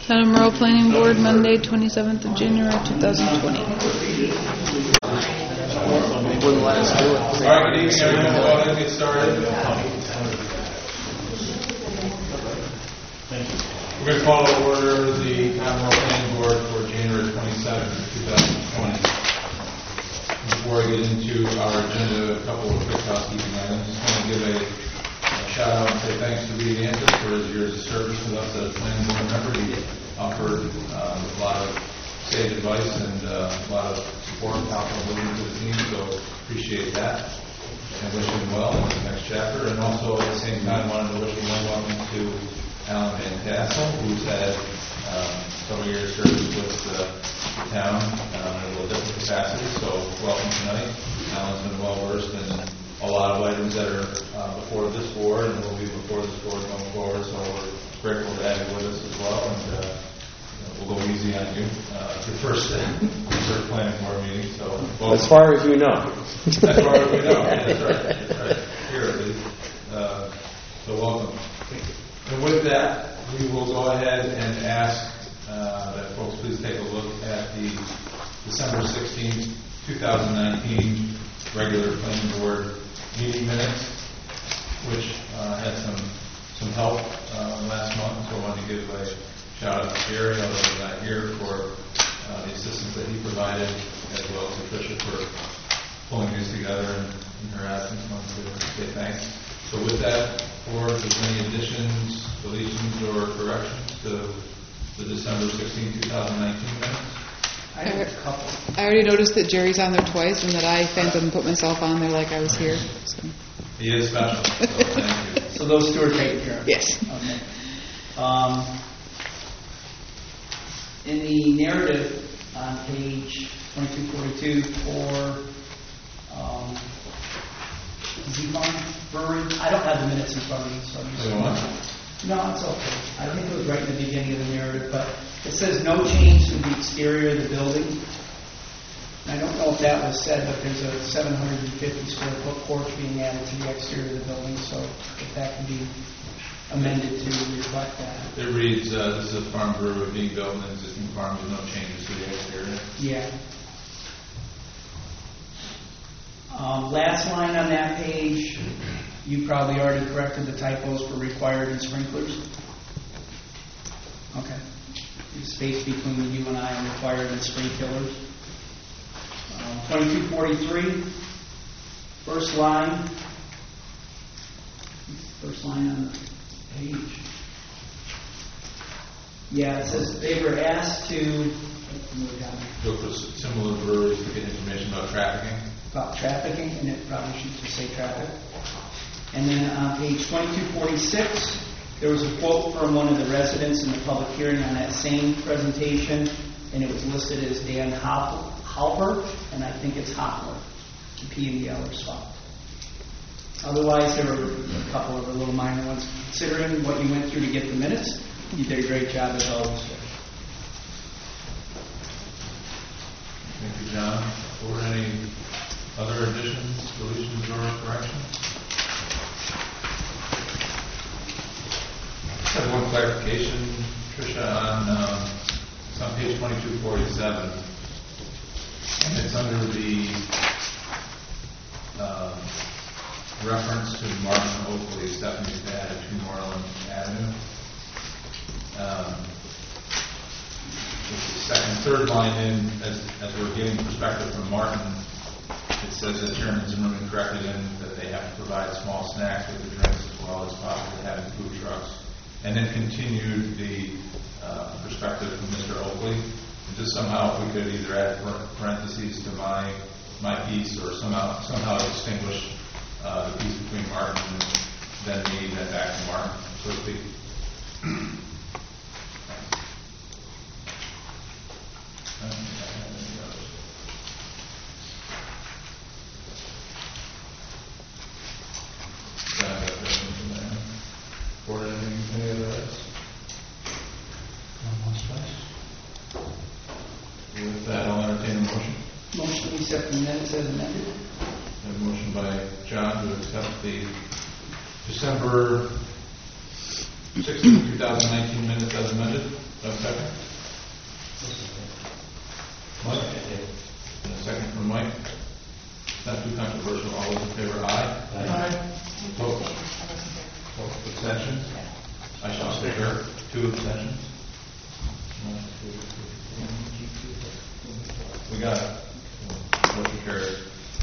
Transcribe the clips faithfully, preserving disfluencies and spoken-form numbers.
Town of Merle Planning Board, Monday, twenty-seventh of January, two thousand twenty. All right, good evening, everyone. Go ahead and get started. We're going to call to order the Town of Merle Planning Board for January twenty-seventh, two thousand twenty. Before I get into our agenda, a couple of quick housekeeping items. I just want to give a, a shout out and say thanks to Reed Andrews for his years of service with us as a planning board member. He offered um, a lot of sage advice and uh, a lot of support and accountability to the team, so appreciate that and wish him well in his next chapter. And also at the same time wanted to wish him well welcome to Alan Van Tassel, who's had um, several years service with uh, the town um, in a little different capacity. So welcome tonight. Alan's been well versed in a lot of items that are uh, before this board and will be before this board going forward. So we're grateful to have you with us as well. And uh, we'll go easy on you. Uh, it's your first, first planning board meeting. So welcome. As far as you know. As far as we know. Yeah, that's right. That's right. Here at least. Uh, so welcome. And with that, we will go ahead and ask uh, that folks please take a look at the December sixteenth, twenty nineteen regular planning board meeting minutes, which uh, had some some help uh, last month. So I wanted to give a shout out to Jerry, although he's not here, for uh, the assistance that he provided, as well as Patricia for pulling these together in, in her absence. I want to say thanks. So with that, or if there's any additions, deletions, or corrections to the December sixteenth, twenty nineteen minutes? I have a couple. I already noticed that Jerry's on there twice and that I phantom put myself on there like I was here. So. He is special, so thank you. So those two are taken care of? Yes. Okay. Um, in the narrative on page twenty-two forty-two for um, Z-Farm Brewery, I don't have the minutes in front of me, so I'm just going on. No, it's okay. I think it was right in the beginning of the narrative, but it says no change to the exterior of the building. And I don't know if that was said, but there's a seven hundred fifty square foot porch being added to the exterior of the building, so if that can be amended to reflect that. It reads, uh, this is a farm brewery being built in an existing farm with no changes to the exterior. Yeah. Um, last line on that page, you probably already corrected the typos for required and sprinklers. Okay. The space between the U and I and required and sprinklers. Um, twenty-two forty-three, first line. First line on the page. Yeah, it says they were asked to Look for similar breweries to get information about trafficking. About trafficking, and it probably should just say traffic. And then on page twenty-two forty-six, there was a quote from one of the residents in the public hearing on that same presentation, and it was listed as Dan Halper, and I think it's Hopper. The P and the L are swapped. Otherwise, there were a couple of little minor ones. Considering what you went through to get the minutes, you did a great job as always. Thank you, John. Or any other additions, deletions, or corrections? I have one clarification, Tricia, on um, it's on page twenty-two forty-seven, and it's under the uh, reference to Martin Oakley, Stephanie's dad at two Moreland Avenue. Um, the second, third line in, as, as we're getting perspective from Martin, it says that Chairman Zimmerman corrected in that they have to provide small snacks with the drinks as well as possibly having food trucks. And then continued the uh, perspective from Mister Oakley. And just somehow, if we could either add parentheses to my my piece, or somehow somehow distinguish uh, the piece between Martin and then me, then back to Martin, so to speak. Or anything, any other items? With that, I'll entertain a motion. Motion to accept the minutes as amended. A motion by John to accept the December sixteenth, twenty nineteen minutes as amended. Do I have a second? Two abstentions? One, two, three. We got it. Motion carries.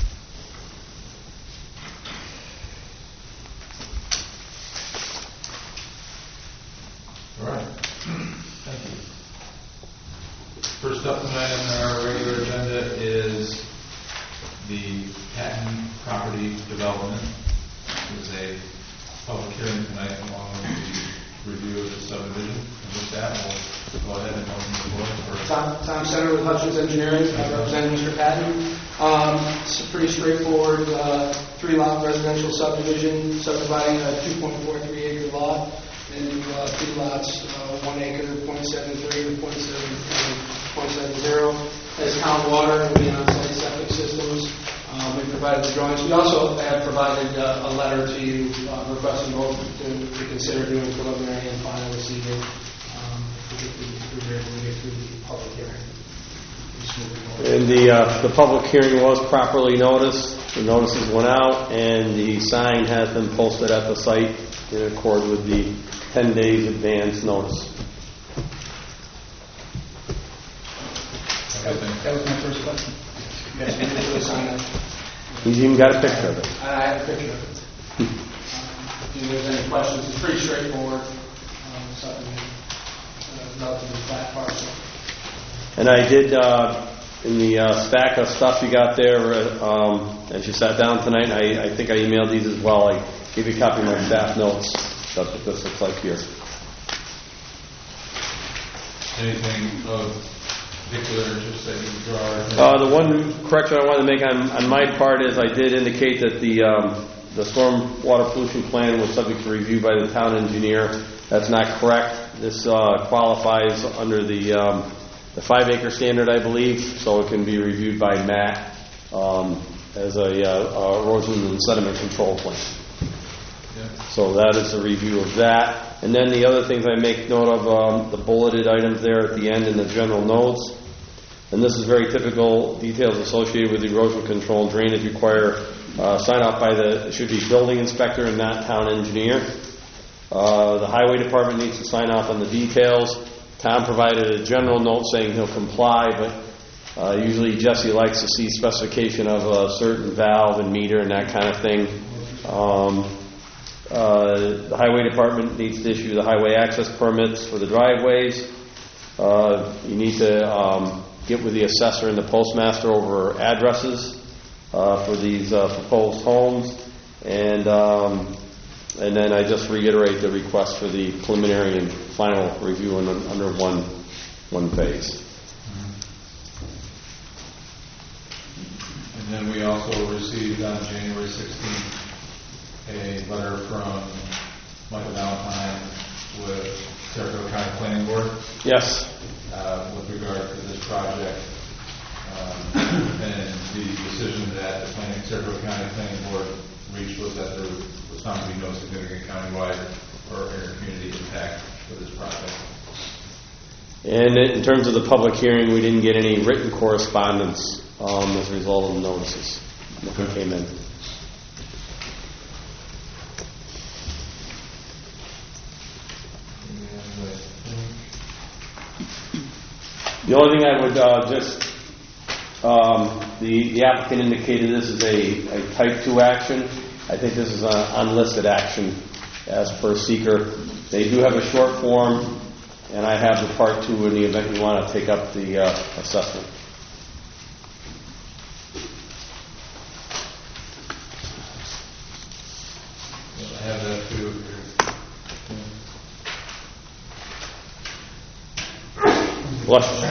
All right. Thank you. First up tonight on our regular agenda is the Patton property development. This is a public hearing tonight along with the review of the subdivision. And with that, we'll go ahead and open the floor for Tom, Tom Center with Hutchins Engineering. I represent Mister Patton. Um, it's a pretty straightforward uh, three-lot residential subdivision, subdividing a two point four three acre lot into uh, three lots, uh, one acre, zero point seven three, zero point seven zero. Has town water and on-site septic systems. Um, we provided the drawings. We also have provided uh, a letter to you uh, requesting both to, to consider doing preliminary and final this evening. Um, to get the, to get through the public hearing. And the uh, the public hearing was properly noticed. The notices went out, and the sign has been posted at the site in accord with the ten days advance notice. That, that was my first question. You guys can do a sign up. He's even got a picture of it. I have a picture of it. um, if there's any questions, it's pretty straightforward. Um, something uh, relatively flat parcel. And I did, uh, in the uh, stack of stuff you got there, uh, um, as you sat down tonight, I, I think I emailed these as well. I gave you a copy of my staff notes. That's what this looks like here. anything of particular interest that you draw? Uh, the one correction I wanted to make on, on my part is I did indicate that the um, the storm water pollution plan was subject to review by the town engineer. That's not correct. This uh, qualifies under the um, the five acre standard, I believe, so it can be reviewed by M A T um, as a uh, erosion and sediment control plan. Yeah. So that is a review of that. And then the other things I make note of, um, the bulleted items there at the end in the general notes. And this is very typical details associated with erosion control and drainage require uh, sign off by the, it should be building inspector and not town engineer. Uh, the highway department needs to sign off on the details. Tom provided a general note saying he'll comply, but uh, usually Jesse likes to see specification of a certain valve and meter and that kind of thing. Um, uh, the highway department needs to issue the highway access permits for the driveways. Uh, you need to um, get with the assessor and the postmaster over addresses uh, for these uh, proposed homes, and um, and then I just reiterate the request for the preliminary and final review in, under one one phase. And then we also received on January sixteenth a letter from Michael Valentine with Saratoga County Planning Board. Yes. Uh, with regard to this project, um, and the decision that the planning, Saratoga County Planning Board reached was that there was found to be no significant countywide or inter-community impact for this project. And in terms of the public hearing, we didn't get any written correspondence um, as a result of the notices. Nothing came in. The only thing I would uh, just, um, the, the applicant indicated this is a, a type two action. I think this is an unlisted action as per seeker. They do have a short form, and I have the part two in the event you want to take up the uh, assessment. I have that too. Bless you.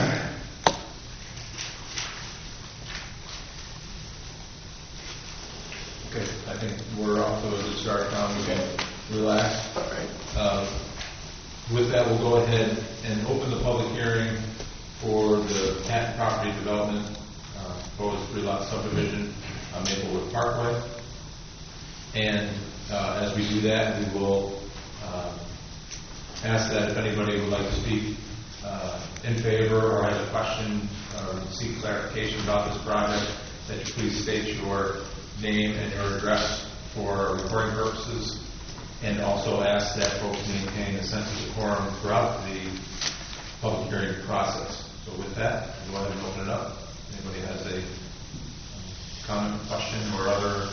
Okay, I think we're off to a good start now. We can relax. All right. Uh, with that, we'll go ahead and open the public hearing for the Patton property development, uh, proposed three-lot subdivision on Maplewood Parkway. And uh, as we do that, we will uh, ask that if anybody would like to speak uh, in favor or has a question or seek clarification about this project, that you please state your name and your address for recording purposes. and also ask that folks maintain a sense of decorum throughout the public hearing process. So with that, I'll go ahead and open it up. Anybody has a comment, question, or other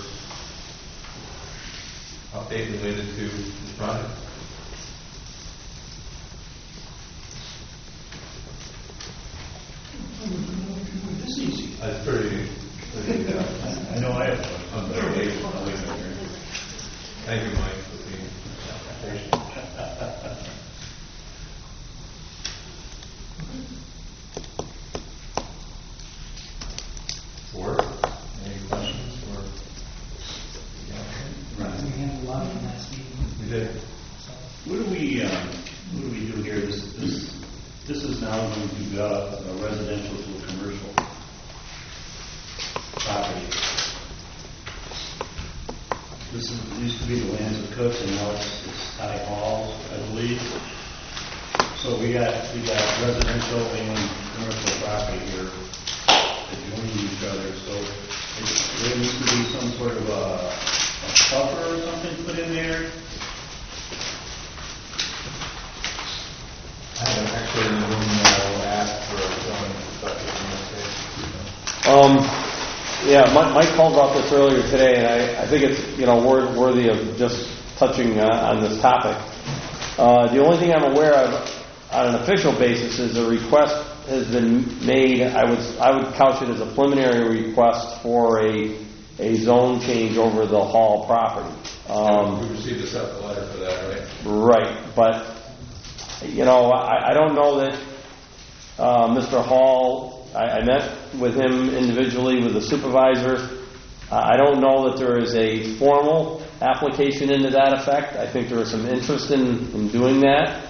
update related to this project? This is easy. That's pretty, pretty uh, I know I have one. unbelievable. Thank you, Mike, for being patient. Board, any questions for the applicant? We had a lot of last meeting. We did. What do we, um, what do we do here? This, this, this is now going to go a residential to a commercial property. This is, used to be the lands of Cooks, and now it's, it's Ty Hall, I believe. So we got, we got residential and commercial property here adjoining each other. So it, there needs to be some sort of a, a buffer or something put in there. I have an expert in the room that will ask for a zoning perspective. Um, yeah, Mike, Mike called about this earlier today, and I, I think it's, you know, wor- worthy of just touching uh, on this topic. Uh, the only thing I'm aware of on an official basis is a request has been made. I would I would couch it as a preliminary request for a a zone change over the Hall property. Um, We received a separate letter for that, right? right, but you know, I, I don't know that uh, Mister Hall. I, I met with him individually with the supervisor. Uh, I don't know that there is a formal application into that effect. I think there is some interest in, in doing that.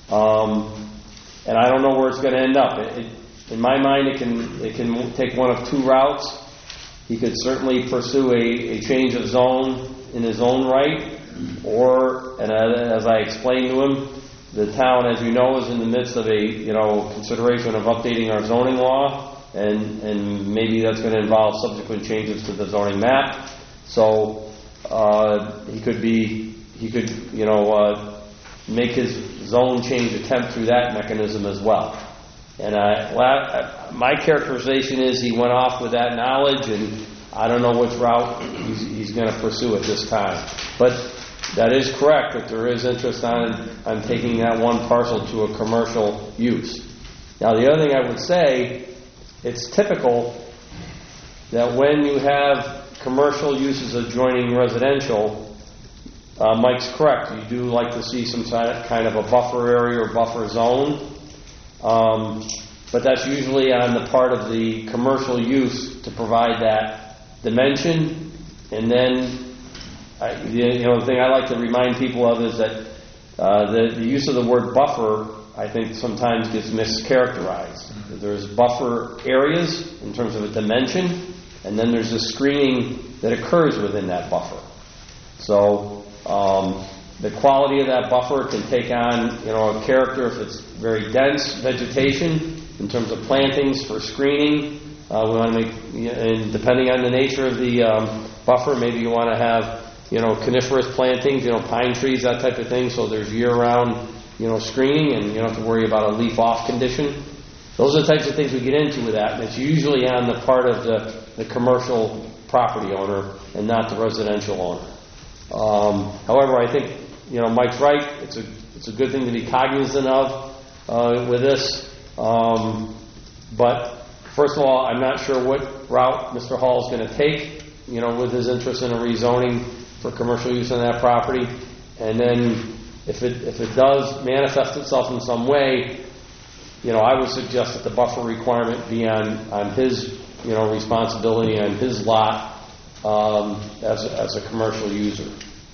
Um, and I don't know where it's going to end up. It, it, in my mind, it can it can take one of two routes. He could certainly pursue a, a change of zone in his own right, or, and as I explained to him, the town, as you know, is in the midst of a, you know, consideration of updating our zoning law, and, and maybe that's going to involve subsequent changes to the zoning map. So uh, he could be, he could, you know, uh, make his zone change attempt through that mechanism as well. And I, la- my characterization is he went off with that knowledge, and I don't know which route he's, he's going to pursue at this time. But that is correct that there is interest on, on taking that one parcel to a commercial use. Now, the other thing I would say, it's typical that when you have commercial uses adjoining residential, uh, Mike's correct. You do like to see some kind of a buffer area or buffer zone. Um, but that's usually on the part of the commercial use to provide that dimension. And then, I, you know, the thing I like to remind people of is that uh, the, the use of the word buffer, I think, sometimes gets mischaracterized. There's buffer areas in terms of a dimension, and then there's a screening that occurs within that buffer. So um, the quality of that buffer can take on, you know, a character if it's very dense vegetation in terms of plantings for screening. Uh, we want to make, and depending on the nature of the um, buffer, maybe you want to have, you know, coniferous plantings, you know, pine trees, that type of thing. So there's year-round, you know, screening, and you don't have to worry about a leaf-off condition. Those are the types of things we get into with that, and it's usually on the part of the, the commercial property owner and not the residential owner. Um, however, I think, you know, Mike's right. It's a it's a good thing to be cognizant of uh, with this. Um, but first of all, I'm not sure what route Mister Hall is going to take, you know, with his interest in a rezoning for commercial use on that property. And then if it if it does manifest itself in some way, you know, I would suggest that the buffer requirement be on, on his, you know, responsibility on his lot um, as, a, as a commercial user.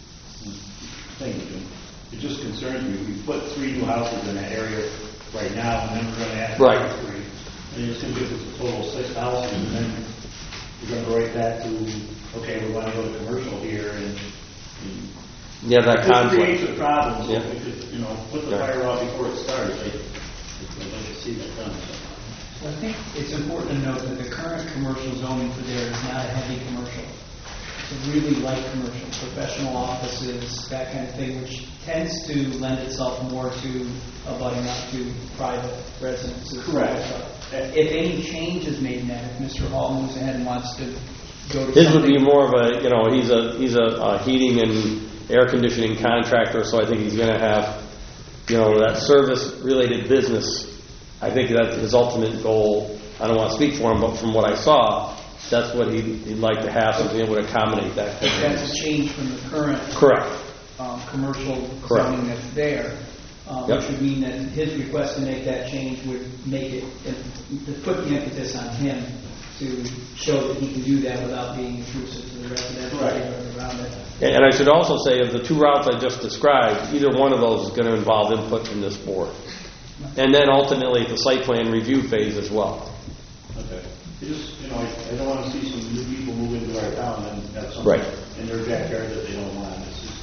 Thank you, Jim. It just concerns me. We put three new houses in that area right now, and then we're going to add Right. another three. And it's going to give us a total of six houses, and then we're going to go right back to, okay, we want to go to commercial here, and, and Yeah, that this conflict. creates a problem. So Yeah. if we could, you know, put the Right. fire out before it starts. I'd I'd like to see that done. I think it's important to note that the current commercial zoning for there is not a heavy commercial. to really light commercial, professional offices, that kind of thing, which tends to lend itself more to abutting up to private residences. Correct. If any change is made in that, if Mister Hall moves ahead and wants to go to His something. would be more of a, you know, he's a, he's a uh, heating and air conditioning contractor, so I think he's going to have, you know, that service-related business. I think that's his ultimate goal. I don't want to speak for him, but from what I saw, that's what he'd, he'd like to have, so being able to accommodate that. If that's a change from the current Correct. um, commercial Correct. zoning that's there, um, Yep. which would mean that his request to make that change would make it, to put the emphasis on him to show that he can do that without being intrusive to the residential Right. area around it. And, and I should also say, of the two routes I just described, either one of those is going to involve input from this board. And then ultimately the site plan review phase as well. Okay. You just, you know, I, I don't want to see some new people move into our town and have something Right. in their backyard that they don't want. It's just,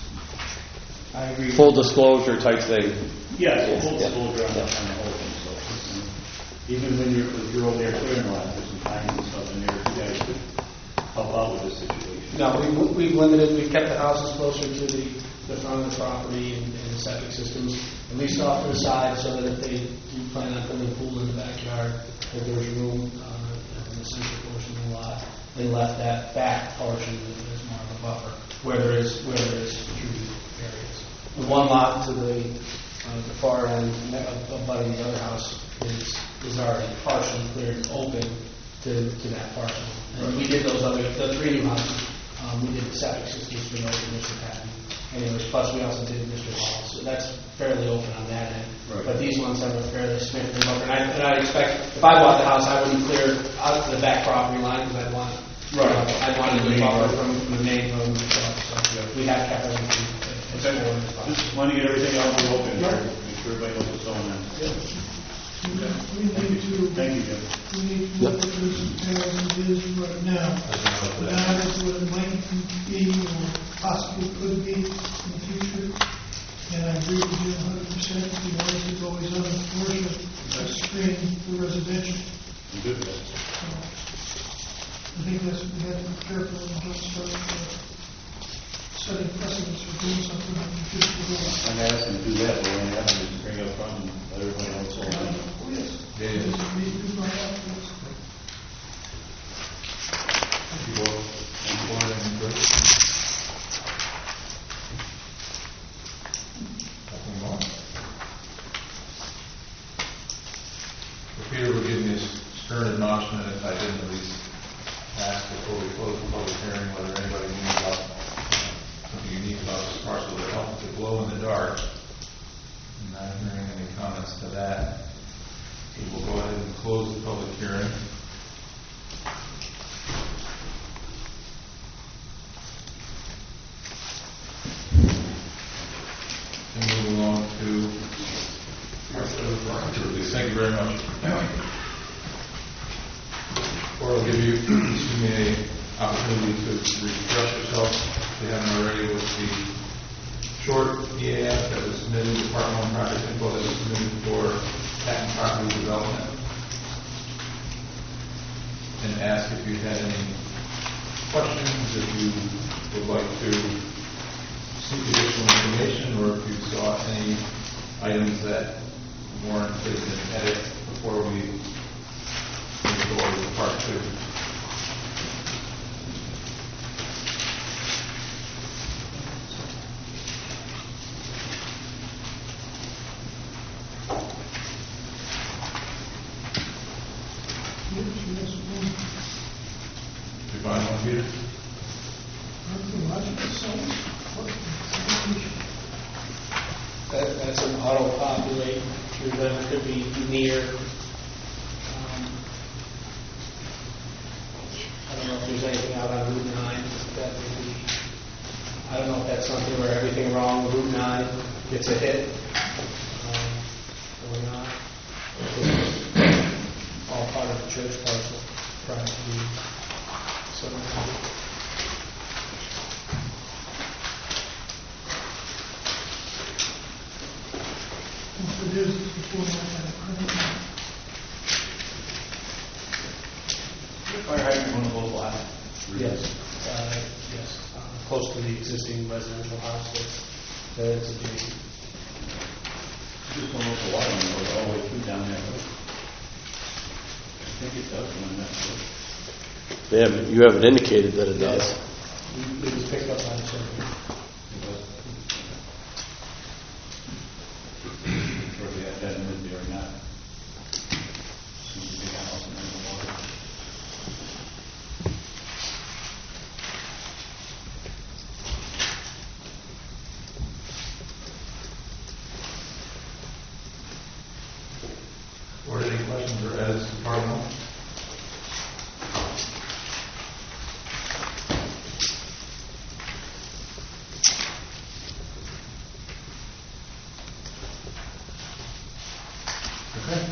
I agree. Full disclosure type thing. yes, full Yeah. disclosure on the, on the whole thing, so. you know, Even when you're, if you're over there clearing a lot, there's some pines and stuff in there, you guys could help out with this situation. No, we- we've limited, we've kept the houses closer to the, the front of the property and and the septic systems, at least off to the side, so that if they do plan on putting a pool in the backyard, that there's room uh, in the central portion of the lot, they left that back portion as more of a buffer, where there is, where there is tree areas. The one lot to the, uh, the far end, of- abutting the other house, is, is already partially cleared and open to, to that parcel. And we did those other, the three new houses, um, we did the septic systems for those, Mister Patton. Anyways, plus we also did Mister Hall, so that's fairly open on that end. Right. But these ones have a fairly significant buffer, and I, and I expect, if I bought the house, I wouldn't clear out to the back property line, because I'd want, Right. I'd want to buffer from from the main road and stuff, so we have kept everything as Okay. forward as possible. Just want to get everything out in the open here, make sure everybody knows what's going on. We need to, Thank you, Jim. we need to look at this as it is right now. Not as what it might be or possibly could be in the future. And I agree with you a hundred percent. The noise is always on the commercial, to screen the residential. I'm good with that. So I think that's, we have to be careful and don't start uh, setting precedents for doing something in the future. I'm asking to do that, but when I have to just bring it up front and let everybody know what's going on. Oh, yes. Yeah, yeah. This needs to be brought up, yes. Thank you both. Thank you, Warren and Chris. Nothing more? Well, Peter will give me a stern admonishment if I didn't at least ask before we close the public hearing whether anybody knew about uh, something unique about this parcel that helped to glow in the dark. I'm not hearing any comments to that. So we'll go ahead and close the public hearing. And moving on to, thank you very much. Or I'll give you, excuse me, an opportunity to refresh yourself, if you haven't already, with the short E A F that was submitted, the Part One project info that was submitted for patent property development. And ask if you had any questions, if you would like to seek additional information, or if you saw any items that warranted an edit before we move forward with part two. Yes, yes, well, Did you find one, Peter? archaeological sites, what, That, that's an auto-populate through them, could be near. um, I don't know if there's anything out on Route nine that would be, I don't know if that's something where everything wrong with Route nine gets a hit, um, or not. It's all part of the church parcel, prior to the subdivision. if it is, it's before my time. Fire hydrant, one of those black. Yes, uh, yes. the existing residential house that's, that's adjacent. Just don't know if the water line goes all the way through down that road. I think it does run that road. They haven't, you haven't indicated that it does. It was picked up on the survey. It does. I'm sure if we had that in there or not. Seems to be a house and then the water. Or any questions or edits to part one? Okay.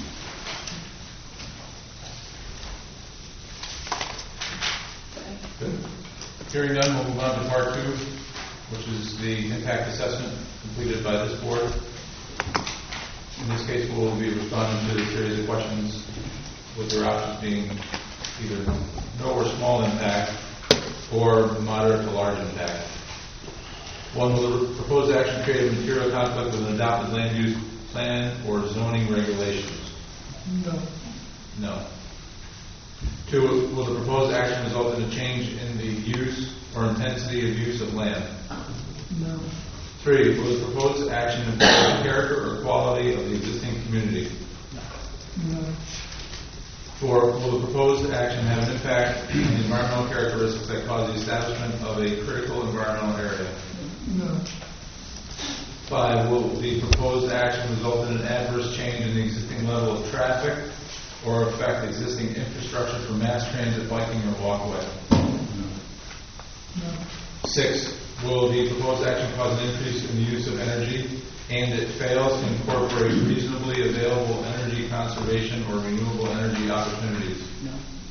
Good. Hearing none, we'll move on to part two, which is the impact assessment completed by this board. In this case, we'll be responding to a series of questions with their options being either no or small impact or moderate to large impact. One, will the proposed action create a material conflict with an adopted land use plan or zoning regulations? No. No. Two, will the proposed action result in a change in the use or intensity of use of land? No. Three, will the proposed action impact the character or quality of the existing community? No. Four, will the proposed action have an impact on the environmental characteristics that cause the establishment of a critical environmental area? No. Five, will the proposed action result in an adverse change in the existing level of traffic or affect existing infrastructure for mass transit, biking, or walkway? No. Six, will the proposed action cause an increase in the use of energy and it fails to incorporate reasonably available energy conservation or renewable energy opportunities? No.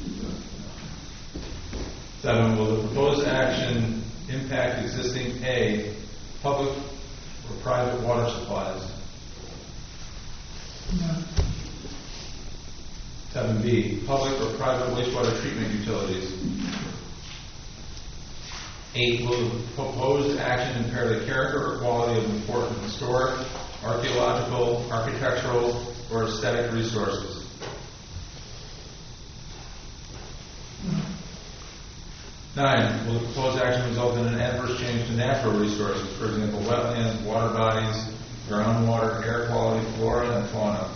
Seven, will the proposed action impact existing A, public or private water supplies? No. Seven B, public or private wastewater treatment utilities? Eight, will the proposed action impair the character or quality of important historic, archaeological, architectural, or aesthetic resources? Nine, will the proposed action result in an adverse change to natural resources, for example, wetlands, water bodies, groundwater, air quality, flora, and fauna?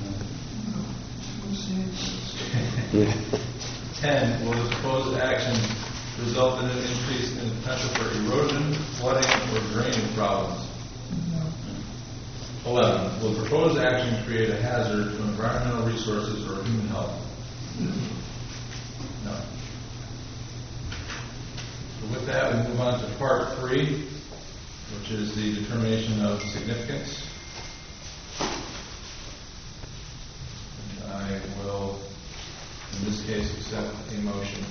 Ten, will the proposed action result in an increase in the potential for erosion, flooding, or drainage problems? No. Eleven, will the proposed action create a hazard to environmental resources or human health? No. So with that, we move on to part three, which is the determination of significance. And I will, in this case, accept a motion.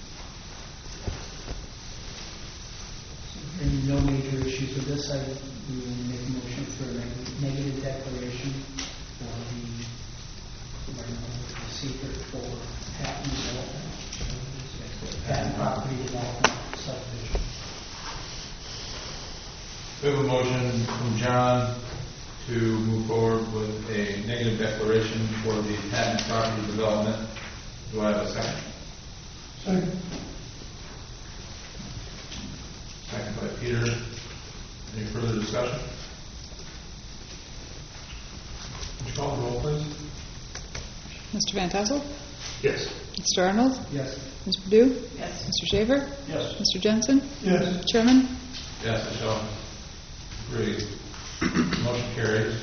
And no major issues with this. I would we will make a motion for a neg- negative declaration for the environmental secret for patent development, patent property development subdivision. We have a motion from John to move forward with a negative declaration for the patent property development. Do I have a second? Second. Second by Peter. Any further discussion? Would you call the roll, please? Mister Van Tassel? Yes. Mister Arnold? Yes. Miz Purdue? Yes. Mister Shaver? Yes. Mister Jensen? Yes. Chairman? Yes, I shall agree. Motion carries.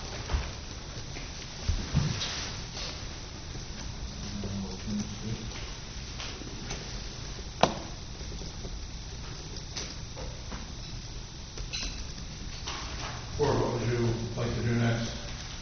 Ford, what would you like to do next?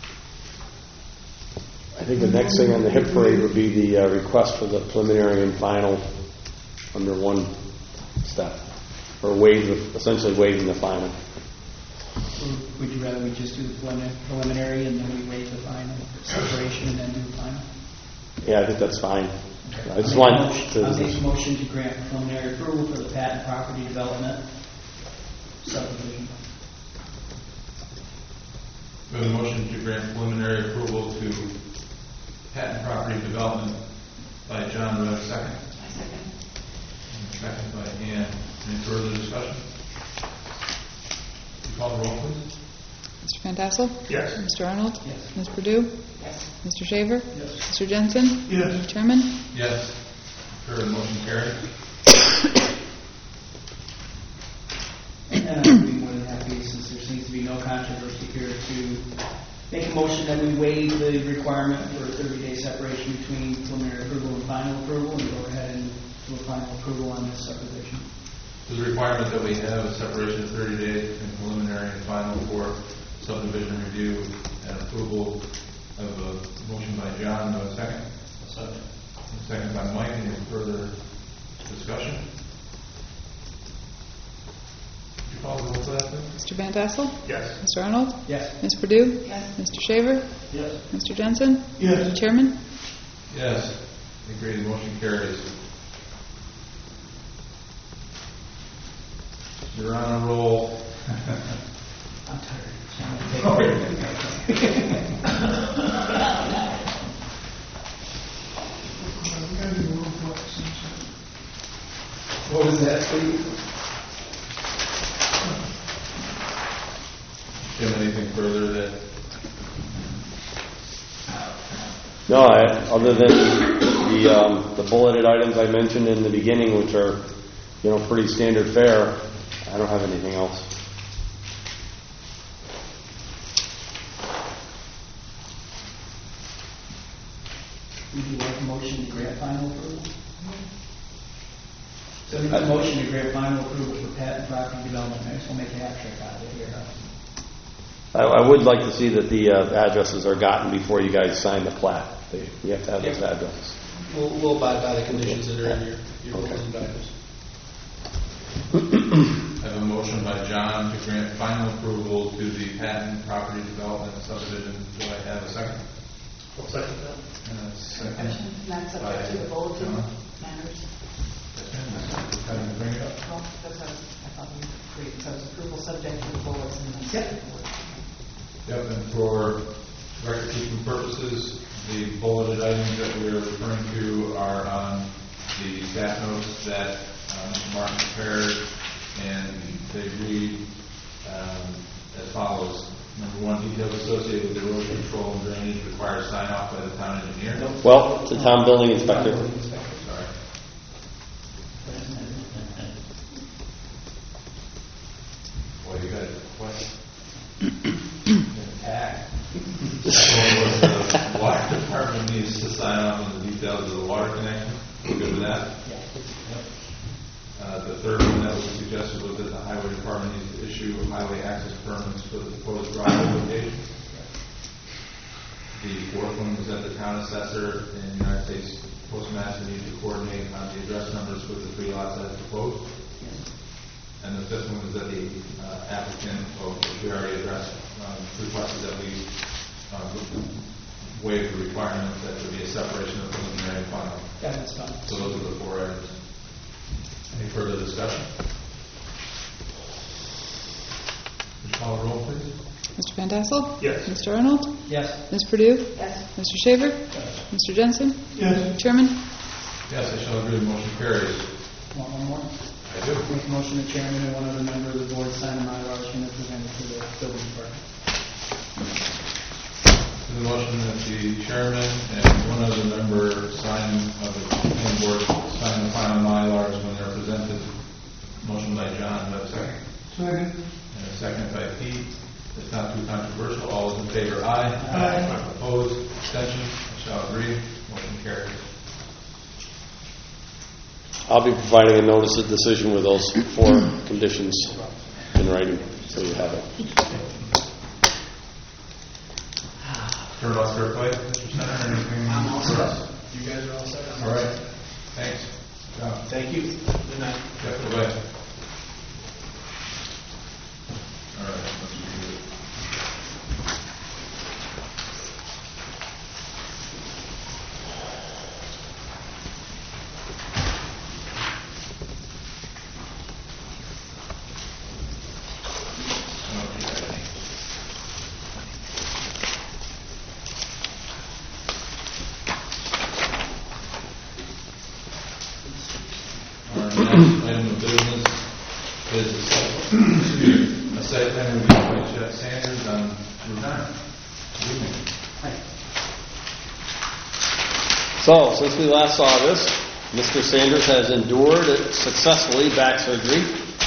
I think the next thing on the hip parade would be the uh, request for the preliminary and final under one step, or waive, the- essentially waiving the final. Or would you rather we just do the prelimin- preliminary and then we waive the final separation and then do the final? Yeah, I think that's fine. I just I'll want make a motion- I'll make a to, motion to grant preliminary approval for the patent property development subdivision. We have a motion to grant preliminary approval to patent property development by John. Do I have a second? I second. And second by Ann. Any further discussion? Would you call the roll, please? Mister Van Tassel? Yes. Mister Arnold? Yes. Miz Purdue? Yes. Mister Shaver? Yes. Mister Jensen? Yes. Chairman? Yes. Sure, motion carried. And I would be more than happy, since there seems to be no controversy here, to make a motion that we waive the requirement for a thirty-day separation between preliminary approval and final approval, and go ahead and do a final approval on this subdivision. The requirement that we have a separation of thirty days between preliminary and final for subdivision review and approval of a motion by John. Do I have a second? Second. A second by Mike. Any further discussion? Would you call the roll for that, please? Mister Van Tassel? Yes. Mister Arnold? Yes. Miz Purdue? Yes. Mister Shaver? Yes. Mister Jensen? Yes. Chairman? Yes. Agreed. Motion carries. You're on a roll. I'm tired. Oh, We gotta do a roll call. What was that, Steve? Jim, anything further that? no, I, other than the, um, the bulleted items I mentioned in the beginning, which are, you know, pretty standard fare, I don't have anything else. Would you like a motion to grant final approval? So we have a motion to grant final approval for patent property development. I just want to make a half trick out of it here. I, I would like to see that the uh, addresses are gotten before you guys sign the plat. They, you have to have those addresses. We'll, we'll abide by the conditions that are in your, your Okay. rules and guidelines. I have a motion by John to grant final approval to the patent property development subdivision. Do I have a second? I'll second that. And a second. Question, not subject to the bulletin matters. How do you bring it up? Well, that's what I thought we agreed, so it's approval subject to the bullets and then. Yep. Yep, and for record-keeping purposes, the bulleted items that we're referring to are on the staff notes that um, Martin prepared, and they read um, as follows. Number one, details associated with erosion control and drainage require sign off by the town engineer. Well, the town building inspector. Sorry. Boy, you got it. What? Act. The water department needs to sign off on the details of the water connection. We're good with that? Uh, the third one that was suggested was that the highway department needs to issue highway access permits for the proposed driveway location. The fourth one was that the town assessor and United States Postmaster need to coordinate on the address numbers for the three lots as proposed. And the fifth one was that the uh, applicant, or which we already addressed, um, requested that we uh, waive the requirement that there be a separation of preliminary and final. Yeah, that's fine. So those are the four items. Any further discussion? Would you call the roll, please? Mister Van Tassel? Yes. Mister Arnold? Yes. Miz Purdue? Yes. Mister Shaver? Mister Jensen? Yes. Chairman? Yes, I shall agree. The motion carries. Want one more? I do. Make a motion, the chairman and one other member of the board sign the Mylars when they're presented to the building department. The motion that the chairman and one other member sign of the planning board sign the final Mylars when they're presented. Motion by John. Do I have a second? Second. And a second by Pete. It's not too controversial. All those in favor, aye. Aye. Opposed? Abstention? I shall agree. Motion carries. I'll be providing a notice of decision with those four conditions in writing, so you have it. Turn it off, fair play, Mister Senator, anything? I'm all for set. us? You guys are all set? All right. Thanks. Yeah. Thank you. Good night. Step away. All right. Let's review it. item of business is a site, excuse me, a site plan review by Chet Sanders on Route nine. Good evening. So, since we last saw this, Mister Sanders has endured successfully back surgery.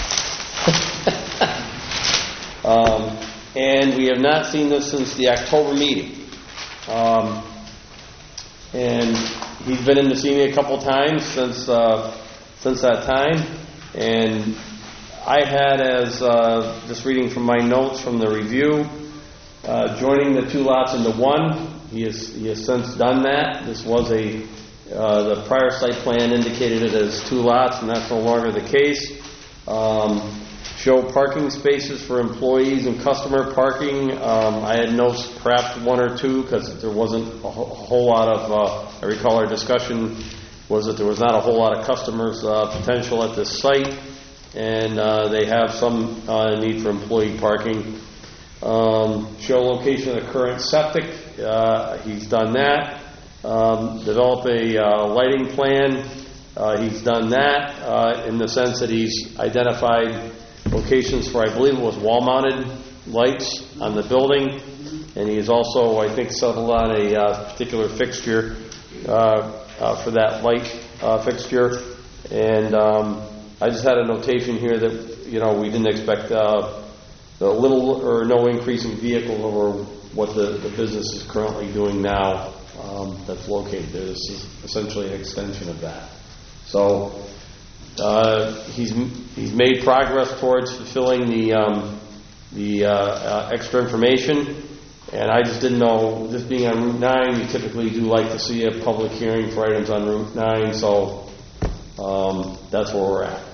um, and we have not seen this since the October meeting. Um, and he's been in to see me a couple times since uh, since that time. And I had, as uh, just reading from my notes from the review, uh, joining the two lots into one. He has, he has since done that. This was a, uh, the prior site plan indicated it as two lots, and that's no longer the case. Um, show parking spaces for employees and customer parking. Um, I had notes, perhaps one or two, because there wasn't a, ho- a whole lot of, uh, I recall our discussion was that there was not a whole lot of customers uh, potential at this site, and uh, they have some uh, need for employee parking. Um, show location of the current septic. Uh, he's done that. Um, develop a uh, lighting plan. Uh, he's done that uh, in the sense that he's identified locations for, I believe it was wall-mounted lights on the building, and he's also, I think, settled on a uh, particular fixture uh, uh, for that light uh, fixture. And um, I just had a notation here that, you know, we didn't expect uh, a little or no increase in vehicles over what the, the business is currently doing now um, that's located there. This is essentially an extension of that. So uh, he's he's made progress towards fulfilling the um, the uh, uh, extra information, and I just didn't know, this being on Route nine, you typically do like to see a public hearing for items on Route nine, so um, that's where we're at.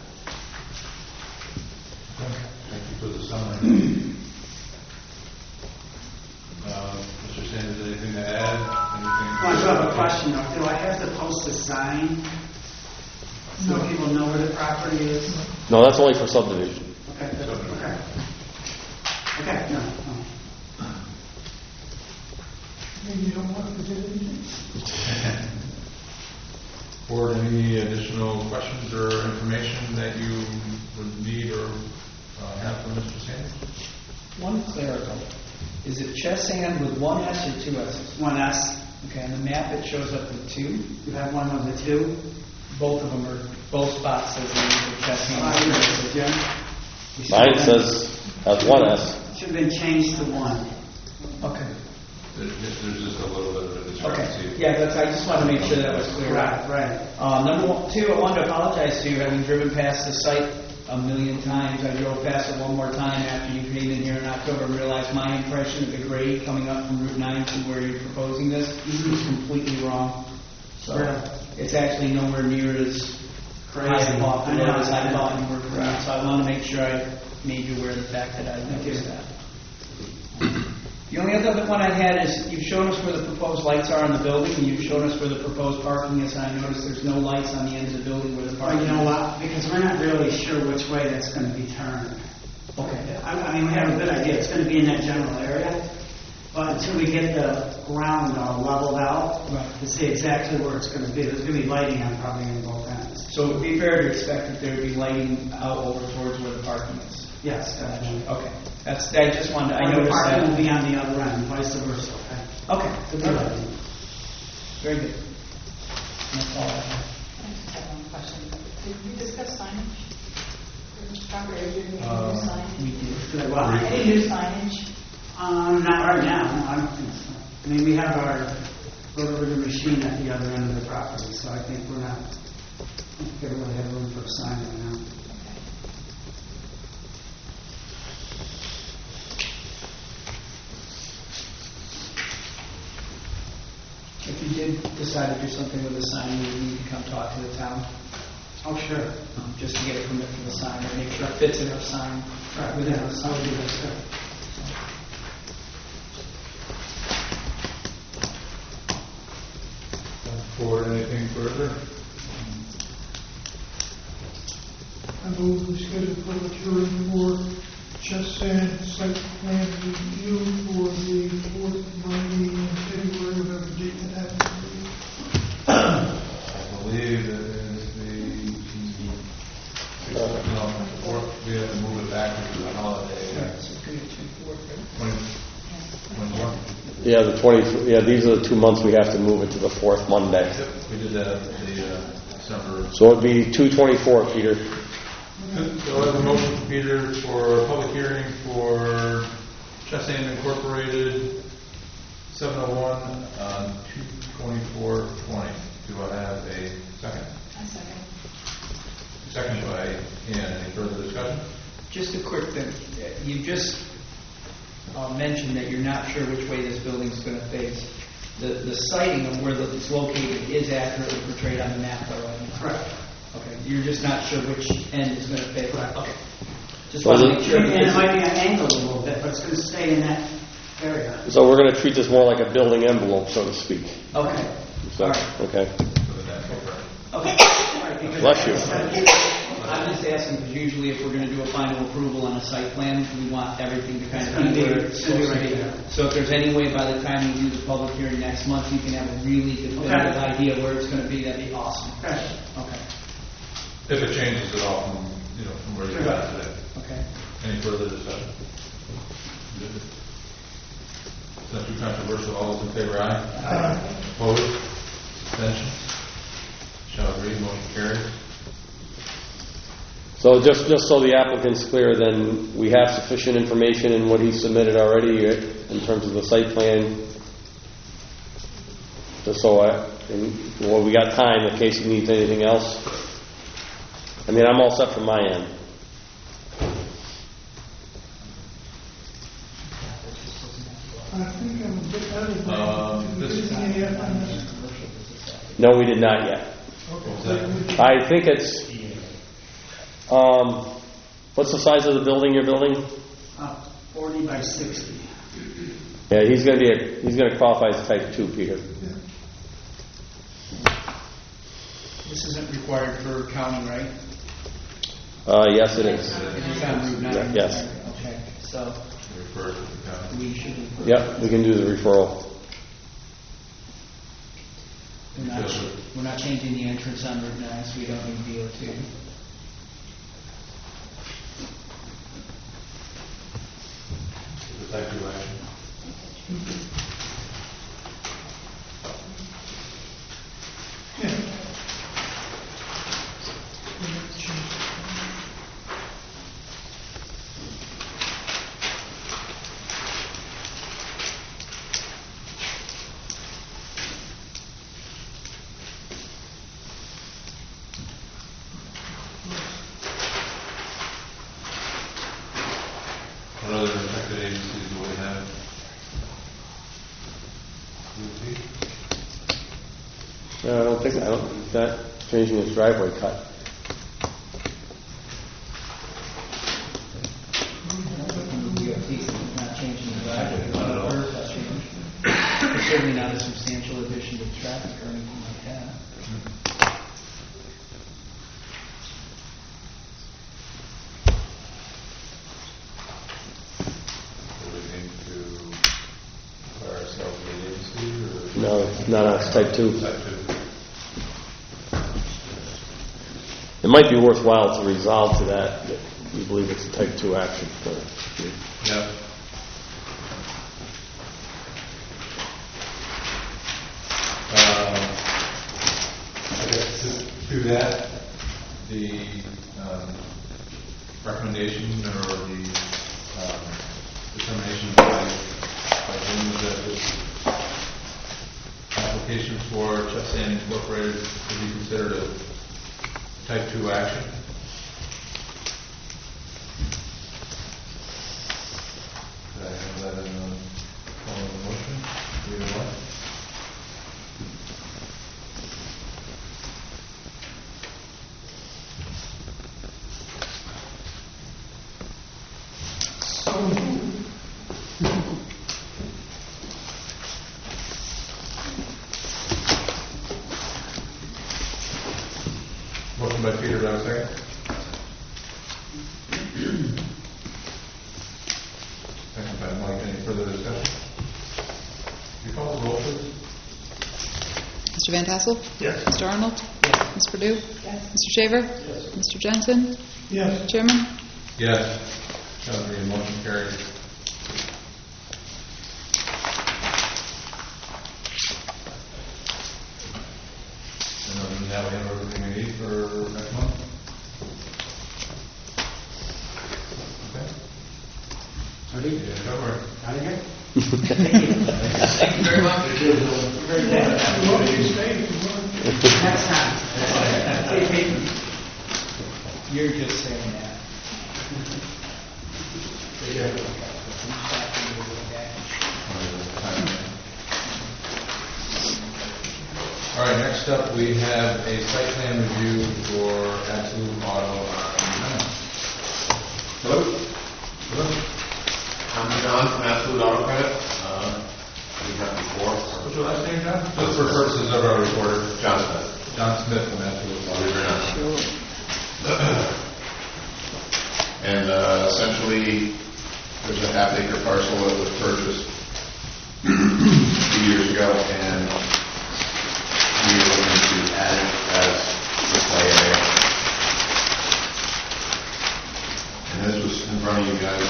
Thank you for the summary. uh, Mister Sanders, anything to add? Anything? Well, I do have a question though. Do I have to post a sign so people know where the property is? No, that's only for subdivision. Okay, good. Okay. Okay, no, no. Maybe you don't want to do anything? Board, any additional questions or information that you would need or uh, have from Mister Sanders? One clerical. Is it Chesand with one S or two S's? One S. Okay, on the map it shows up with two. You have one of the two? Both of them are, both spots says Chesand. Oh, here it is, Jim. You should Mine have says has one S. been- Should have been changed to one. Okay. There's just, there's just a little bit of a discrepancy. Okay. Yeah, that's, I just wanted to make sure that was clear. Right, right. Uh, number one, two, I wanted to apologize to you, having driven past the site a million times. I drove past it one more time after you came in here in October and realized my impression of the grade coming up from Route nine to where you're proposing this is completely wrong. So Really? it's actually nowhere near as Crazy. high off the I know, road as I I know. thought you were correct. So I want to make sure I made you aware of the fact that I noticed that. The only other one I had is you've shown us where the proposed lights are on the building, and you've shown us where the proposed parking is, and I noticed there's no lights on the end of the building where the Well, parking you is. know what? Because we're not really sure which way that's going to be turned. Okay. I, I mean, we have a good idea. It's going to be in that general area. But until we get the ground all leveled out, Right. to see exactly where it's going to be, there's going to be lighting on probably on both ends. So it would be fair to expect that there would be lighting out over towards where the parking is. Yes, definitely. Okay. That's, I just wanted, I Or the noticed parking will that. be on the other end, vice versa. Okay. Okay. It'll be lighting. Very good. That's all I have. I just have one question. Did we discuss signage? For the property, or did we Uh, do signage? We did. Good, well, Any new signage? Um, not right now, no, I don't think so. I mean, we have our rotary machine at the other end of the property, so I think we're not, I don't think we really have room for a sign right now. If you did decide to do something with the sign, you would need to come talk to the town, Oh, sure. um, just to get a permit for the sign, or make sure it fits in our sign. Right, within yeah, our I sign. would do that, sure. Board, anything further? I move we schedule a public hearing for Chesand site plan review for the fourth Monday in February, whatever date that happens to be. I believe it is the Yeah, the twenty, yeah, these are the two months we have to move it to the fourth Monday. Yep, we did that at the uh, December. So it'd be two twenty-four, Peter. So I have a motion from Peter for a public hearing for Chesapeake Incorporated, seven oh one on two twenty-four twenty. Do I have a second? I second. Second by Ian. Any further discussion? Just a quick thing. You just uh, mentioned that you're not sure which way this building is going to face. The the siting of where the- it's located is accurately portrayed on the map, though, right? Correct. Okay. You're just not sure which end is going to face. Correct. Okay. Just Well, want to the- make sure. And it because- might be an angle a little bit, but it's going to stay in that area. So we're going to treat this more like a building envelope, so to speak. Okay. So, All right. okay. For the natural front. Okay. All right, because Bless you. it's gonna keep- I'm just asking because usually if we're going to do a final approval on a site plan, we want everything to kind It's of gonna be be- where it's it's gonna be supposed to right be. there. So if there's any way by the time we do the public hearing next month, you can have a really definitive Okay. idea where it's going to be, that'd be awesome. Okay. Okay. If it changes at all from, you know, from where you got it today. Okay. Any further discussion? Good. It's not too controversial. All those in favor, aye? Aye. Opposed? Abstentions? Shall agree, motion carries. So just, just so the applicant's clear, then we have sufficient information in what he submitted already uh, in terms of the site plan. Just so I, and, well, we got time in case he needs anything else. I mean, I'm all set from my end. I think I'm a bit out of Um, the, this- anything yet on this? No, we did not yet. What was that? I think it's, um, what's the size of the building you're building? Uh, forty by sixty. Yeah, he's gonna be a, he's gonna qualify as type two, Peter. This isn't required for county, right? Uh, yes, it is. It is on Route nine. Yeah, yes. Okay, so Refer to the county. we should. Yep, we can do the referral. We're not, we're not changing the entrance on Route nine, so we don't need D O T. The type two action. Yeah. What other affected agencies do we have? No, I don't think, I don't, he's not changing his driveway cut. D O T, not changing the driveway. Not at all. It's certainly not a substantial addition to traffic or anything like that. Do we need to declare ourselves lead agency or? No, it's not, it's type two. Type two. It might be worthwhile to resolve to that, that we believe it's a type two action. but, Yeah. Um, I guess to do that, the um, recommendation or the um, determination by, by Jim is that this application for Chesapeake Incorporated would be considered a type two action. Did I have that in the form of the motion? Either way. Motion by Peter, do I have a second? Second by Mike. Any further discussion? Can you call the roll, please? Mister Van Tassel? Yes. Mister Arnold? Miz Purdue? Mister Shaver? Mister Jensen? Yes. Chairman? Yes. Shall agree, motion carries. now we have everything we need for next month. Okay. Ready? Yeah, go for it. Out of here? Thank you very much. Well, you stay if you want. Next time. You're just saying that. All right, next up, we have a site plan review for Absolute Auto on Hello, Hello? I'm John from Absolute Auto Credit. Uh, we met before. What's your last name, John? Just for purposes of our recorder. John Smith. John Smith from Absolute Auto. Believe it or not. And uh, essentially, there's a half acre parcel that was purchased a few years ago, and we were looking to add it as display area. And this was in front of you guys.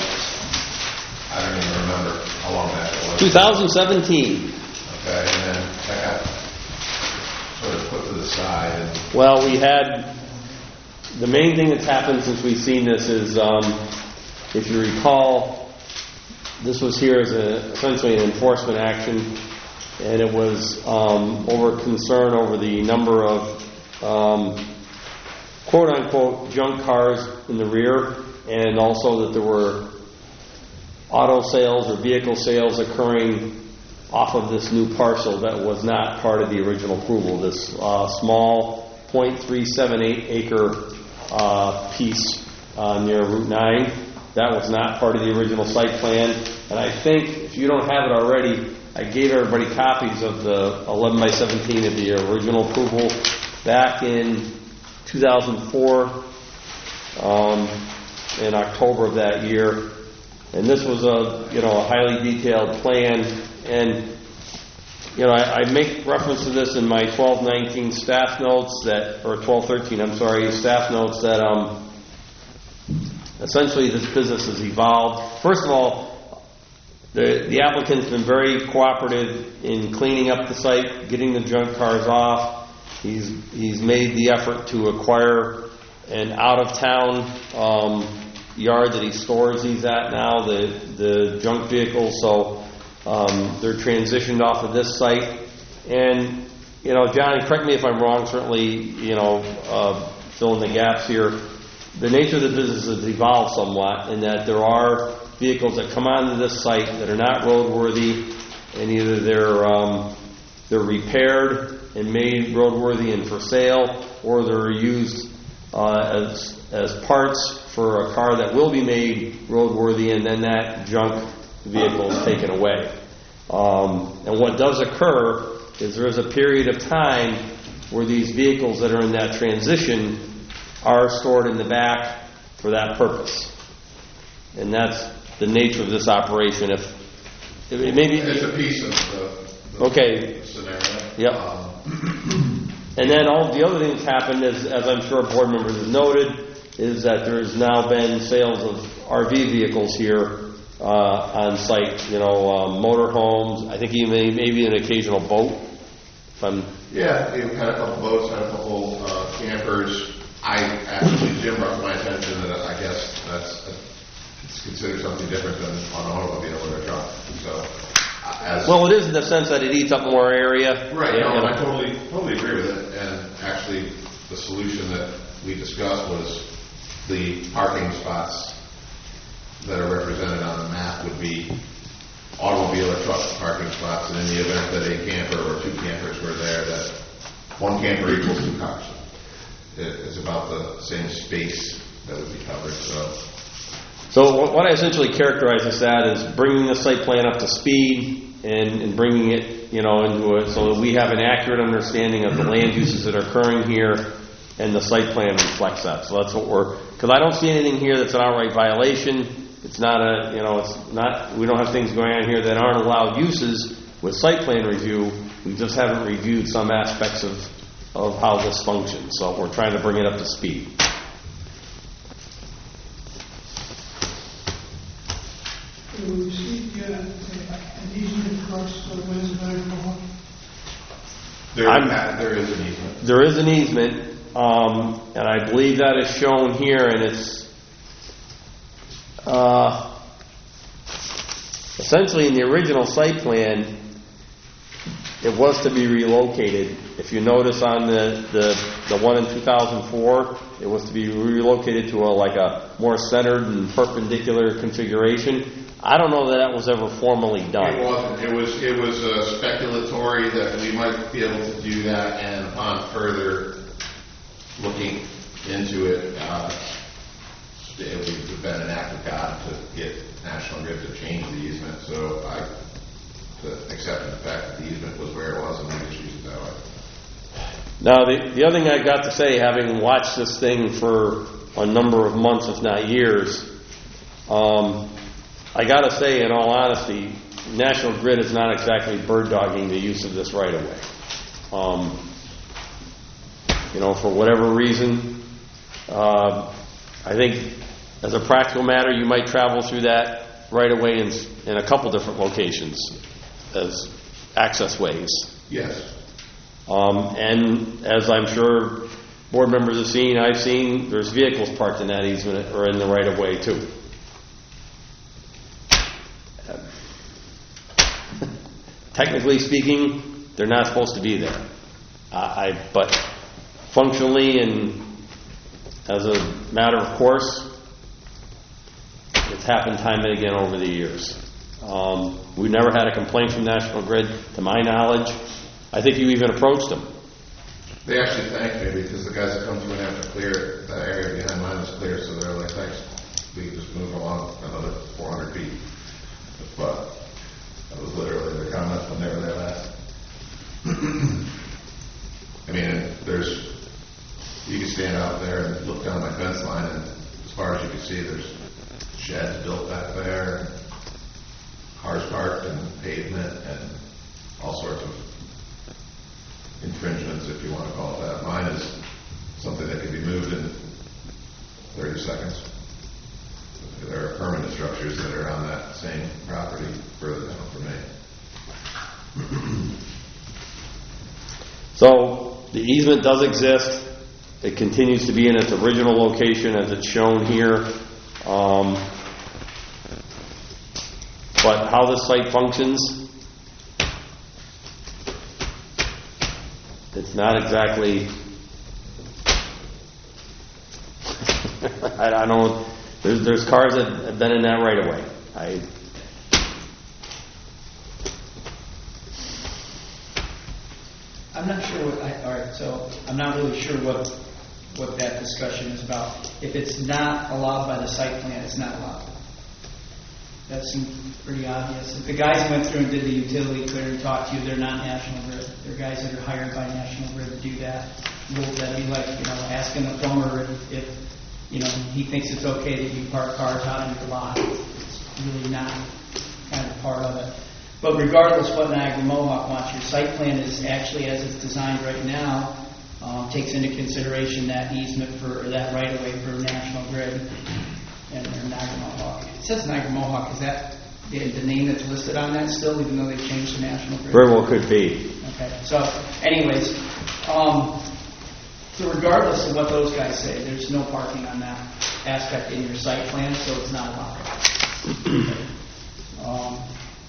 I don't even remember how long back it was. two thousand seventeen. Okay, and then that got sort of put to the side. And Well, we had, the main thing that's happened since we've seen this is, um, if you recall, this was here as a, essentially an enforcement action, and it was um, over concern over the number of um, quote-unquote junk cars in the rear, and also that there were auto sales or vehicle sales occurring off of this new parcel that was not part of the original approval. This uh, small zero point three seven eight acre uh, piece uh, near Route nine, that was not part of the original site plan. And I think, if you don't have it already, I gave everybody copies of the eleven by seventeen of the original approval back in two thousand four, um, in October of that year. And this was a, you know, a highly detailed plan. And, you know, I, I make reference to this in my twelve nineteen staff notes that, or twelve thirteen, I'm sorry, staff notes that um, essentially this business has evolved. First of all, the, the applicant's been very cooperative in cleaning up the site, getting the junk cars off. He's, he's made the effort to acquire an out-of-town um, yard that he stores these at now, the, the junk vehicles. So um, they're transitioned off of this site. And, you know, John, correct me if I'm wrong, certainly, you know, uh, fill in the gaps here. The nature of the business has evolved somewhat in that there are vehicles that come onto this site that are not roadworthy, and either they're um, they're repaired and made roadworthy and for sale, or they're used uh, as as parts for a car that will be made roadworthy, and then that junk vehicle is taken away. Um, and what does occur is there is a period of time where these vehicles that are in that transition are stored in the back for that purpose. And that's the nature of this operation. If, if it maybe it's a piece of the, the okay. scenario. Yep. Um, and then all the other things happened, is, as I'm sure board members have noted, is that there's now been sales of R V vehicles here uh, on site. You know, um, motorhomes. I think even maybe an occasional boat. If I'm yeah, we've had a couple boats, had a couple uh, campers. I actually, Jim brought to my attention that I guess that's it's considered something different than on an automobile or a truck. So, uh, as well, it is in the sense that it eats up more area. right. Yeah, No, you know. I totally totally agree with it. And actually, the solution that we discussed was the parking spots that are represented on the map would be automobile or truck parking spots, and in the event that a camper or two campers were there, that one camper equals two cars. It, it's about the same space that would be covered. So, So what I essentially characterize this as is bringing the site plan up to speed and, and bringing it, you know, into it so that we have an accurate understanding of the land uses that are occurring here, and the site plan reflects that. So that's what we're, because I don't see anything here that's an outright violation. It's not a, you know, it's not, we don't have things going on here that aren't allowed uses with site plan review. We just haven't reviewed some aspects of, of how this functions. So we're trying to bring it up to speed. We received uh, an easement across the Wednesday Mohawk. There, I'm- there is an easement. There is an easement, um, and I believe that is shown here, and it's uh, essentially in the original site plan, it was to be relocated. If you notice on the, the, the one in two thousand four, it was to be relocated to a, like a more centered and perpendicular configuration. I don't know that that was ever formally done. It wasn't. It was, it was uh, speculatory that we might be able to do that, and upon further looking into it, uh, it would have been an act of God to get National Grid to change the easement. So I accepted the fact that the easement was where it was, and we just used it that way. Now, the, the other thing I got to say, having watched this thing for a number of months, if not years, um, I got to say, in all honesty, National Grid is not exactly bird-dogging the use of this right-of-way. Um, you know, for whatever reason, uh, I think as a practical matter, you might travel through that right-of-way in, in a couple different locations as access ways. Yes. Um, and as I'm sure board members have seen, I've seen, there's vehicles parked in that easement or in the right-of-way too. Technically speaking, they're not supposed to be there. Uh, I, but functionally and as a matter of course, it's happened time and again over the years. Um, we've never had a complaint from National Grid, to my knowledge. I think you even approached them. They actually thanked me because the guys that come through and have to clear it, that area behind mine is clear, so they're like, thanks. We can just move along another four hundred feet. But that was literally their comment when they were there last. I mean, there's, you can stand out there and look down my fence line, and as far as you can see, there's sheds built back there, cars parked, and pavement, and all sorts of infringements, if you want to call it that. Mine is something that can be moved in thirty seconds. There are permanent structures that are on that same property further down from me. So the easement does exist. It continues to be in its original location as it's shown here. Um, but how this site functions, it's not exactly. I, I don't. There's there's cars that have been in that right away. I. I'm not sure what, I, all right, so I'm not really sure what, what that discussion is about. If it's not allowed by the site plan, it's not allowed. That seems pretty obvious. If the guys who went through and did the utility clear and talked to you, they're not National Grid. They're guys that are hired by National Grid to do that. Will that be like, you know, asking the plumber if, if, you know, he thinks it's okay that you park cars out in your lot. It's really not kind of part of it. But regardless what Niagara Mohawk wants, your site plan is actually, as it's designed right now, um, takes into consideration that easement for, or that right-of-way for National Grid and or Niagara Mohawk. It says Niagara Mohawk. Is that the, the name that's listed on that still, even though they've changed to National Grid? Very well could be. Okay. So, anyways, um, so regardless of what those guys say, there's no parking on that aspect in your site plan, so it's not allowed. um,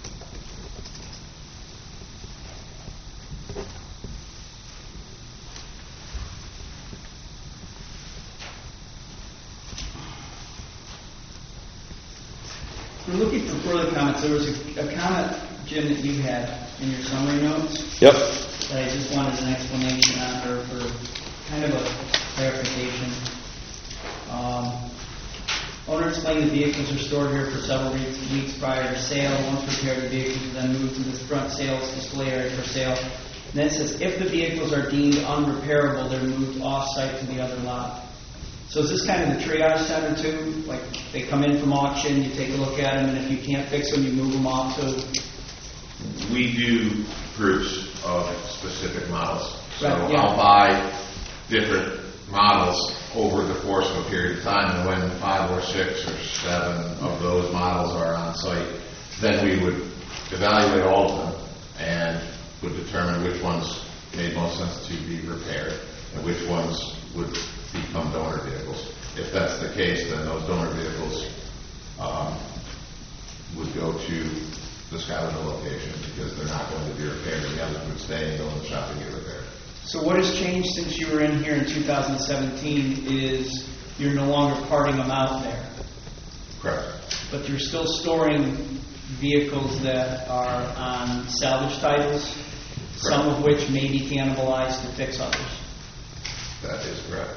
We're looking for further comments. There was a, a comment, Jim, that you had in your summary notes. Yep. That I just wanted an explanation on, or for kind of a clarification. Um, owner explained the vehicles are stored here for several weeks, weeks prior to sale. Once repaired, the vehicles are then moved to the front sales display area for sale. And then it says, if the vehicles are deemed unrepairable, they're moved off-site to the other lot. So is this kind of the triage center too? Like they come in from auction, you take a look at them, and if you can't fix them, you move them off to... We do groups of specific models. So Right, yeah. I'll buy different models over the course of a period of time, and when five or six or seven of those models are on site, then we would evaluate all of them and would determine which ones made most sense to be repaired, and which ones would become donor vehicles. If that's the case, then those donor vehicles um, would go to the Skylander location because they're not going to be repaired, and the others would stay and go in the shop and get repaired. So what has changed since you were in here in two thousand seventeen is you're no longer parting them out there, Correct. but you're still storing vehicles that are on salvage titles, some of which may be cannibalized to fix others. That is correct.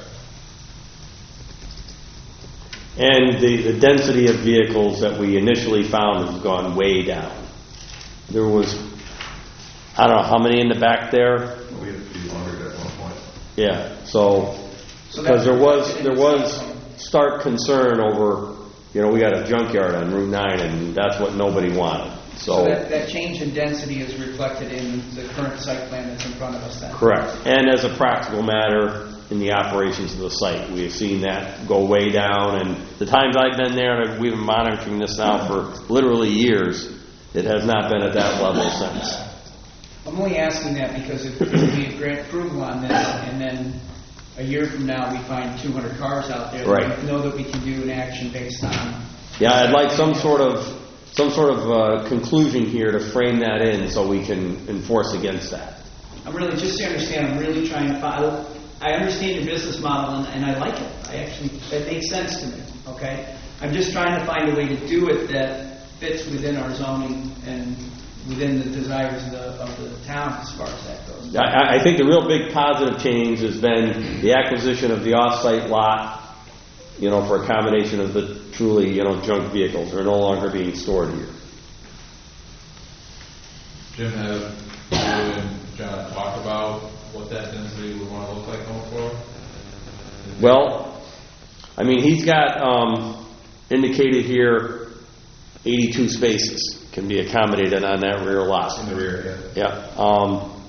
And the, the density of vehicles that we initially found has gone way down. There was, I don't know, how many in the back there? We had a few hundred at one point. Yeah, so, So because that's there was, reflected in there the was site plan. stark concern over, you know, we got a junkyard on Route nine, and that's what nobody wanted. So So, that, that change in density is reflected in the current site plan that's in front of us then? correct. And as a practical matter, in the operations of the site, we have seen that go way down, and the times I've been there, and we've been monitoring this now for literally years, it has not been at that level since. I'm only asking that because if, if we grant approval on this, and then a year from now we find two hundred cars out there, Right. we know that we can do an action based on. Yeah, I'd like some sort of, some sort of uh, conclusion here to frame that in so we can enforce against that. I'm really, just so you understand, I'm really trying to find, I understand your business model and, and I like it. I actually, that makes sense to me, okay? I'm just trying to find a way to do it that fits within our zoning and within the desires of the, of the town as far as that goes. I, I think the real big positive change has been the acquisition of the off-site lot, you know, for a combination of the truly, you know, junk vehicles. They're no longer being stored here. Jim, have you and John talked about what that density would want to look like going forward? Well, I mean, he's got um, indicated here eighty-two spaces can be accommodated on that rear lot. In the rear, yeah. Yeah. Um,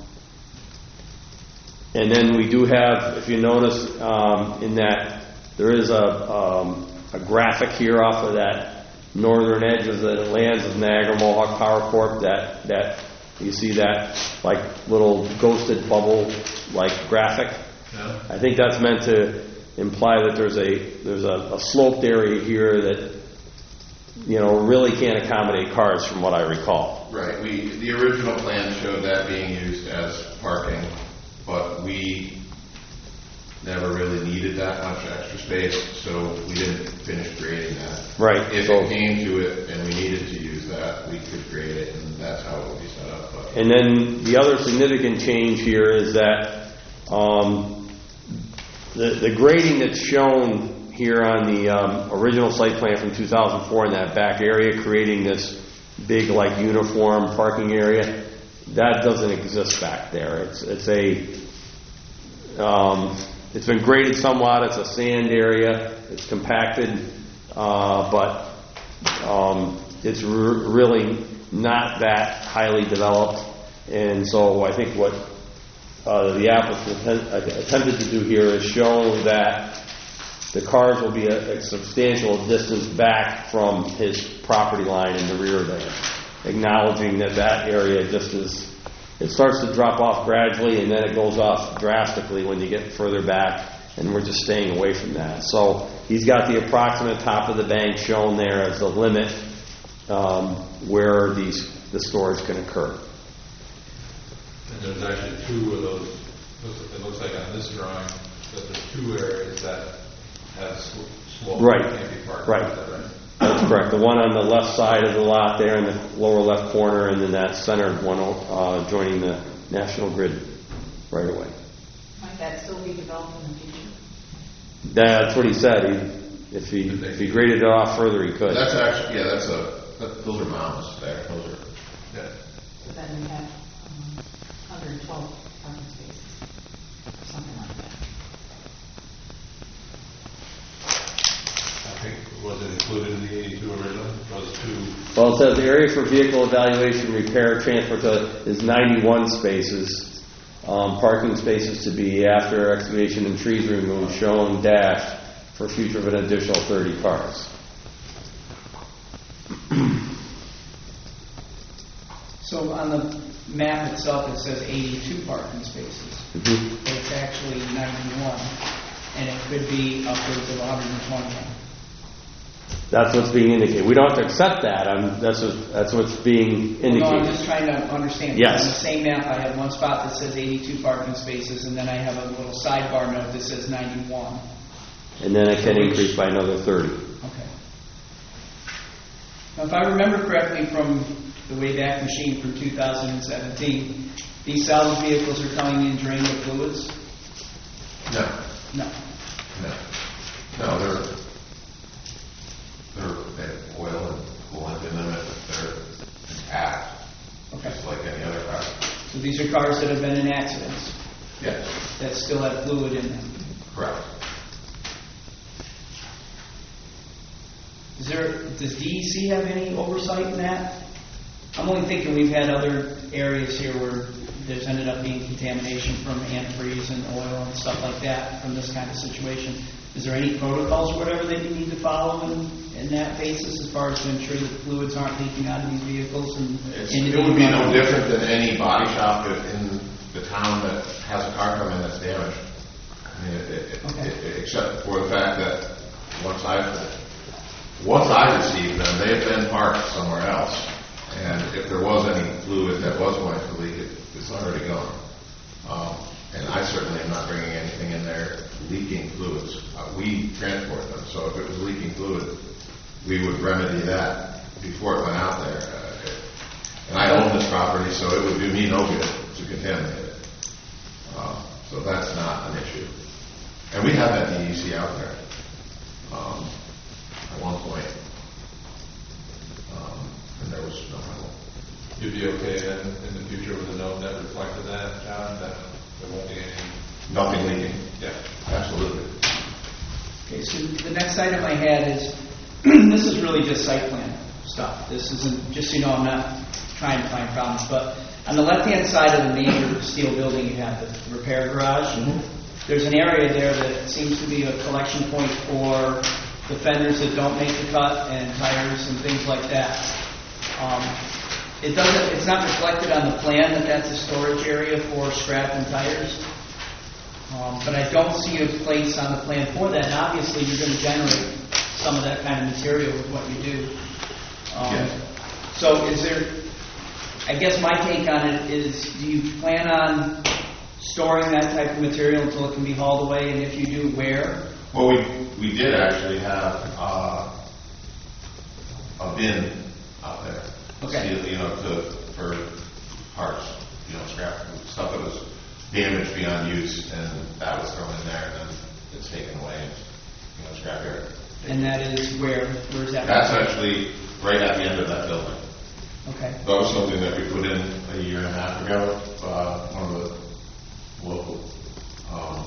and then we do have, if you notice, um, in that there is a, um, a graphic here off of that northern edge of the lands of Niagara Mohawk Power Corp. That that you see that like little ghosted bubble like graphic. Yeah. I think that's meant to imply that there's a there's a, a sloped area here that, you know, really can't accommodate cars from what I recall. Right. We, the original plan showed that being used as parking, but we never really needed that much extra space, so we didn't finish creating that. Right. If So- it came to it and we needed to use that, we could create it, and that's how it would be set up. But And then the other significant change here is that um, the, the grading that's shown here on the um, original site plan from two thousand four in that back area, creating this big like uniform parking area, that doesn't exist back there. It's it's a um, it's been graded somewhat. It's a sand area. It's compacted, uh, but um, it's r- really not that highly developed. And so I think what uh, the applicant atten- attempted to do here is show that the cars will be a, a substantial distance back from his property line in the rear there, acknowledging that that area just is, it starts to drop off gradually and then it goes off drastically when you get further back, and we're just staying away from that. So he's got the approximate top of the bank shown there as the limit um, where these the storage can occur. And there's actually two of those, looks- it looks like on this drawing, that there's two areas that have sl- slope. Right. Can't be parked. Right. Is that right? That's correct. The one on the left side of the lot there in the lower left corner, and then that centered one uh, joining the National Grid right away. Might that still be developed in the future? That's what he said. He, if he if he graded it off further, he could. that's actually, yeah, that's a, that, those are mounds there. Those are, Yeah. So then we have um, one hundred twelve parking spaces, or something like that. I think, was it included in the eighty-two original? Those two, Well, it says the area for vehicle evaluation, repair, transfer to is ninety-one spaces. Um, parking spaces to be after excavation and trees removed, shown dashed for future of an additional thirty cars. So on the map itself, it says eighty-two parking spaces. Mhm. But it's actually ninety-one, and it could be upwards of one hundred twenty. That's what's being indicated. We don't have to accept that. I'm, that's what, that's what's being No, I'm indicated. just trying to understand. Yes. On the same map, I have one spot that says eighty-two parking spaces, and then I have a little sidebar note that says ninety-one. And then it can increase by another thirty. Okay. Now, if I remember correctly from the Wayback Machine from two thousand seventeen, these salvage vehicles are coming in drained with fluids? No, No. no, no, they're, they're, they have oil and coolant in them, and they're intact, Okay. just like any other car. So these are cars that have been in accidents Yes, that still have fluid in them. correct. Is there, does D E C have any oversight in that? I'm only thinking we've had other areas here where there's ended up being contamination from antifreeze and oil and stuff like that from this kind of situation. Is there any protocols or whatever that you need to follow in, in that basis as far as to ensure that fluids aren't leaking out of these vehicles? And It's, into it would be the no environment? different than any body shop in the town that has a car come in that's damaged. I mean, it, it, Okay. it, it, except for the fact that once I've, once I received them, they've been parked somewhere else. And if there was any fluid that was going to leak, it, it's already gone. Um, and I certainly am not bringing anything in there leaking fluids. Uh, we transport them, so if it was leaking fluid, we would remedy that before it went out there. Uh, it, and I own this property, so it would do me no good to contaminate it. Uh, so that's not an issue. And we have that D E C out there um, at one point. Um, and there was no problem. You'd be okay then in the future with a note that reflected that, John, that there won't be any? Nothing leaking. Yeah. Absolutely. Okay, so the next item I had is, this is really just site plan stuff. This isn't, just so you know, I'm not trying to find problems, but on the left-hand side of the major steel building, you have the repair garage. There's an area there that seems to be a collection point for the fenders that don't make the cut and tires and things like that. Um, it doesn't, it's not reflected on the plan that that's a storage area for scrap and tires. Um, but I don't see a place on the plan for that, and obviously you're going to generate some of that kind of material with what you do. Um, Yes. So is there, I guess my take on it is, do you plan on storing that type of material until it can be hauled away, and if you do, where? Well, we we did actually have uh, a bin out there. Okay. Steel, you know, to, for parts, you know, scrap stuff that was damaged beyond use, and that was thrown in there, and then it's taken away, and, you know, scrap yard. And that is where? Where's that? That's actually right at the end of that building. Okay. That was something that we put in a year and a half ago. Uh, one of the local um,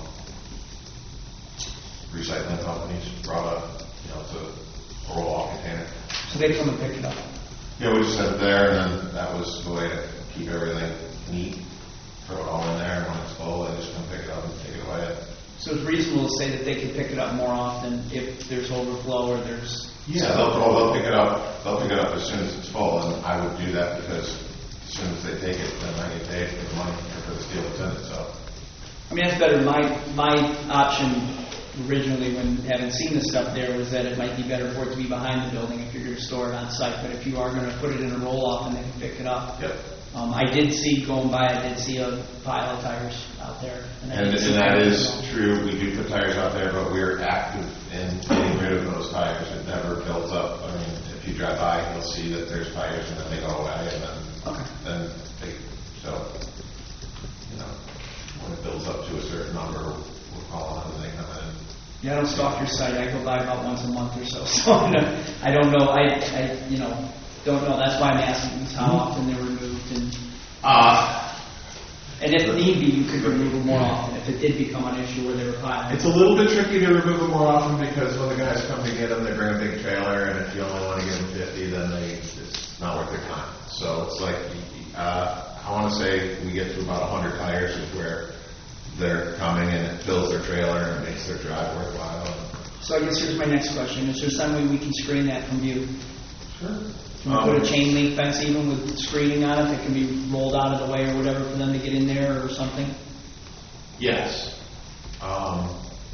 recycling companies brought up, you know, to a roll-off container. So they come and pick it up. Yeah, we just had it there, and then that was the way to keep everything neat. Throw it all in there, and when it's full, they just come pick it up and take it away. So it's reasonable to say that they can pick it up more often if there's overflow or there's... Yeah, they'll, oh, they'll pick it up. They'll pick it up as soon as it's full, and I would do that because as soon as they take it, then I get paid for the money or for the steel that's in it. So, I mean, that's better. My my option originally, when having seen the stuff there, was that it might be better for it to be behind the building if you're going to store it on site. But if you are going to put it in a roll-off and they can pick it up, yep. um, I did see going by. I did see a pile of tires out there, and, I And, did see and that tires is as well. true. We do put tires out there, but we're active in getting rid of those tires. It never builds up. I mean, if you drive by, you'll see that there's tires, and then they go away, and then Okay. then they so you know when it builds up to a certain number, we'll call them and they come in. Yeah, I don't stalk your site. I go by about once a month or so, so I don't know. I, I you know, don't know. That's why I'm asking is how often they're removed, and Uh, and if need be, you could remove them more often if it did become an issue where they were piling. It's a little bit tricky to remove them more often because when the guys come to get them, they bring a big trailer, and if you only want to give them fifty, then they, it's not worth their time. So it's like, uh, I want to say we get to about one hundred tires is where they're coming, and it fills their trailer and it makes their drive worthwhile. So I guess here's my next question. Is there some way we can screen that from view? Sure. Can we put a chain link fence even with screening on it that can be rolled out of the way or whatever for them to get in there or something? Yes. Um,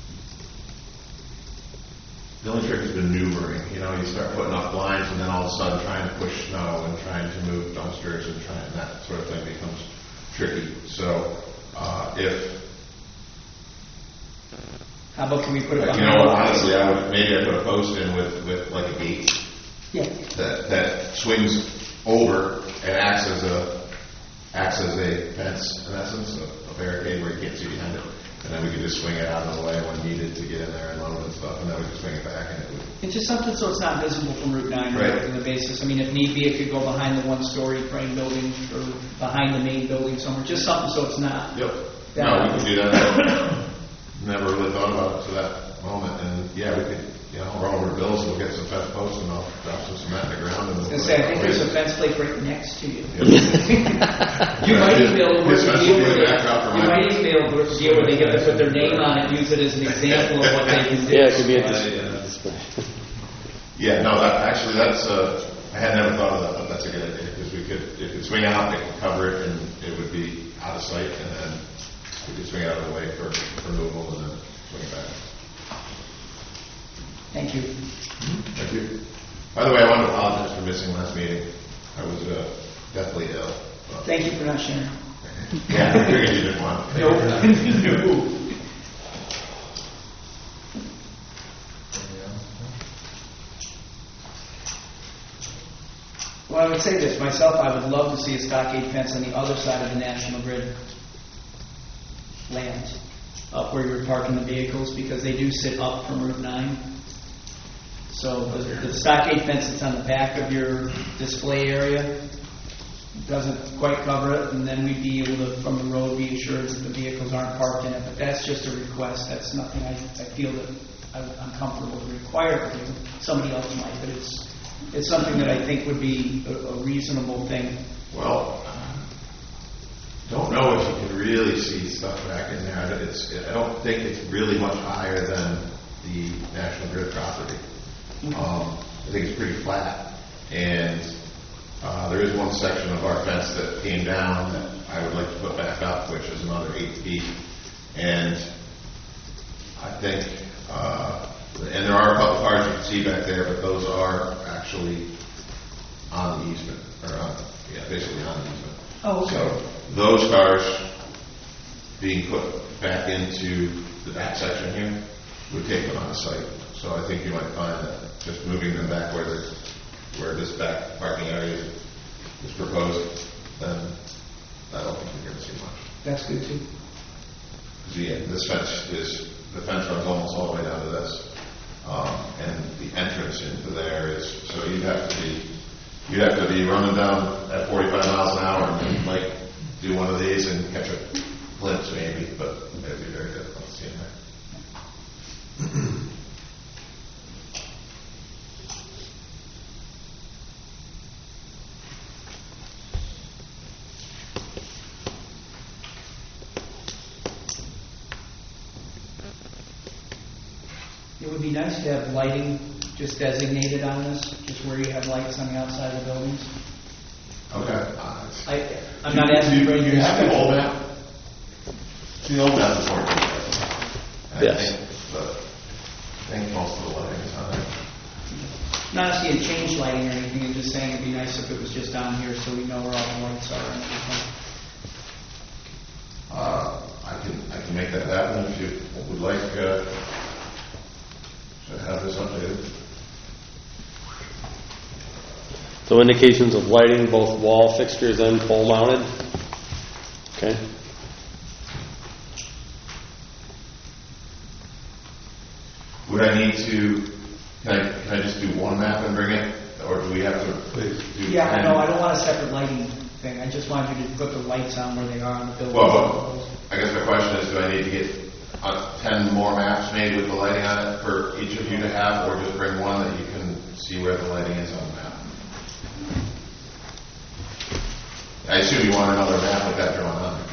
the only trick has been maneuvering. You know, you start putting up blinds and then all of a sudden trying to push snow and trying to move dumpsters and trying that sort of thing becomes tricky. So uh, if How about can we put it you behind know, the honestly, I would maybe I put a post in with, with like a gate Yeah. that that swings over and acts as a acts as a fence in essence, a, a barricade where you can't see behind it. And then we could just swing it out of the way when needed to get in there and load and stuff, and then we could swing it back and it would. It's just something so it's not visible from Route nine Right. on the basis. I mean, if need be, it could go behind the one-story frame building or behind the main building somewhere. Just something so it's not. Yep. Yeah. No, we could do that. Never really thought about it to that moment, and yeah, we could, you know, roll over to Bill's, we'll get some fence posts and I'll drop some cement in the ground. And I was going to say, I think there's a fence plate right next to you. Yep. You might even be able to work His a fence deal will be where the they, backdrop for you mine. might even be able to work a deal where they get to put their name on it, use it as an example of what they can do. Yeah, it could be a display. Yeah, no, that, actually, that's, uh, I had never thought of that, but that's a good idea, because we could, if it swing out, they could cover it, and it would be out of sight, and then we could swing it out of the way for for removal, and then swing it back. Thank you. Thank you. By the way, I want to apologize for missing last meeting. I was uh, deathly ill. but- Thank you for not sharing. Yeah, I figured you didn't want. No. No. Well, I would say this, myself, I would love to see a stockade fence on the other side of the National Grid land, up where you're parking the vehicles, because they do sit up from Route nine. So the, the stockade fence that's on the back of your display area doesn't quite cover it, and then we'd be able to, from the road, be assured that the vehicles aren't parked in it. But that's just a request. That's nothing I, I feel that I, I'm comfortable to require of you. Somebody else might, but it's it's something that I think would be a, a reasonable thing. Well, don't know if you can really see stuff back in there. It's, I don't think it's really much higher than the National Grid property. Um, I think it's pretty flat, and uh, there is one section of our fence that came down that I would like to put back up, which is another eight feet. And I think, uh, and there are a couple cars you can see back there, but those are actually on the easement, or on, yeah, basically on the easement. Oh, okay. So those cars being put back into the back section here would take them out of sight. So I think you might find that just moving them back where they're, where this back parking area is proposed, then I don't think you're going to see much. That's good too. 'Cause, yeah, this fence is, the fence runs almost all the way down to this. Um, and the entrance into there is, so you'd have to be, you'd have to be running down at forty-five miles an hour and then, like do one of these and catch a glimpse maybe, but it'd be very difficult to see in there. It would be nice to have lighting just designated on this, just where you have lights on the outside of the buildings. Okay. Uh, I, I'm not asking for you, any. you have the old map? The old map is more detailed. I Yes. think, but I think most of the lighting is on there. Not asking to change lighting or anything, I'm just saying it'd be nice if it was just on here so we know where all the lights are and everything. Uh, I can, I can make that happen if you would like, uh, to have this updated. So indications of lighting, both wall fixtures and pole mounted. Okay. Would I need to, can I, can I just do one map and bring it, or do we have to do? Yeah, I ten? know, I don't want a separate lighting thing, I just wanted you to put the lights on where they are on the building. Well, I guess my question is, do I need to get uh, ten more maps made with the lighting on it for each of you to have, or just bring one that you can see where the lighting is on the map? I assume you want another map with that drawn on it.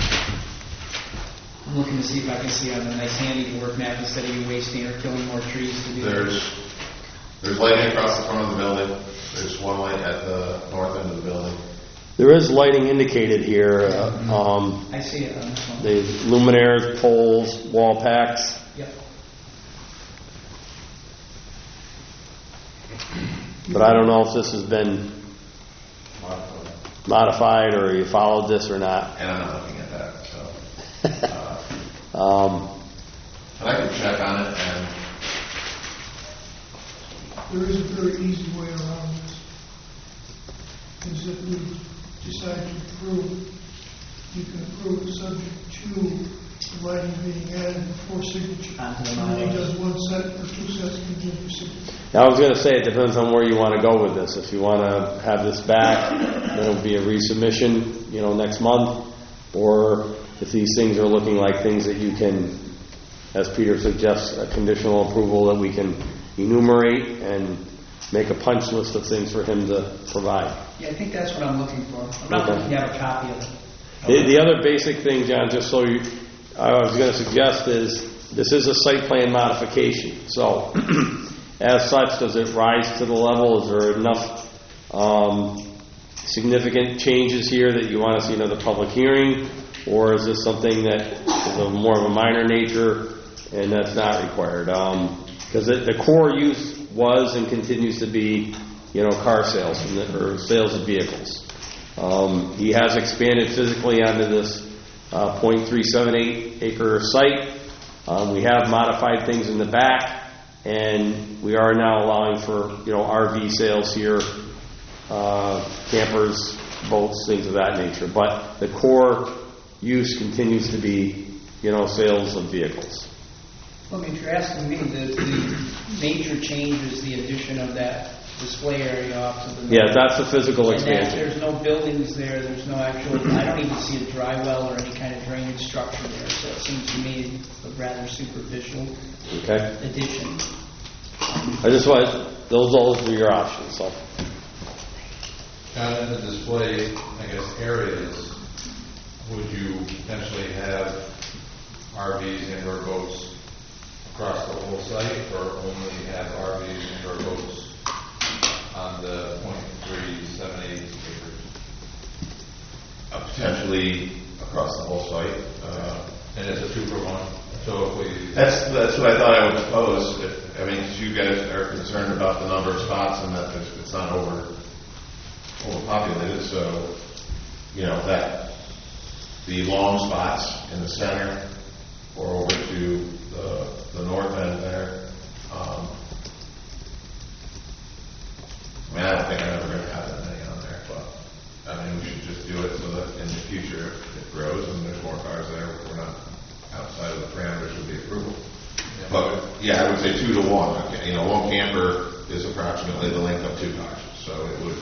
I'm looking to see if I can see on a nice handy work map instead of you wasting or killing more trees to do that. There's, There's lighting across the front of the building. There's one light at the north end of the building. There is lighting indicated here. Uh, um, I see it on this one. the luminaires, poles, wall packs. Yep. But I don't know if this has been modified or you followed this or not. And I'm not looking at that, so. Uh, Um, and I can check on it, and There is a very easy way around this. Is if we decide to approve, you can approve it subject to the lighting being added before signature. Onto the And then he bylaws. does one set or two sets and then your signature. Now, I was going to say, it depends on where you want to go with this. If you want to have this back, then it'll be a resubmission, you know, next month. Or if these things are looking like things that you can, as Peter suggests, a conditional approval that we can enumerate and make a punch list of things for him to provide. Yeah, I think that's what I'm looking for. I'm not Okay. looking to have a copy of it. The, the other basic thing, John, just so you, I was going to suggest is, this is a site plan modification. So, as such, does it rise to the level? Is there enough um, significant changes here that you want to see another public hearing? Or is this something that is of more of a minor nature and that's not required? Because the, the core use was and continues to be, you know, car sales from the, or sales of vehicles. Um, he has expanded physically onto this uh, point three seven eight acre site. Um, we have modified things in the back, and we are now allowing for, you know, R V sales here, uh, campers, boats, things of that nature. But the core use continues to be, you know, sales of vehicles. Well, if you're asking me, the, the major change is the addition of that display area off to the north. Yeah, that's the physical And that expansion. there's no buildings there, there's no actual, I don't even see a dry well or any kind of drainage structure there, so it seems to me a rather superficial Okay. addition. I just want, those, those are your options, so. Kind of in the display, I guess, areas, would you potentially have R Vs and or boats across the whole site, or only have R Vs and or boats on the point three seven eight acres? uh, potentially across the whole site. Uh, And it's a two for one, so if we... That's that's what I thought I would propose. If, I mean, if you guys are concerned about the number of spots and that it's, it's not over overpopulated, so you know that the long spots in the center or over to the the north end there. Um, I mean, I don't think I'm ever going to have that many on there, but I mean, we should just do it so that in the future, if it grows and there's more cars there, we're not outside of the parameters of the approval. Yeah. But yeah, I would say two to one. Okay, you know, one camper is approximately the length of two cars, so it would.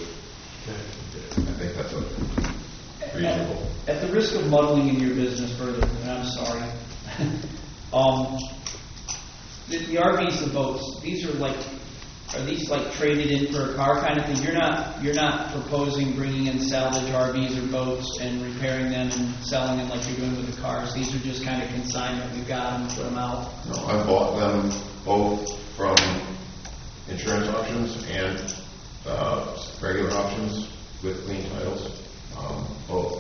I think that's a reasonable. At, at the risk of muddling in your business further, and I'm sorry, um, the, the R Vs, the boats, these are like, are these like traded in for a car kind of thing? You're not, you're not proposing bringing in salvage R Vs or boats and repairing them and selling them like you're doing with the cars. These are just kind of consignment. We've got them, put them out. No, I bought them both from insurance auctions and uh, regular auctions with clean titles. Um, both.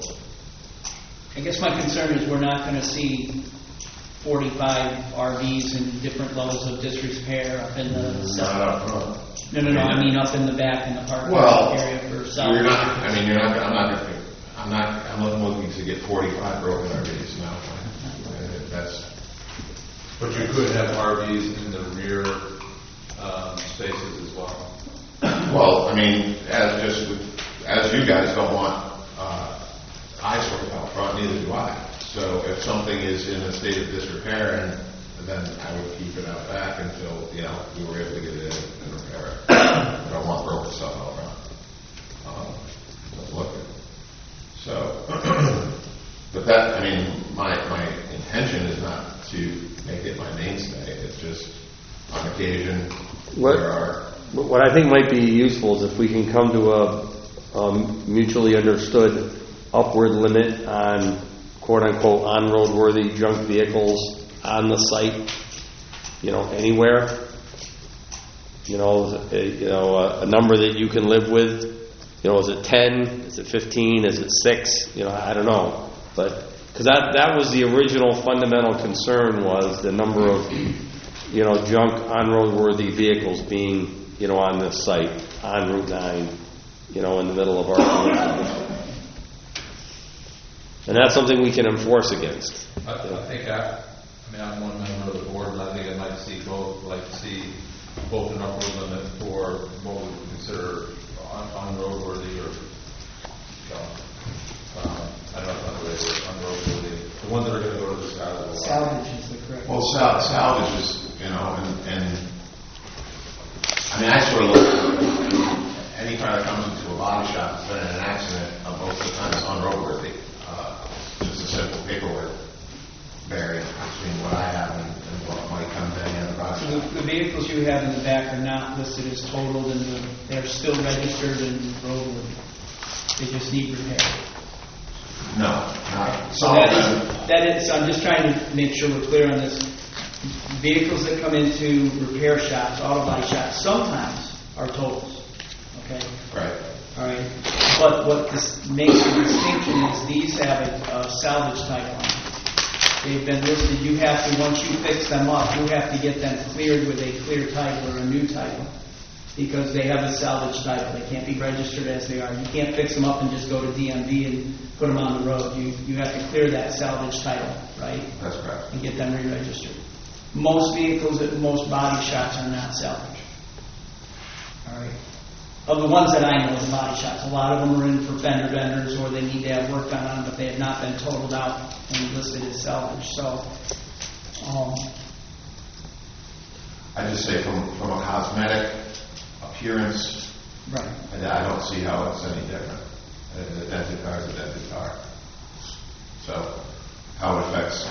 I guess my concern is we're not going to see forty-five R Vs in different levels of disrepair up in the Not up front. No, no, no. I mean up in the back in the parking Well, area for salvage. You're not. I mean, you're not. I'm not. Gonna, I'm not. I'm not looking to get forty-five broken R Vs now. That's. But you could have R Vs in the rear um, spaces as well. Well, I mean, as just with, as you guys don't want uh, eyesore out front, neither do I. So if something is in a state of disrepair, and then I would keep it out back until you know we were able to get it in and repair it. I don't want broken stuff out front. Um, doesn't look good. So, but that, I mean, my my intention is not to make it my mainstay. It's just on occasion What- there are. What I think might be useful is if we can come to a um, mutually understood upward limit on quote-unquote on-road worthy junk vehicles on the site, you know, anywhere. You know, a, you know, a, a number that you can live with. You know, is it ten? Is it fifteen? Is it six? You know, I don't know. But because that that was the original fundamental concern, was the number of, you know, junk on-road-worthy vehicles being, you know, on this site on Route nine, you know, in the middle of our community. And that's something we can enforce against. I, I think I, I mean, I'm one member of the board, and I think I'd like to see both, like to see both an upper limit for what we would consider on, on roadworthy or, you know, um, I don't know if that's on roadworthy. The ones that are going to go to the side of the line. Salvage is the correct. Well, sal- salvage is, you know, and, and I mean, I sort of look at any car that comes into a body shop that's been in an accident, uh, most of the time it's unroadworthy. Uh, just a simple paperwork barrier between what I have and, and what might come to any other body The, shop. the vehicles you have in the back are not listed as totaled, and the, they're still registered and roadworthy. They just need repair. No, not. So that is, that is, I'm just trying to make sure we're clear on this. Vehicles that come into repair shops, auto body shops, sometimes are totals. Okay? Right. All right. But what this makes the distinction is these have a, a salvage type on them. They've been listed. You have to, once you fix them up, you have to get them cleared with a clear title or a new title, because they have a salvage title. They can't be registered as they are. You can't fix them up and just go to D M V and put them on the road. You you have to clear that salvage title, right? That's correct. And get them re-registered. Most vehicles at most body shops are not salvage. All right. Of the ones that I know in body shops, a lot of them are in for fender benders, or they need to have work done on them, but they have not been totaled out and listed as salvage. So, um, I just say from, from a cosmetic appearance, right. I, I don't see how it's any different. A dented car is a dented car. So, how it affects.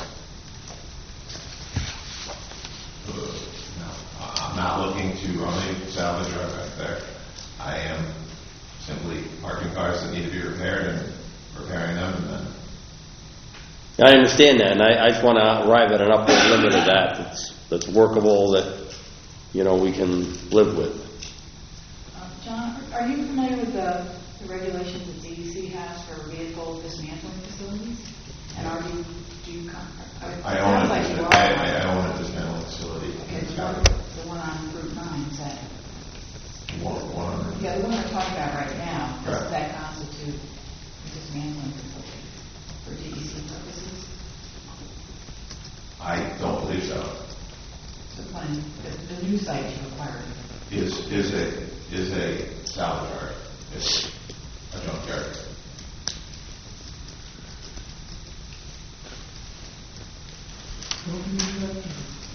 Uh, no, I'm not looking to run a salvage yard back there. I am simply parking cars that need to be repaired and repairing them, and then. I understand that, and I, I just want to arrive at an upper limit of that that's, that's workable, that, you know, we can live with. Um, John, are you familiar with the, the regulations that D E C has for vehicle dismantling facilities? And are you, do you come? Are, I it own sounds like it. you I, are. I, I own a dismantling facility. Okay, It's the got one, the one on Route nine, is that? one, one hundred. Yeah, the one we're talking about right now, does Correct. that constitute a dismantling facility for D E C purposes? I don't believe so. The one, the, the new site you acquired. Is is a is a salvage yard. It's a junkyard. What can you do?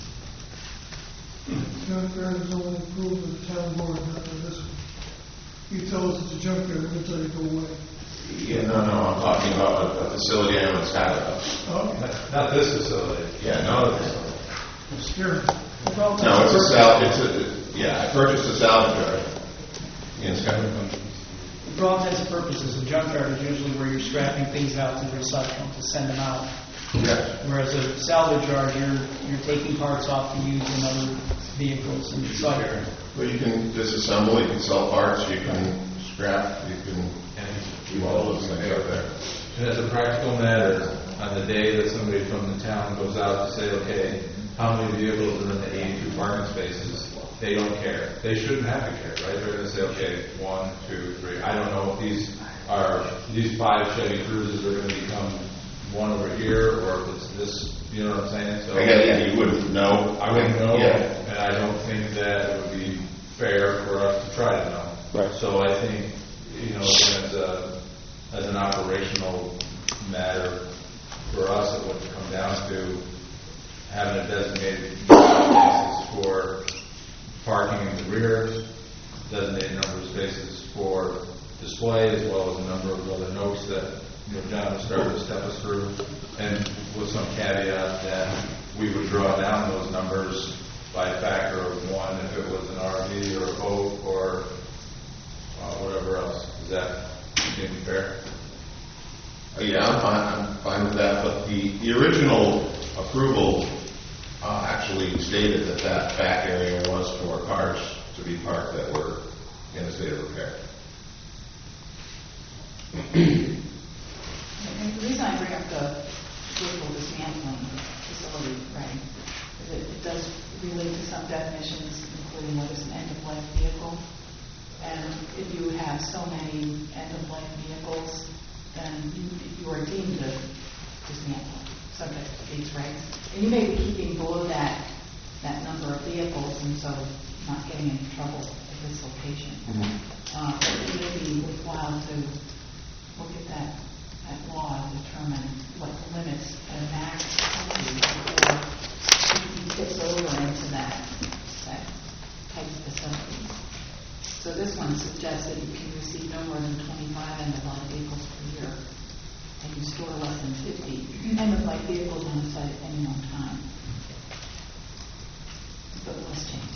Junkyard is only approved with the town board, not with this one. You tell us it's a junkyard, we'll tell you to go away. Yeah, no, no, I'm talking about a, a facility I own in Skyler. Okay. Not this facility. Yeah, no, it's, I'm scared. no, it's a sal. It's a yeah. I purchased a salvage yard in Skyler. For all intents and purposes, a junkyard is usually where you're scrapping things out to recycle, to send them out. Yes. Whereas a salvage yard, you're you're taking parts off to use in other vehicles and such. Well, you can disassemble. You can sell parts. You can scrap. You can do all those things out there. And as a practical matter, on the day that somebody from the town goes out to say, okay, how many vehicles are in the eighty-two parking spaces, they don't care. They shouldn't have to care, right? They're going to say, okay, one, two, three. I don't know if these are, these five Chevy Cruises are going to become one over here, or if it's this, you know what I'm saying? So I guess, yeah, you wouldn't know. I wouldn't know, Yeah. and I don't think that it would be fair for us to try to know. Right. So I think, you know, as a, as an operational matter, for us, it would come down to having a designated spaces for parking in the rear, designated number of spaces for display, as well as a number of other notes that, you know, John was starting to step us through, and with some caveat that we would draw down those numbers by a factor of one if it was an R V or a boat or uh, whatever else. Is that seem fair? Uh, Yeah, I'm fine, I'm fine with that, but the, the original approval uh, actually stated that that back area was for cars to be parked that were in a state of repair. And the reason I bring up the vehicle dismantling facility, right, is it, it does relate to some definitions, including what is an end-of-life vehicle. And if you have so many end-of-life vehicles, then you, you are deemed to dismantle, subject to these regs. And you may be keeping below that that number of vehicles, and so not getting into trouble at this location. Mm-hmm. Uh, but it may be worthwhile to look at that, that law and determine what limits and max before he tips over into that, that type of facility. So this one suggests that you can receive no more than twenty-five end-of-life vehicles per year, and you store less than fifty end-of-life vehicles on the site at any one time. But let's change.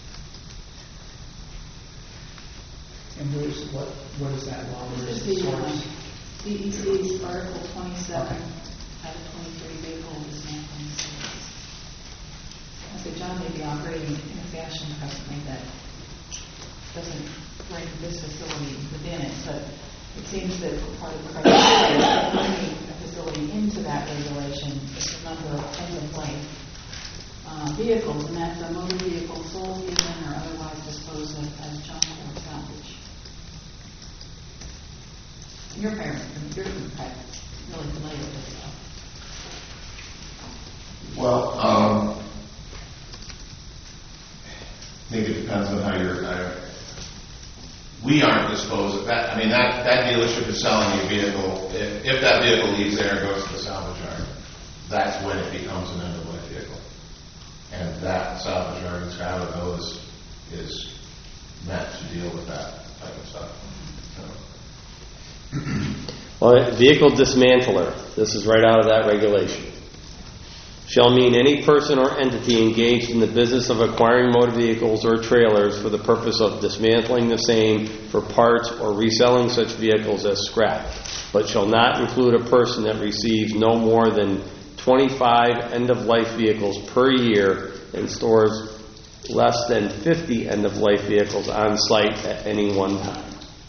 And where's, what, what is that law? Where's This is the the um, source? D E C's Article twenty-seven, Title twenty-three, vehicle dismantling services. I said John may be operating in a fashion presently that doesn't bring this facility within it, but it seems that part of the criteria of bringing a facility into that regulation is the number of end-of-life uh, vehicles, and that's a motor vehicle sold, given, or otherwise disposed of as junk or salvage. Your parents, you're really familiar with this stuff. Well, um, I think it depends on how you're, uh, we aren't disposed of that. I mean, that, that dealership is selling you a vehicle. If, if that vehicle leaves there and goes to the salvage yard, that's when it becomes an end-of-life vehicle. And that salvage yard in Schuylerville is, is meant to deal with that type of stuff. So. Well, vehicle dismantler, this is right out of that regulation, shall mean any person or entity engaged in the business of acquiring motor vehicles or trailers for the purpose of dismantling the same for parts or reselling such vehicles as scrap, but shall not include a person that receives no more than twenty-five end-of-life vehicles per year and stores less than fifty end-of-life vehicles on site at any one time.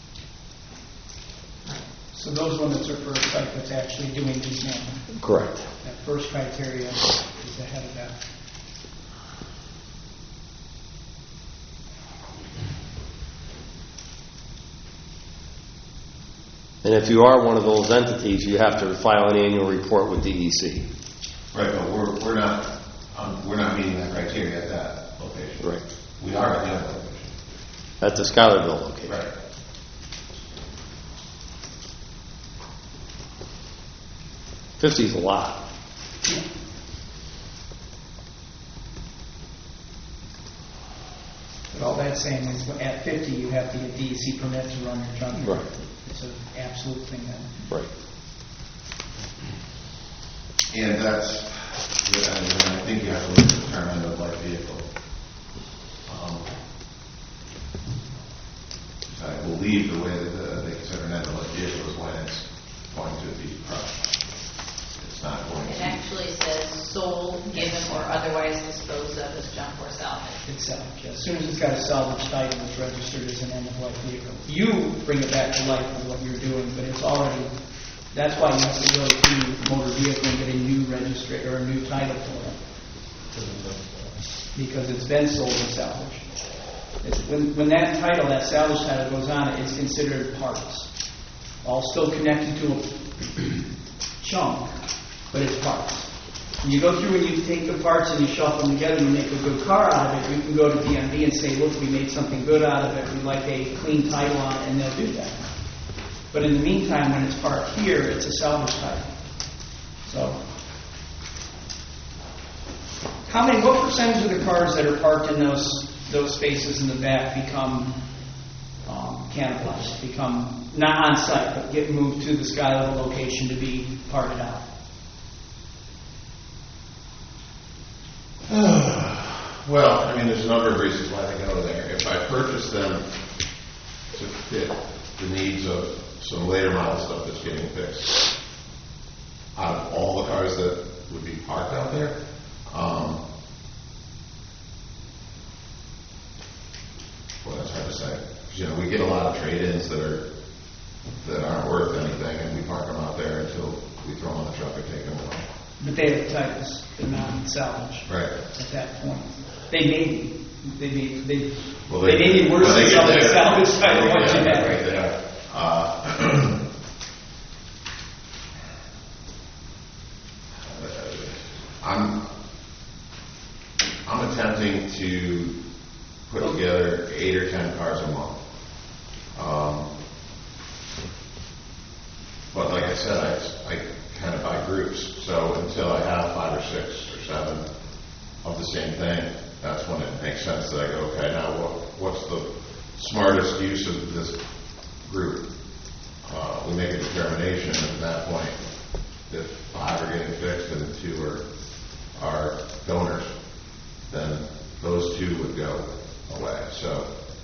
So those limits are for a site that's actually doing dismantling. Correct. That first criteria is ahead of that. And if you are one of those entities, you have to file an annual report with D E C. Right, but we're, we're not um, we're not meeting that criteria at that location. Right. We are at the other location. At the Schuylerville location. Right. fifty is a lot. But all that's saying is at fifty, you have to get D E C permit to run your junk yard. Right. It's an absolute thing then. Right. And that's, yeah, I, mean, I think you have to look at the term end-of-life vehicle. Um, I believe the way that the, they consider an end-of-life vehicle is when it's going to be crushed. It's not going It to. actually says sold, given, or otherwise disposed of as junk or salvage. It's salvage. As soon as it's got a salvage title, it's registered as an end-of-life vehicle. You bring it back to life with what you're doing, but it's already, that's why you have to go to motor vehicle and get a new registry or a new title for it. Because it's been sold as salvage. It's, when, when that title, that salvage title goes on, it's considered parts. All still connected to a chunk, but it's parts. When you go through and you take the parts and you shuffle them together and you make a good car out of it, you can go to D M V and say, look, we made something good out of it, we'd like a clean title on it, and they'll do that. But in the meantime, when it's parked here, it's a salvage title. So, how many, what percentage of the cars that are parked in those those spaces in the back become um, cannibalized, become not on site, but get moved to the Schuylerville location to be parted out? Well, I mean, there's a number of reasons why they go there. If I purchase them to fit the needs of some later model stuff that's getting fixed, out of all the cars that would be parked out there, um, you know, we get a lot of trade-ins that are, that aren't worth anything, and we park them out there until we throw them on the truck and take them away. But they have titles, they're not salvage. Right. At that point. They may be, they may, they, Well, they may be worse well, than they some of get the there. salvage title They ones get you there, have. right there. Uh, I'm, I'm attempting to put together eight or ten cars a month. Um, but like I said, I, I kind of buy groups. So until I have five or six or seven of the same thing, that's when it makes sense that I go, okay, now what, what's the smartest use of this group? Uh, we make a determination, and at that point, if five are getting fixed and two are, are donors, then those two would go away. So,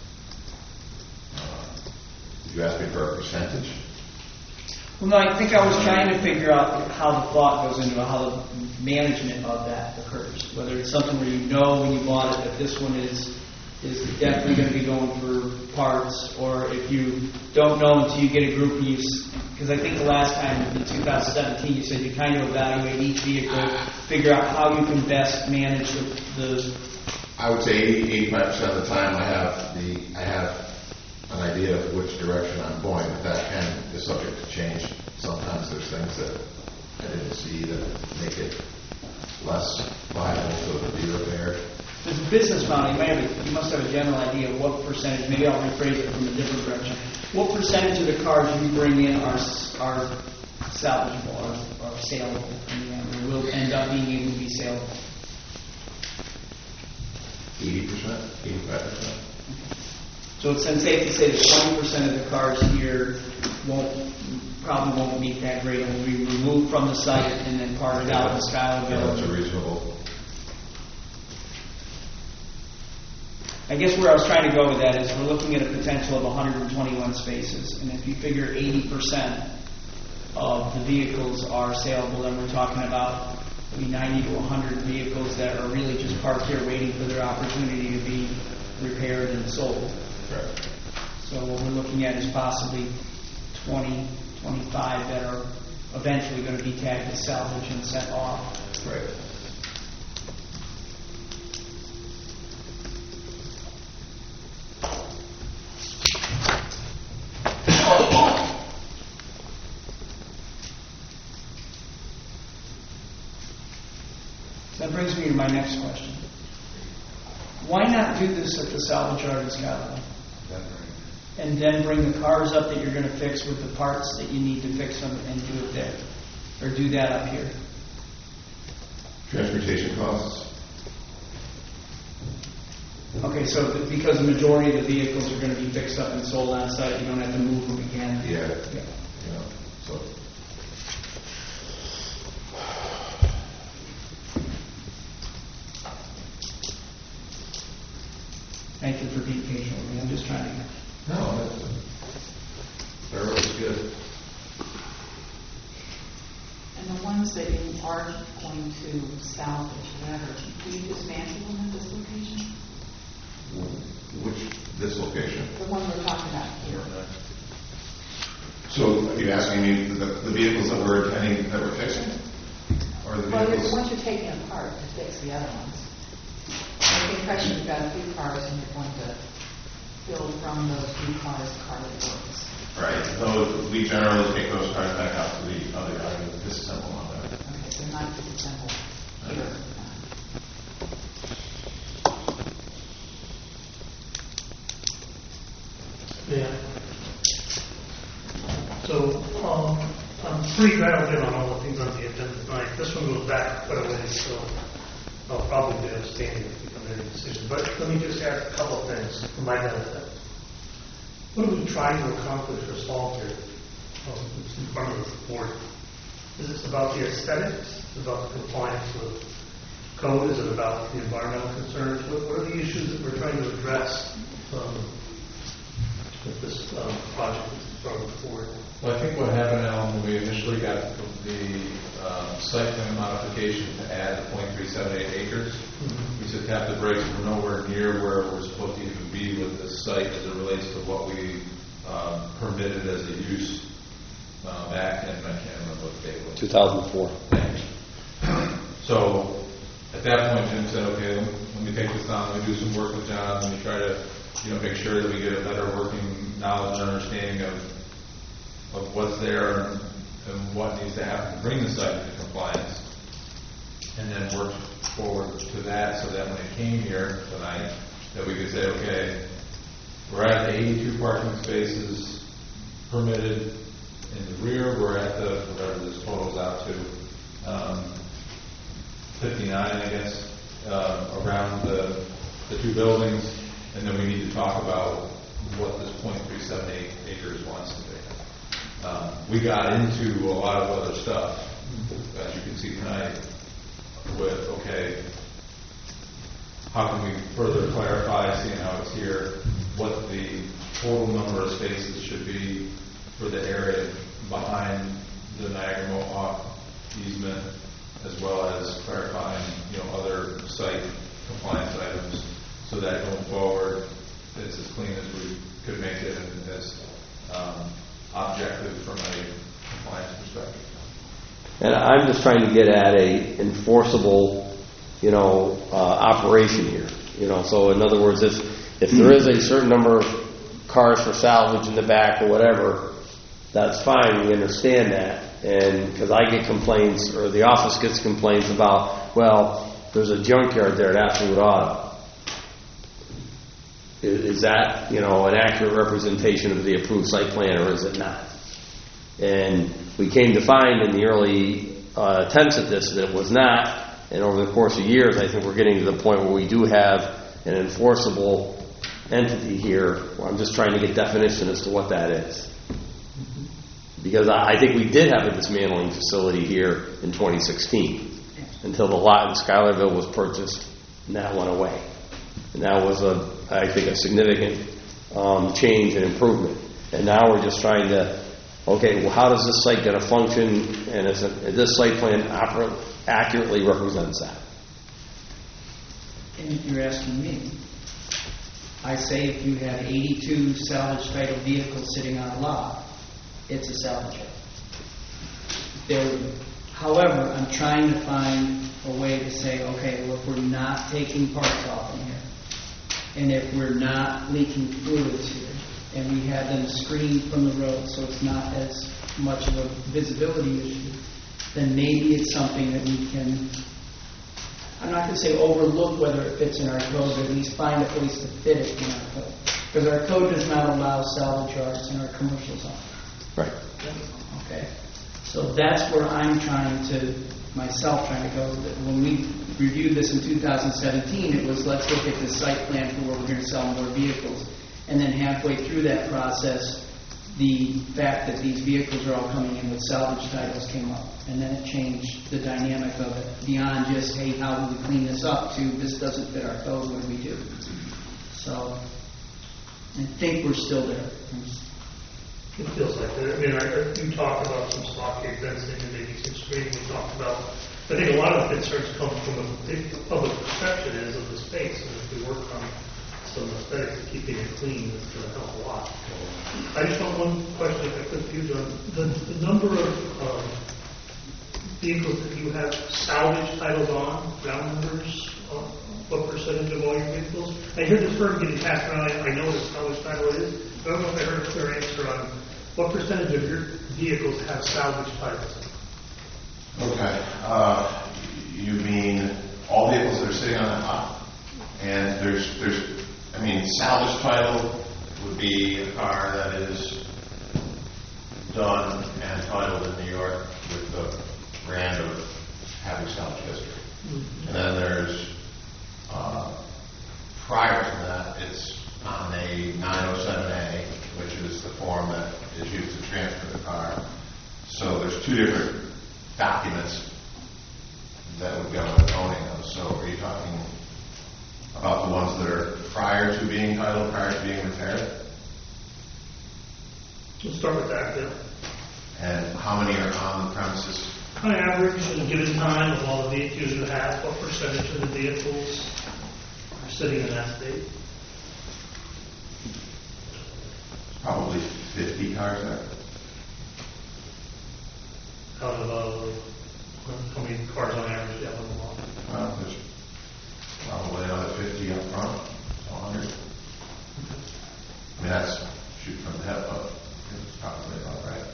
uh, did you ask me for a percentage? Well, no, I think I was trying to figure out how the thought goes into how the management of that occurs. Whether it's something where you know when you bought it that this one is is definitely going to be going for parts, or if you don't know until you get a group and you, because I think the last time in two thousand seventeen you said you kind of evaluate each vehicle, figure out how you can best manage the, the I would say eighty, eighty-five percent of the time I have the I have an idea of which direction I'm going, but that can is subject to change. Sometimes there's things that I didn't see that make it less viable to be repaired. There's a business model. You, might have a, you must have a general idea of what percentage, maybe I'll rephrase it from a different direction. What percentage of the cars you bring in are are salvageable or, or saleable in the end, or will end up being able to be saleable? eighty percent, eighty-five percent. So it's then safe to say that twenty percent of the cars here won't, probably won't meet that grade and will be removed from the site and then parked out in Skyline Yeah, Village. that's a reasonable. I guess where I was trying to go with that is we're looking at a potential of one hundred twenty-one spaces, and if you figure eighty percent of the vehicles are saleable, then we're talking about maybe ninety to one hundred vehicles that are really just parked here waiting for their opportunity to be repaired and sold. Right. So what we're looking at is possibly twenty, twenty-five that are eventually going to be tagged as salvage and sent off. Right. That brings me to my next question. Why not do this at the salvage yard in Scotland? And then bring the cars up that you're going to fix with the parts that you need to fix them and do it there? Or do that up here? Transportation costs. Okay, so th- because the majority of the vehicles are going to be fixed up and sold on site, you don't have to move them again? Yeah. Yeah. You know, so. Thank you for being patient with me. I'm just trying to... No, that's, they're really good. And the ones that you are going to salvage, whatever, do you dismantle them at this location? Which, this location? The one we're talking about here. So are you asking me the, the vehicles that we're intending, that we're fixing? Or the Well, vehicles? the ones you're taking apart to fix the other ones. I get the impression you've got a few cars and you're going to build from those few cars carpet works. Right, those, we generally take those cars back out to the other yard and disassemble them there. Okay, so not disassembled here. Yeah. So, um, I'm pretty rattled in on all the things on the agenda tonight. This one goes back quite a ways, so I'll probably be abstaining if we come to any decision. But let me just ask a couple of things for my benefit. What are we trying to accomplish or solve here? Um, it's in front of the board. Is this about the aesthetics? Is it about the compliance with code? Is it about the environmental concerns? What, what are the issues that we're trying to address? Um, if this um, project is in front of the board. Well, I think what happened, Alan, when we initially got the um, site plan modification to add the point three seven eight acres, mm-hmm. we said tap the brakes. We're nowhere near where we're supposed to even be with this site as it relates to what we um, permitted as a use uh, back in, I can't remember what the date was. two thousand four. Thank you. So at that point, Jim said, okay, let me take this down, let me do some work with John, let me try to, you know, make sure that we get a better working knowledge and understanding of of what's there and, and what needs to happen to bring the site into compliance, and then work forward to that so that when it came here tonight, that we could say, okay, we're at the eighty-two parking spaces permitted in the rear, we're at the, whatever this totals out to, um, fifty-nine, I guess, uh, around the, the two buildings, and then we need to talk about what this point three seven eight acres wants to be. Um, we got into a lot of other stuff, as you can see tonight, with, okay, how can we further clarify, seeing how it's here, what the total number of spaces should be for the area behind the Niagara Mohawk easement, as well as clarifying, you know, other site compliance items, so that going forward, it's as clean as we could make it and as um, objective from a compliance perspective. And I'm just trying to get at a enforceable, you know, uh, operation here. You know, so in other words, if if there is a certain number of cars for salvage in the back or whatever, that's fine. We understand that. And because I get complaints, or the office gets complaints about, well, there's a junkyard there at Absolute Auto. Is that, you know, an accurate representation of the approved site plan, or is it not? And we came to find in the early uh, attempts at this that it was not. And over the course of years, I think we're getting to the point where we do have an enforceable entity here. I'm just trying to get definition as to what that is. Because I think we did have a dismantling facility here in twenty sixteen until the lot in Schuylerville was purchased, and that went away. And that was, a, I think, a significant um, change and improvement. And now we're just trying to, okay, well, how does this site going to function? And is, it, is this site plan oper- accurately represents that? And you're asking me. I say if you have eighty-two salvage title vehicles sitting on a lot, it's a salvage yard. There, however, I'm trying to find a way to say, okay, well, if we're not taking parts off in here, and if we're not leaking fluids here, and we have them screened from the road so it's not as much of a visibility issue, then maybe it's something that we can, I'm not going to say overlook whether it fits in our code, but at least find a place to fit it in our code. Because our code does not allow salvage yards in our commercial zone. Right. Okay. So that's where I'm trying to, myself trying to go. When we reviewed this in two thousand seventeen, it was let's look at the site plan for where we're going to sell more vehicles. And then halfway through that process, the fact that these vehicles are all coming in with salvage titles came up. And then it changed the dynamic of it beyond just, hey, how do we clean this up, to this doesn't fit our code, what do we do? So I think we're still there. It feels like that. I mean, I, you talked about some stockade fencing and maybe some screening. We talked about, I think a lot of the concerns come from the public perception is of the space. And if we work on some aesthetics of keeping it clean, it's going to help a lot. I just want one question, if I could, for you, John. The, the number of um, vehicles that you have salvage titles on, ground numbers, uh, what percentage of all your vehicles? I hear this term getting passed around. I, I know what a salvage title is. I don't know if I heard a clear answer on what percentage of your vehicles have salvage titles. Okay. Uh, you mean all vehicles that are sitting on that lot? And there's, there's, I mean, salvage title would be a car that is done and titled in New York with the brand of having salvage history. Mm-hmm. And then there's, uh, prior to that, it's on a nine oh seven A, which is the form that is used to transfer the car. So there's two different documents that would go with owning those. So are you talking about the ones that are prior to being titled, prior to being repaired? We'll start with that, yeah. And how many are on the premises? On average, in a given time, of all the vehicles you have, what percentage of the vehicles are sitting in that state? Probably fifty cars there. Out of, uh, how many cars on average do you have on the lot? Well, there's probably another fifty up front, one hundred. I mean, that's shoot from the hip, but it's probably about right.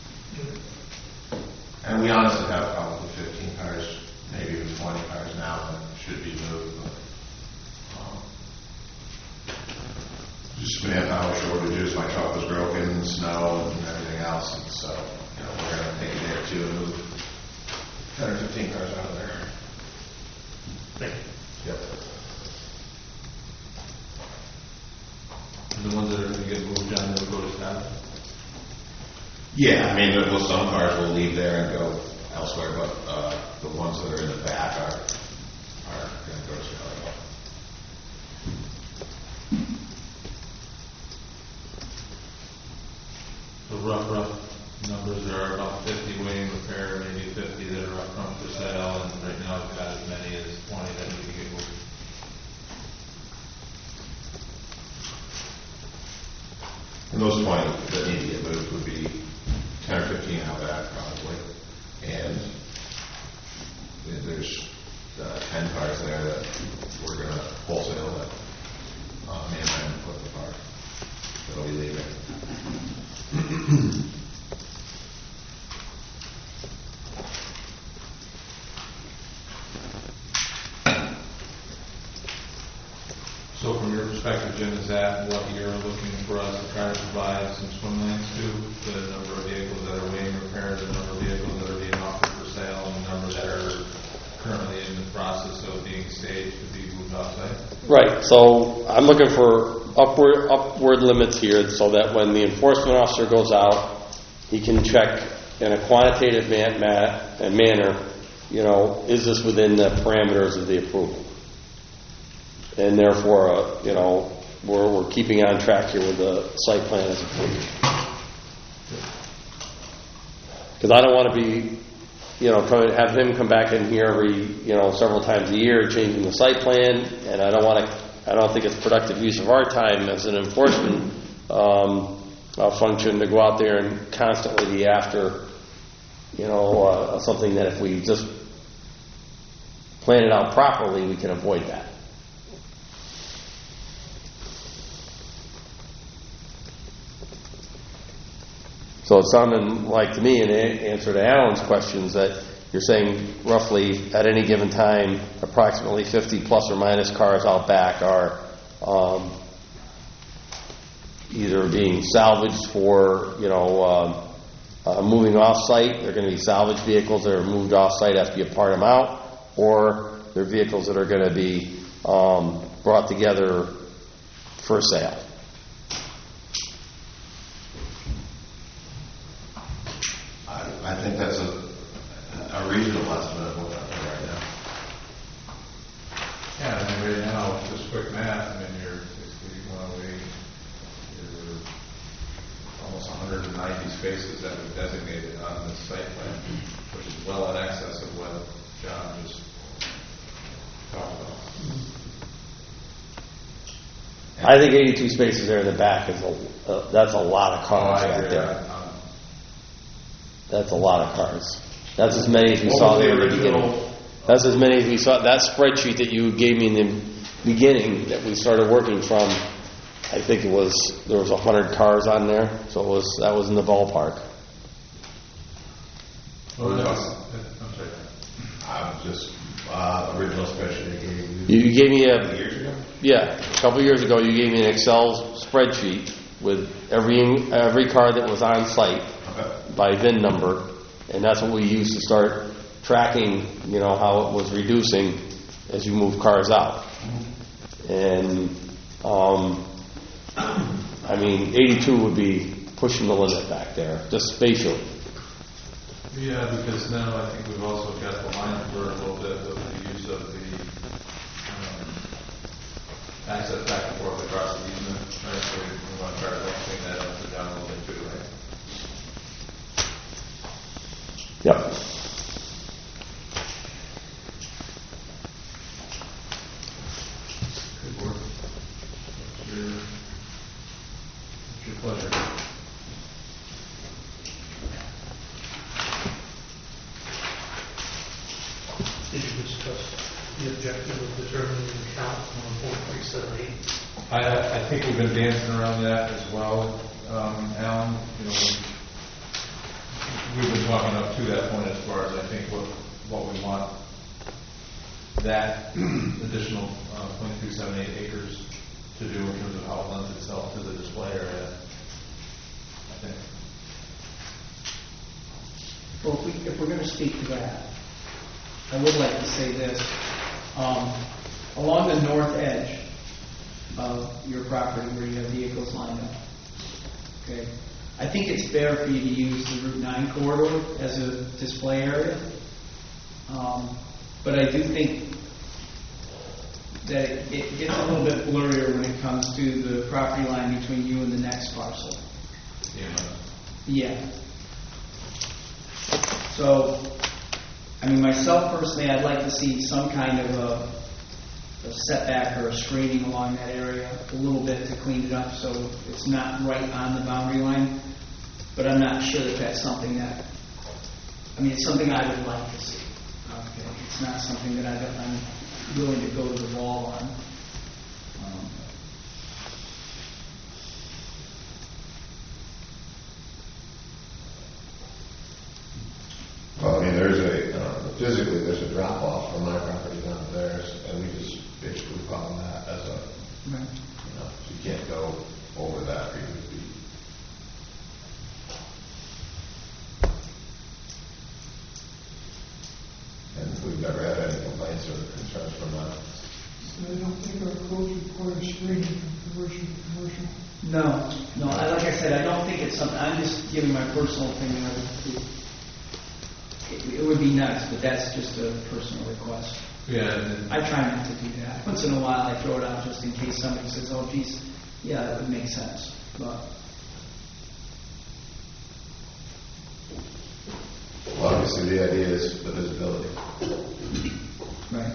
And we honestly have probably fifteen cars, maybe even twenty cars now that should be moved. But, um, just manpower shortages, my truck was broken, snow and everything else, and so, you know, we're going to take a day or two and move ten or fifteen cars out of there. Thank you. Yep. And the ones that are going to get moved down, they'll go to staff? Yeah, I mean, well, some cars will leave there and go elsewhere, but uh, the ones that are in the back are are going to go to Australia. The rough, rough numbers, there are about fifty waiting repair, maybe fifty that are up front for sale, and right now we've got as many as twenty that need to get moved. And those twenty that need to get moved would be ten or fifteen out back probably. And there's uh, ten cars there that we're going to wholesale that uh, man and put in the park. That'll be leaving. So from your perspective, Jim, is that what you're looking for us to try to provide some swim lanes to? The number of vehicles that are waiting repairs, the number of vehicles that are being offered for sale, and the number that are currently in the process of being staged to be moved offsite? Right, so I'm looking for upward, upward limits here so that when the enforcement officer goes out, he can check in a quantitative man, man, manner, you know, is this within the parameters of the approval? And therefore, uh, you know, we're, we're keeping on track here with the site plan as approved. Because I don't want to be, you know, come, have him come back in here every, you know, several times a year changing the site plan, and I don't want to, I don't think it's productive use of our time as an enforcement um, uh, function to go out there and constantly be after, you know, uh, something that if we just plan it out properly, we can avoid that. So it sounded like to me, in answer to Alan's questions, that you're saying roughly at any given time, approximately fifty plus or minus cars out back are um, either being salvaged for, you know, uh, uh, moving off-site. They're going to be salvage vehicles that are moved off-site after you part them out, or they're vehicles that are going to be um, brought together for sale. I think that's a, a reasonable estimate of what's out there right now. Yeah, I mean, right now, just quick math, I mean, you're basically going away, you're almost one hundred ninety spaces that we've designated on this site plan, which is well in excess of what John just talked about. I think eighty-two spaces there in the back is a, uh, that's a lot of cars Oh, I out agree. there. Um, That's a lot of cars. That's as many as we saw there in the beginning. That's as many as we saw. That spreadsheet that you gave me in the beginning that we started working from, I think it was, there was a hundred cars on there. So it was, that was in the ballpark. Well, no, I'm sorry. I'm just, uh, original spreadsheet I gave you. You, you gave me a, Years ago? yeah, a couple years ago you gave me an Excel spreadsheet with every, every car that was on site. Okay. By V I N number, and that's what we used to start tracking, you know, how it was reducing as you move cars out. And, um, I mean, eighty-two would be pushing the limit back there, just spatially. Yeah, because now I think we've also got the line for a little bit with the use of the um, access back and forth across the easement. Right, so we want to try to clean that up and down a little bit too, right? objective of determining the count on four three seven eight? I, I think we've been dancing around that as well, um, Alan. You know, we've been talking up to that point as far as I think what what we want that additional uh, point three seven eight acres to do in terms of how it lends itself to the display area. I think. Well, if, we, if we're going to speak to that, I would like to say this. Um, along the north edge of your property where you have vehicles lined up, okay, I think it's fair for you to use the Route nine corridor as a display area. Um, but I do think that it, it gets a little bit blurrier when it comes to the property line between you and the next parcel. Yeah. Yeah. So, I mean, myself personally, I'd like to see some kind of a, a setback or a screening along that area a little bit to clean it up so it's not right on the boundary line. But I'm not sure that that's something that, I mean, it's something I would like to see. Okay. It's not something that I, I'm willing to go to the wall on. Um, Well, I mean, there's a, uh, physically, there's a drop off from my property down to theirs, and we just basically follow that as a, right. you know, so you can't go over that or you would be. And we've never had any complaints or concerns from that. So I don't think our codes require screening from commercial to commercial. No, no. I, like I said, I don't think it's something. I'm just giving my personal opinion. Of it. It, it would be nice, but that's just a personal request. Yeah. I try not to do that. Once in a while, I throw it out just in case somebody says, "Oh, geez, yeah, that would make sense." But Well, obviously, the idea is the visibility. right.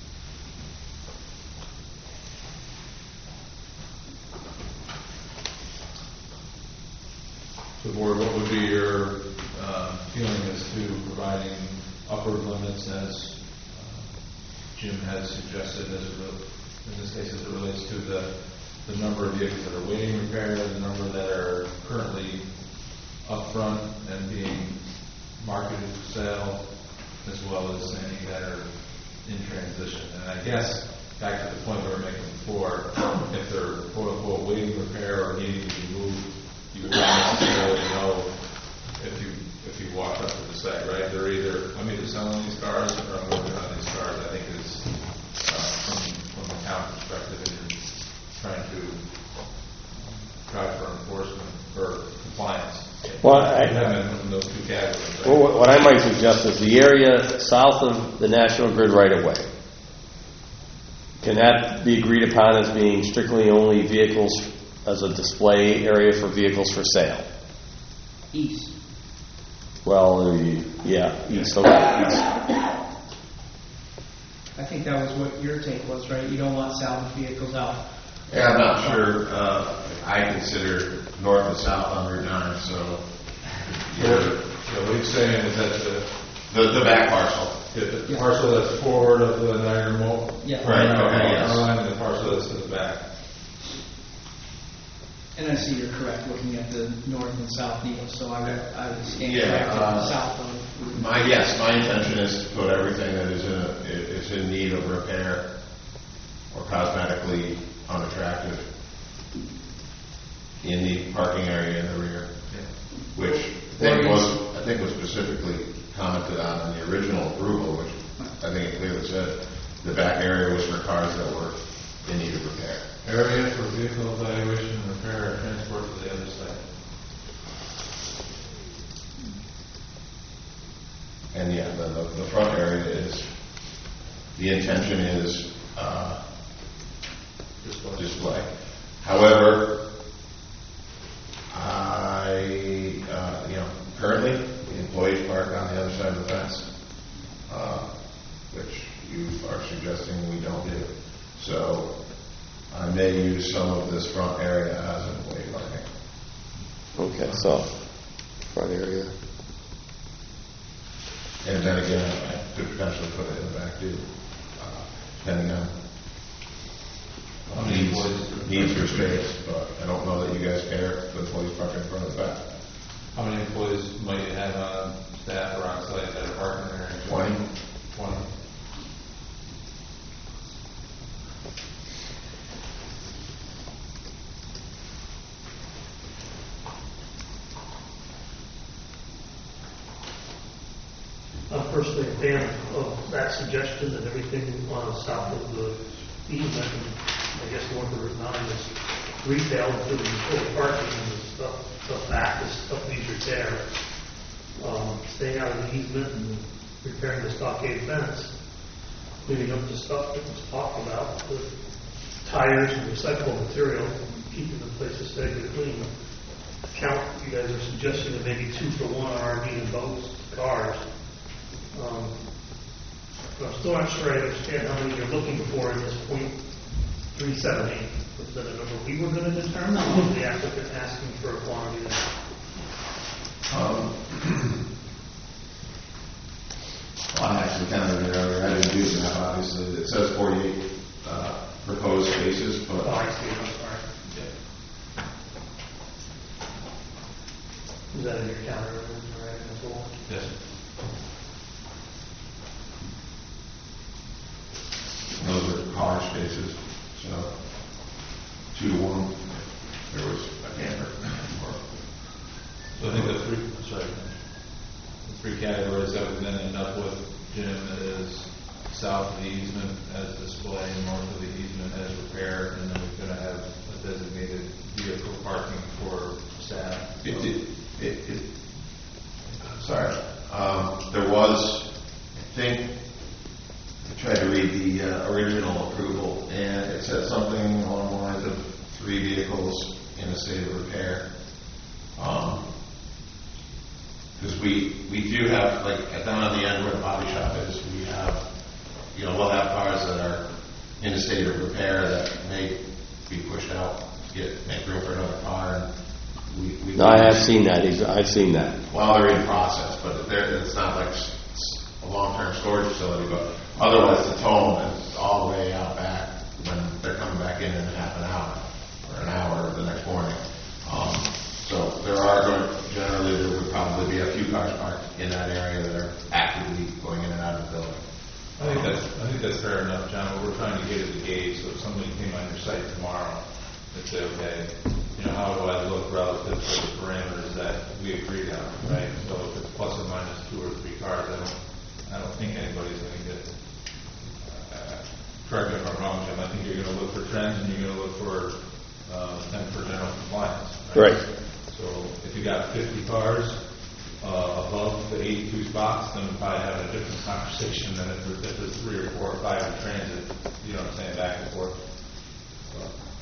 So, board, what would be your uh, feeling as to providing upward limits as uh, Jim has suggested, as it re- in this case, as it relates to the the number of vehicles that are waiting repair, the number that are currently up front and being marketed for sale, as well as any that are in transition. And I guess back to the point we were making before, if they're quote unquote waiting repair or needing to be moved, you would not necessarily know if you if you walk up to the site, right? They're either I'm either selling these cars or I'm working on these cars. I think is uh, from from the town perspective, and trying to try for enforcement or compliance. Well, I, in those two categories, right? well, what I might suggest is the area south of the National Grid right-of-way. Can that be agreed upon as being strictly only vehicles as a display area for vehicles for sale? East. Well, yeah, east. Okay, east. I think that was what your take was, right? You don't want salvage vehicles out. Yeah, I'm not sure. Uh, I consider north and south on Route nine, so. Yeah, what he's saying is that the, The, the back parcel. the Yeah. parcel that's forward of the Niagara Mall. Yeah. Right, okay, yes. And the parcel that's to the back. And I see you're correct, looking at the north and south needle, so I would, I would stand Yeah, back to the uh, south of. My, yes, my intention is to put everything that is in, a, is in need of repair or cosmetically unattractive in the parking area in the rear, which I think was, I think was specifically commented on in the original approval, which I think it clearly said the back area was for cars that were in need of repair. Area for vehicle evaluation, repair, and transport to the other site. And yeah, the, the, the front area is, the intention is uh, Display. display. However, I, uh, you know, currently, the employees park on the other side of the fence, uh, which you are suggesting we don't do. So I may use some of this front area as employee parking. Okay, so front area. And then again, I could potentially put it in the back too. Uh, depending on How many needs, employees? needs for space, but I don't know that you guys care if the employees park in front of the back. How many employees might you have on staff or on site that are parking there? Twenty. Twenty. I'm personally a fan of that suggestion that everything uh, south of the easement, and I guess north of Route nine is retail, including full parking and the stuff, the back is stuff needs repair. Um, staying out of the easement and repairing the stockade fence, cleaning up the stuff that was talked about, the tires and recyclable material, keeping the place aesthetically clean. Count, you guys are suggesting that maybe two for one R V and boats, cars. Um, but I'm still not sure I understand how many you're looking for in this point three seven eight. Was that a number we were going to determine, or was the applicant asking for a quantity? Um, well, I actually kind of did earlier. I didn't do the map, obviously. It says forty-eight uh, proposed spaces, but Oh, I see, I'm sorry. Is that in your calendar, all right, as well? Yes. those are car spaces. So two to one, there was a camper. So I think the three, sorry, the three categories that we then end up with, Jim, is south of the easement as display, north of the easement as repair, and then we're going to have a designated vehicle parking for staff. It, it, it, it, sorry, um, there was, I think, I tried to read the uh, original approval, and it said something along the lines of three vehicles in a state of repair. Um, Because we, we do have, like, down on the end where the body shop is, we have, you know, we'll have cars that are in a state of repair that may be pushed out to get, make room for another car. And we, we No, I have seen that. He's, I've seen that. Well, they're in process, but they're, it's not like s- s- a long-term storage facility, but otherwise the tone is all the way out back when they're coming back in in half an hour or an hour the next morning. Um, so there are going, generally there would probably be a few cars parked in that area that are actively going in and out of the building. I think that's, I think that's fair enough, John. What we're trying to get is a gauge, so if somebody came on your site tomorrow and say, okay, you know, how do I look relative to the parameters that we agreed on, right? So if it's plus or minus two or three cars, I don't, I don't think anybody's going to get, uh, correct me if I'm wrong, Jim, I think you're going to look for trends and you're going to look for, uh, and for general compliance. Right. So if you got fifty cars uh, above the eighty-two spots, then we probably have a different conversation than if there's, if there's three or four or five in transit, you know what I'm saying, back and forth. So,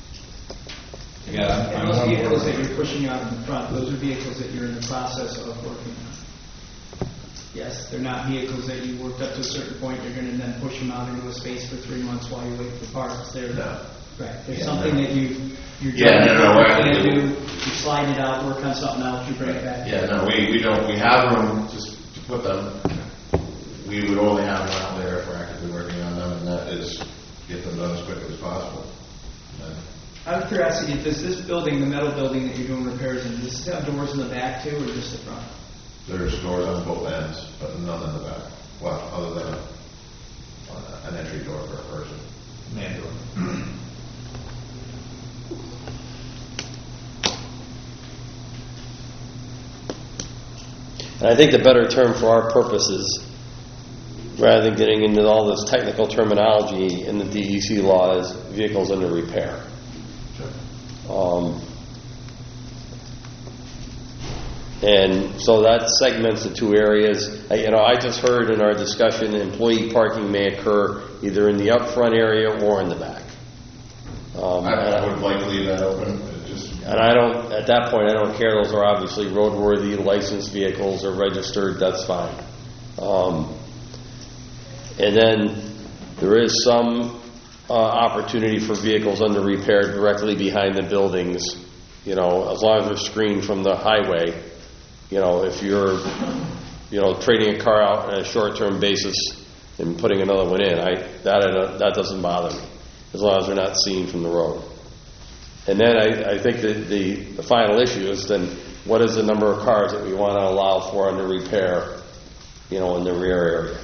yeah, I'm, And I'm those on board vehicles with that it. you're pushing out in the front, those are vehicles that you're in the process of working on. Yes, they're not vehicles that you worked up to a certain point, you're going to then push them out into a space for three months while you wait for parts. They're, No. right, there's Yeah, something no. that you, you're Yeah, trying no, no, to we're work actually- do, you slide it out, work on something else, you bring it back. Yeah, no, we, we don't, we have room just to put them. We would only have them out there if we're actively working on them, and that is get them done as quickly as possible. And Out of curiosity, does this building, the metal building that you're doing repairs in, does this have doors in the back too, or just the front? there's doors on both ends, but none in the back. Well, other than uh, an entry door for a person. Man door. And I think the better term for our purposes, rather than getting into all this technical terminology in the D E C law, is vehicles under repair. Um, and so that segments the two areas. I, you know, I just heard in our discussion employee parking may occur either in the upfront area or in the back. Um, I, and I I- would like to leave that open, it just. And I don't, at that point, I don't care. Those are obviously roadworthy, licensed vehicles or registered, that's fine. Um, and then there is some uh, opportunity for vehicles under repair directly behind the buildings, you know, as long as they're screened from the highway. You know, if you're, you know, trading a car out on a short-term basis and putting another one in. I, that, I don't- that doesn't bother me, as long as they're not seen from the road. And then I, I think that the, the final issue is then, what is the number of cars that we want to allow for under repair, you know, in the rear area?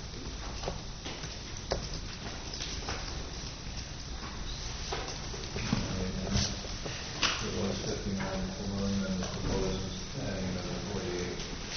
It was fifty-nine four, and then the proposed adding another forty-eight.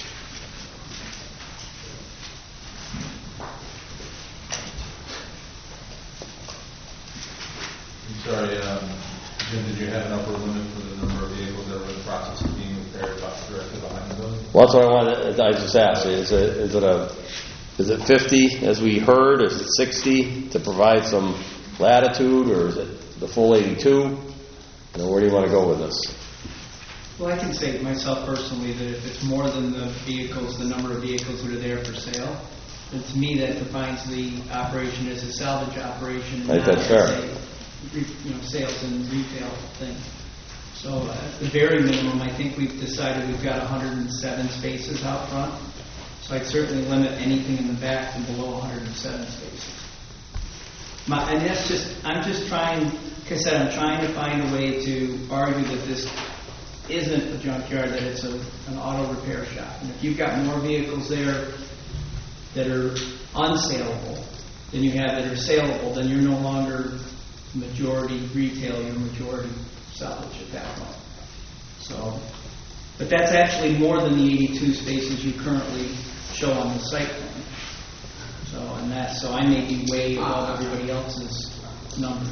I'm sorry, um, Jim, did you have an upper limit for the number of vehicles that were in the process of being repaired about directly behind the building? Well, that's what I wanted, I just asked, is it, is it a, is it fifty, as we heard, is it sixty, to provide some latitude, or is it the full eighty-two? You know, where do you want to go with this? Well, I can say myself personally that if it's more than the vehicles, the number of vehicles that are there for sale, then to me that defines the operation as a salvage operation. and I think not that's as fair. a re- You know, sales and retail thing. So uh, at the very minimum, I think we've decided we've got one hundred seven spaces out front. So I'd certainly limit anything in the back to below one hundred seven spaces. My, and that's just, I'm just trying, like I said, I'm trying to find a way to argue that this isn't a junkyard, that it's a, an auto repair shop. And if you've got more vehicles there that are unsaleable than you have that are saleable, then you're no longer majority retail, you're majority salvage at that point. So, but that's actually more than the eighty-two spaces you currently show on the site plan. So, and that, so I may be way above everybody else's numbers.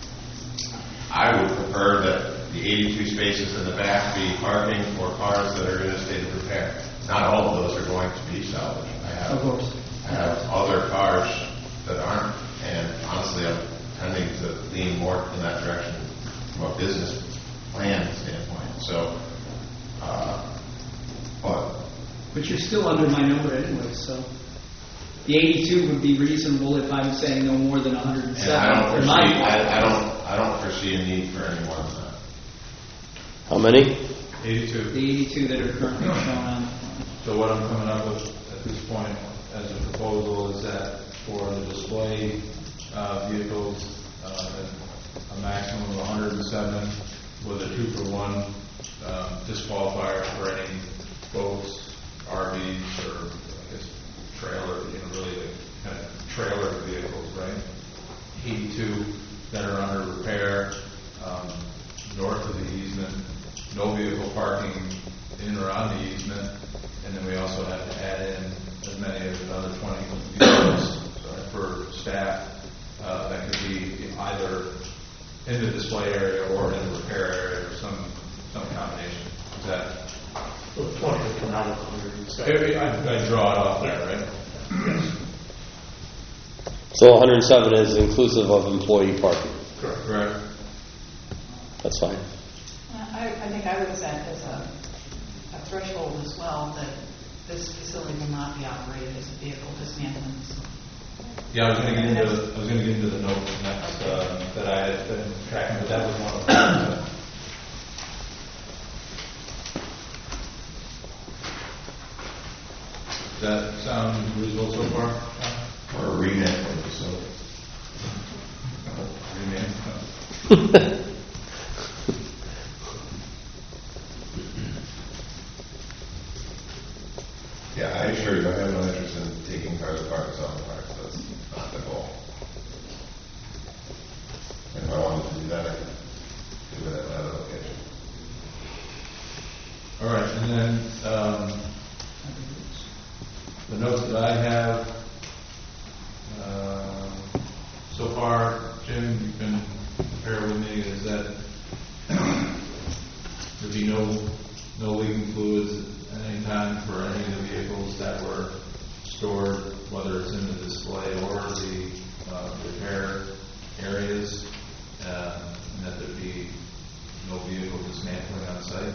I would prefer that the eighty-two spaces in the back be parking for cars that are in a state of repair. Not all of those are going to be salvaged. I have, Of course. I have other cars that aren't, and honestly, I'm tending to lean more in that direction from a business plan standpoint. So, uh, but But you're still under my number anyway, so. The eighty-two would be reasonable if I'm saying no more than one hundred and seven. I don't for my foresee, part. I, I don't, I don't foresee a need for any more than that. How many? eighty-two. The eighty-two that are currently shown on the plan. So what I'm coming up with at this point as a proposal is that for the display uh, vehicles, uh, a maximum of one hundred seven with a two-for-one um, disqualifier for any boats, R Vs, or I guess trailer, you know, really the kind of trailer vehicles, right? eighty-two that are under repair, um, north of the easement, no vehicle parking in or on the easement, and then we also have to add in as many as another twenty vehicles for staff. Uh, that could be either in the display area or in the repair area or some some combination. Is that? So the twenty would come out of the hundred. Maybe I, I draw it off there, right? Yes. So one hundred seven is inclusive of employee parking. Correct. Correct. That's fine. I, I think I would set as a, a threshold as well that this facility will not be operated as a vehicle dismantling facility. Yeah, I was going to get into I was going to get into the notes next uh, that I had been tracking, but that was one of them. Does that sound reasonable so far? Or a remake of the facility. Remain. Yeah, I assure you, I have no interest in taking cars apart and selling parts. That's not the goal. And if I wanted to do that, I could do it at another location. All right, and then um, the notes that I have uh, so far, Jim, you can compare with me, is that there'd be no no leaking fluids at any time for any of the vehicles that were stored, whether it's in the display or the uh, repair areas, uh, and that there'd be no vehicle dismantling on site.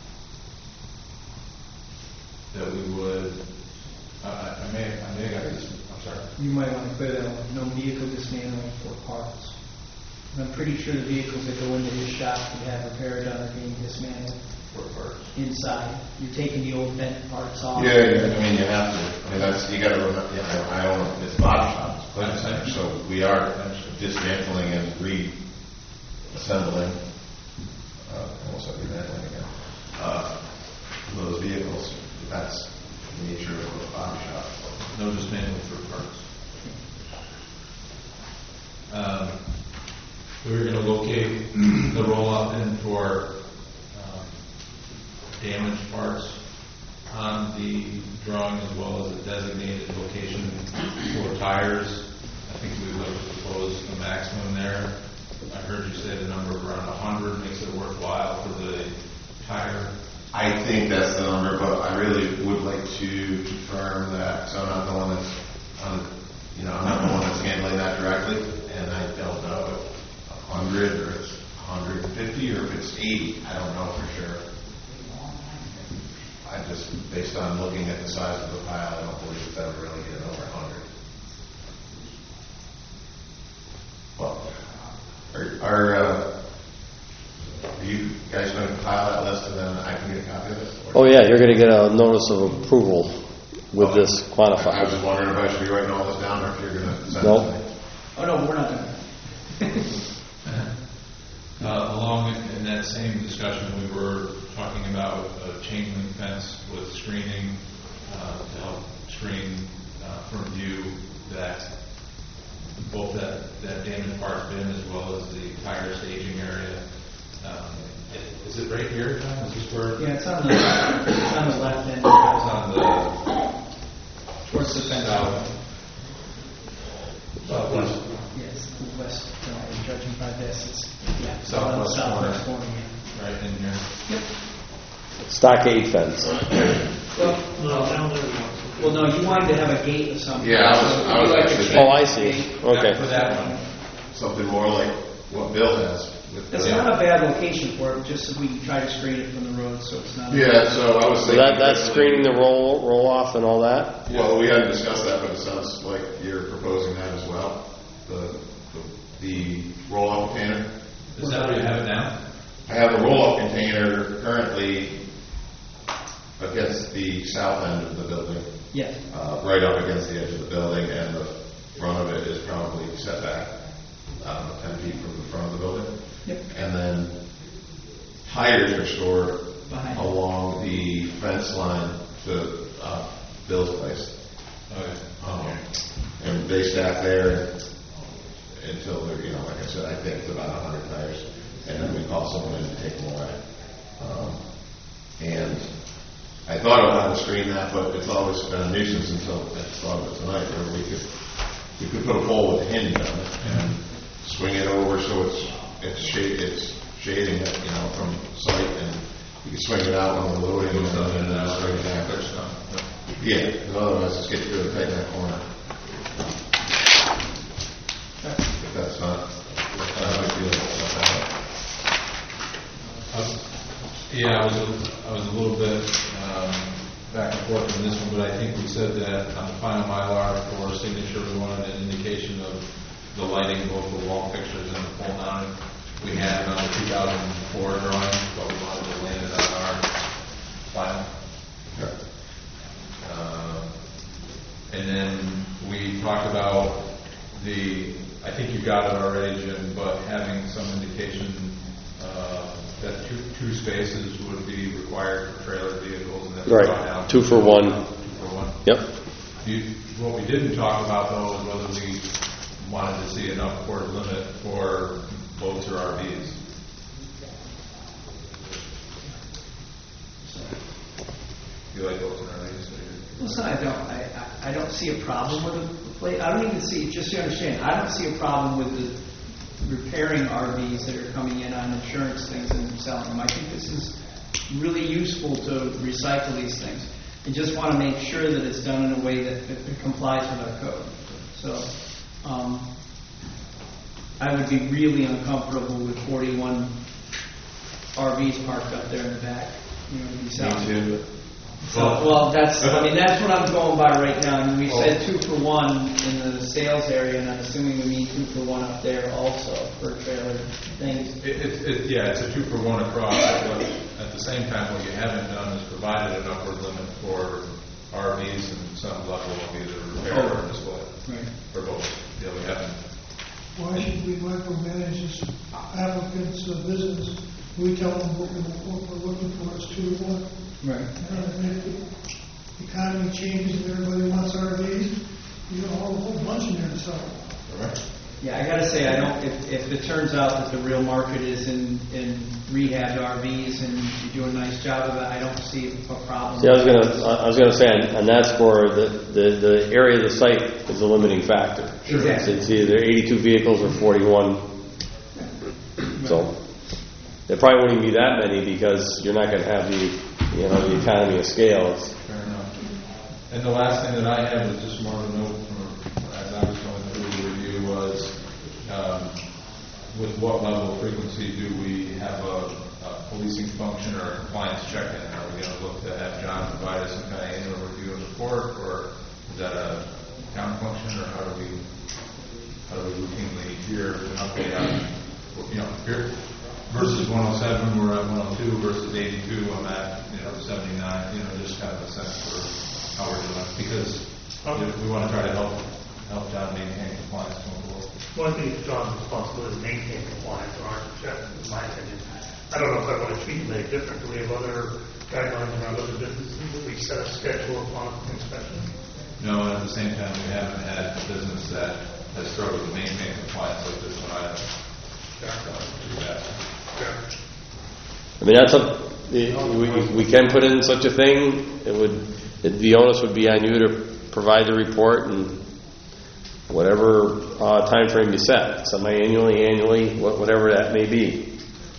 That we would, uh, I I may, I may have got this, I'm sorry. You might want to clear that one, no vehicle dismantling for parts. I'm pretty sure the vehicles that go into his shop that have repair done are being dismantled. for parts. inside. You're taking the old bent parts off. Yeah, yeah, I mean, you have to, I mean, that's, you gotta remember, you know, I own, it's body shop, it's Clinton Center, so we are dismantling and reassembling, uh, almost like dismantling again, uh, those vehicles. That's the nature of a body shop. No dismantling for parts. Um, we were gonna locate the roll-off in for, um, damaged parts on the drawing as well as a designated location for tires. I think we would propose a maximum there. I heard you say the number of around a hundred makes it worthwhile for the tire. I think that's the number, but I really would like to confirm that, so I'm not the one that's, on, you know, I'm not the one that's handling that directly, and I don't know if a hundred or it's one hundred fifty or if it's eighty. I don't know for sure. I just, based on looking at the size of the pile, I don't believe it's ever really getting over one hundred. Well, are, are, uh, are you guys going to compile that list and then I can get a copy of it? Oh yeah, you're going to get a notice of approval with Oh, this quantified. I was just wondering if I should be writing all this down or if you're going to send Nope. it to me. Oh, no, we're not doing that. Uh, along in, in that same discussion, we were talking about a chain link fence with screening uh, to help screen uh, from view that both that, that damaged parts bin as well as the tire staging area. Um, it, is it right here, John? Is this where? Yeah, it's on the, it's on the left end. It's on the Towards the fence. south, southwest. Yes, the west, uh, judging by this, it's, yeah. Southwest southwest corner. corner, yeah. Right in here. Yep. Stockade fence. Well, No, down there. we want- well, no, you wanted to have a gate or something. Yeah, I was- I was You like a actually- chain Oh, I link see. gate. Okay. For that one. Something more like what Bill has. With That's the- not a bad location for it, just so we can try to screen it from the road, so it's not. Yeah, so I was So thinking. that, that's screening the roll, roll off and all that? Well, we hadn't discussed that, but it sounds like you're proposing that as well. The, the, the roll-off container. Is that where you have it now? I have a roll-off container currently against the south end of the building, Yes. uh, right up against the edge of the building, and the front of it is probably set back, I don't know, ten feet from the front of the building. Yep. And then tires are stored Behind. along the fence line to uh, Bill's place. Okay. Um, and they stack there until they're, you know, like I said, I think it's about a hundred tires, and then we call someone in to take them away. Um, and I thought about how to screen that, but it's always been a nuisance until I thought of it tonight, where we could we could put a pole with a hinge on it and swing it over so it's it's shade it's shading it, you know, from sight, and you can swing it out when we're loading and then and then swing it back. Yeah, because otherwise it's getting really tight in that corner. If that's not, that's not a big deal. That's not bad. I was- Yeah, I was, a- I was a little bit um, back and forth on this one, but I think we said that on the final Mylar for signature, we wanted an indication of the lighting, both the wall fixtures and the pole mounted. We had it on the two thousand four drawing, but we wanted to land it on our final. Okay. Uh, And then we talked about the, I think you got it already, Jim, but having some indication uh, that two, two spaces would be required for trailer vehicles and then Right. brought down Two to for one. Two for one. Yep. You, what we didn't talk about though is whether we wanted to see an upward limit for boats or R Vs. You like boats and R Vs? Listen, I don't, I, I- I don't see a problem with the plate. I don't even see, just so you understand, I don't see a problem with the repairing R Vs that are coming in on insurance things and selling them. I think this is really useful to recycle these things. I just want to make sure that it's done in a way that, that complies with our code. So, um, I would be really uncomfortable with forty-one R Vs parked up there in the back. You know, to be selling. Me too. So, well, that's, I mean, that's what I'm going by right now. I mean, we said two for one in the sales area, and I'm assuming we need two for one up there also for trailer things. It, it, it, yeah, it's a two for one across, but at the same time, what you haven't done is provided an upward limit for R Vs and some level of either repair or display. Right. Or both. Yeah, we haven't. Why should we micromanage this applicant's uh, business? We tell them what we're, what we're looking for is two to one. Right. And if the economy changes and everybody wants R Vs, you know, a whole, whole bunch in there to sell. Correct. Yeah, I gotta say, I don't, if, if it turns out that the real market is in, in rehabbed R Vs and you do a nice job of it, I don't see a problem. See, I was gonna, I was gonna say on, on that score, the, the, the area of the site is a limiting factor. Exactly. It's either eighty-two vehicles or forty-one. So, there probably wouldn't be that many because you're not gonna have the, you know, the economy of scale. Fair enough. And the last thing that I had was just more of a note from, as I was going through the review was, um, with what level of frequency do we have a, a policing function or a compliance check-in? Are we going to look to have John provide us some kind of annual review of the court, or is that a town function, or how do we, how do we routinely hear an update on, you know, here versus one oh seven, we're at one oh two, versus eighty-two, I'm at, you know, seventy-nine, you know, just kind of a sense for how we're doing, because you know, we want to try to help help John maintain compliance going forward. Well, I think John's responsibility is to maintain compliance or aren't check, in my opinion. I don't know if I want to treat him any different. Do we have other guidelines around other businesses that we set a schedule upon inspection? No, and at the same time, we haven't had a business that has struggled to maintain compliance like this one. I I mean, that's a, we, we can put in such a thing. It would, it, the onus would be on you to provide the report and whatever uh, time frame you set, semi-annually, annually, wha- whatever that may be.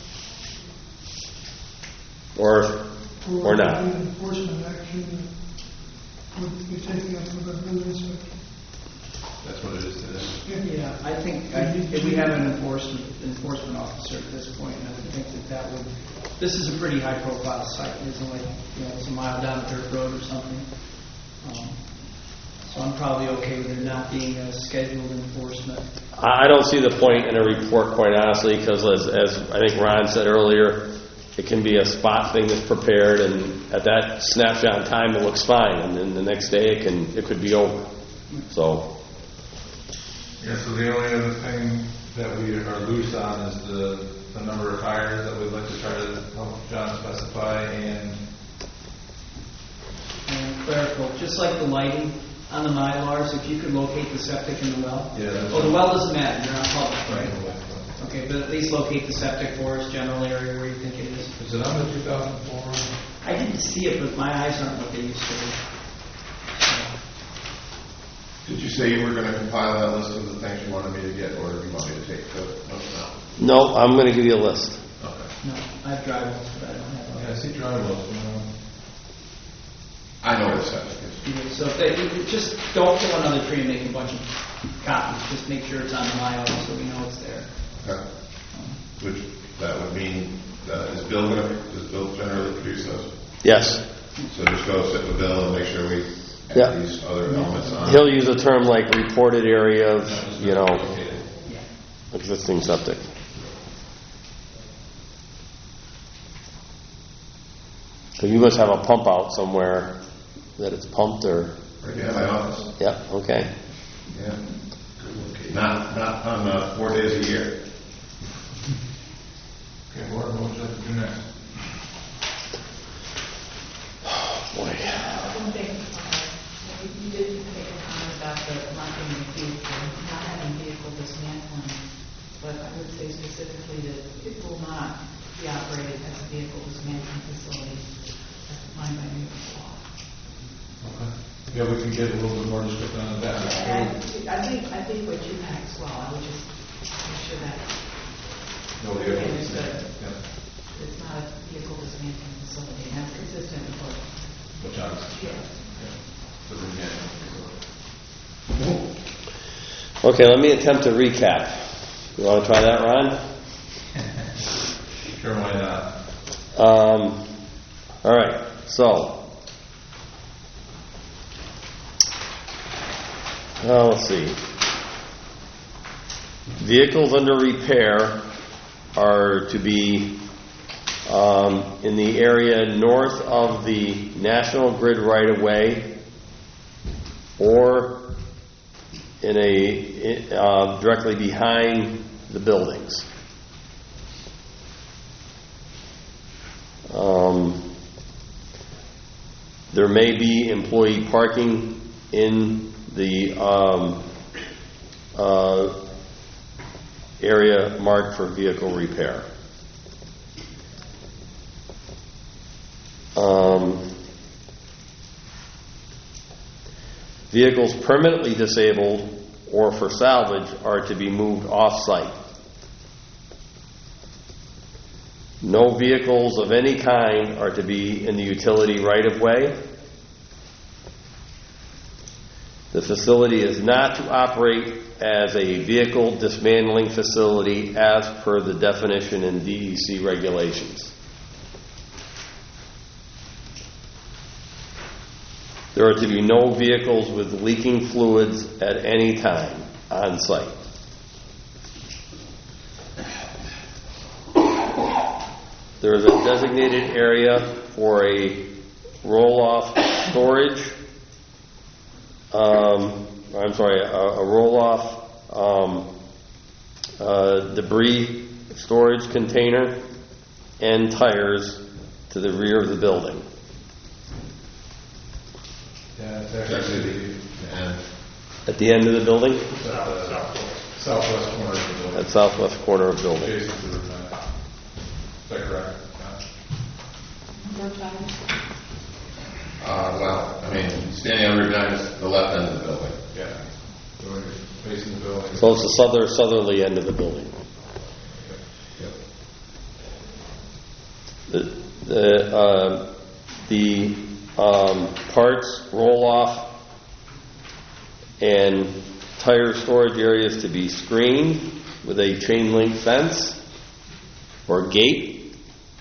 Or, or not. Enforcement action would be taken up with the building inspector. That's what it is today. Yeah, I think, I think if we have an enforcement, enforcement officer at this point, and I would think that that would, this is a pretty high profile site, it isn't like, you know, it's a mile down a dirt road or something. Um, So I'm probably okay with there not being a scheduled enforcement. I I don't see the point in a report, quite honestly, because as, as I think Ron said earlier, it can be a spot thing that's prepared, and at that snapshot in time, it looks fine, and then the next day, it can it could be over. So. Yeah. So the only other thing that we are loose on is the the number of tires that we'd like to try to help John specify, and And clerical, just like the lighting on the Mylars, if you could locate the septic in the well. Yeah, that's Oh, the well doesn't matter, you're not public, right? Okay, but at least locate the septic for us, general area where you think it is. Is it on the two thousand four? I didn't see it, but my eyes aren't what they used to be. Did you say you were going to compile that list of the things you wanted me to get, or do you want me to take the notes now? No, I'm going to give you a list. Okay. No, I have dry wells, but I don't have. Yeah, I see dry wells. You know. I know what a septic is. So if they, you just don't kill another tree and make a bunch of copies. Just make sure it's on the Milo so we know it's there. Okay. Which, that would mean, uh, is Bill going to, does Bill generally produce those? Yes. So just go sit with Bill and make sure we add Yeah. these other elements on. He'll use a term like reported area of, you know, existing septic. So you must have a pump out somewhere that it's pumped or. Right behind my office. Yep. Okay. Yeah. Not, not on uh, four days a year. Okay, Warren, what would you like to do next? Boy. One thing, uh, you did make a comment about the marking the vehicle, not having vehicle dismantling, but I would say specifically that it will not be operated as a vehicle dismantling facility as defined by New York law. Okay. Yeah, we can get a little bit more description on that. And I think, I think what you had as well, I would just make sure that Nobody ever understood. Yeah. It's not a vehicle dismantling facility, and that's consistent with what. What John Yeah. said. Yeah. Okay. Let me attempt to recap. You want to try that, Ron? Sure, why not? Um, all right. So Well, let's see. Vehicles under repair are to be um, in the area north of the National Grid right-of-way or in a uh, directly behind the buildings. Um, there may be employee parking in the um, uh, area marked for vehicle repair. Um, vehicles permanently disabled or for salvage are to be moved off-site. No vehicles of any kind are to be in the utility right-of-way. The facility is not to operate as a vehicle dismantling facility as per the definition in D E C regulations. There are to be no vehicles with leaking fluids at any time on site. There is a designated area for a roll-off storage. Um, I'm sorry, a, a roll-off um, uh, debris storage container and tires to the rear of the building. Yeah, it's actually the end. At the end of the building? South, southwest, southwest corner of the building. At southwest corner of the building. Adjacent to the roof line. Is that correct? More time? Uh, well, I mean, standing on Route nine is the left end of the building. Yeah. So when you're facing the building. So it's the souther, southerly end of the building. Yep. The, the, uh, the um, parts roll-off and tire storage areas to be screened with a chain link fence or gate.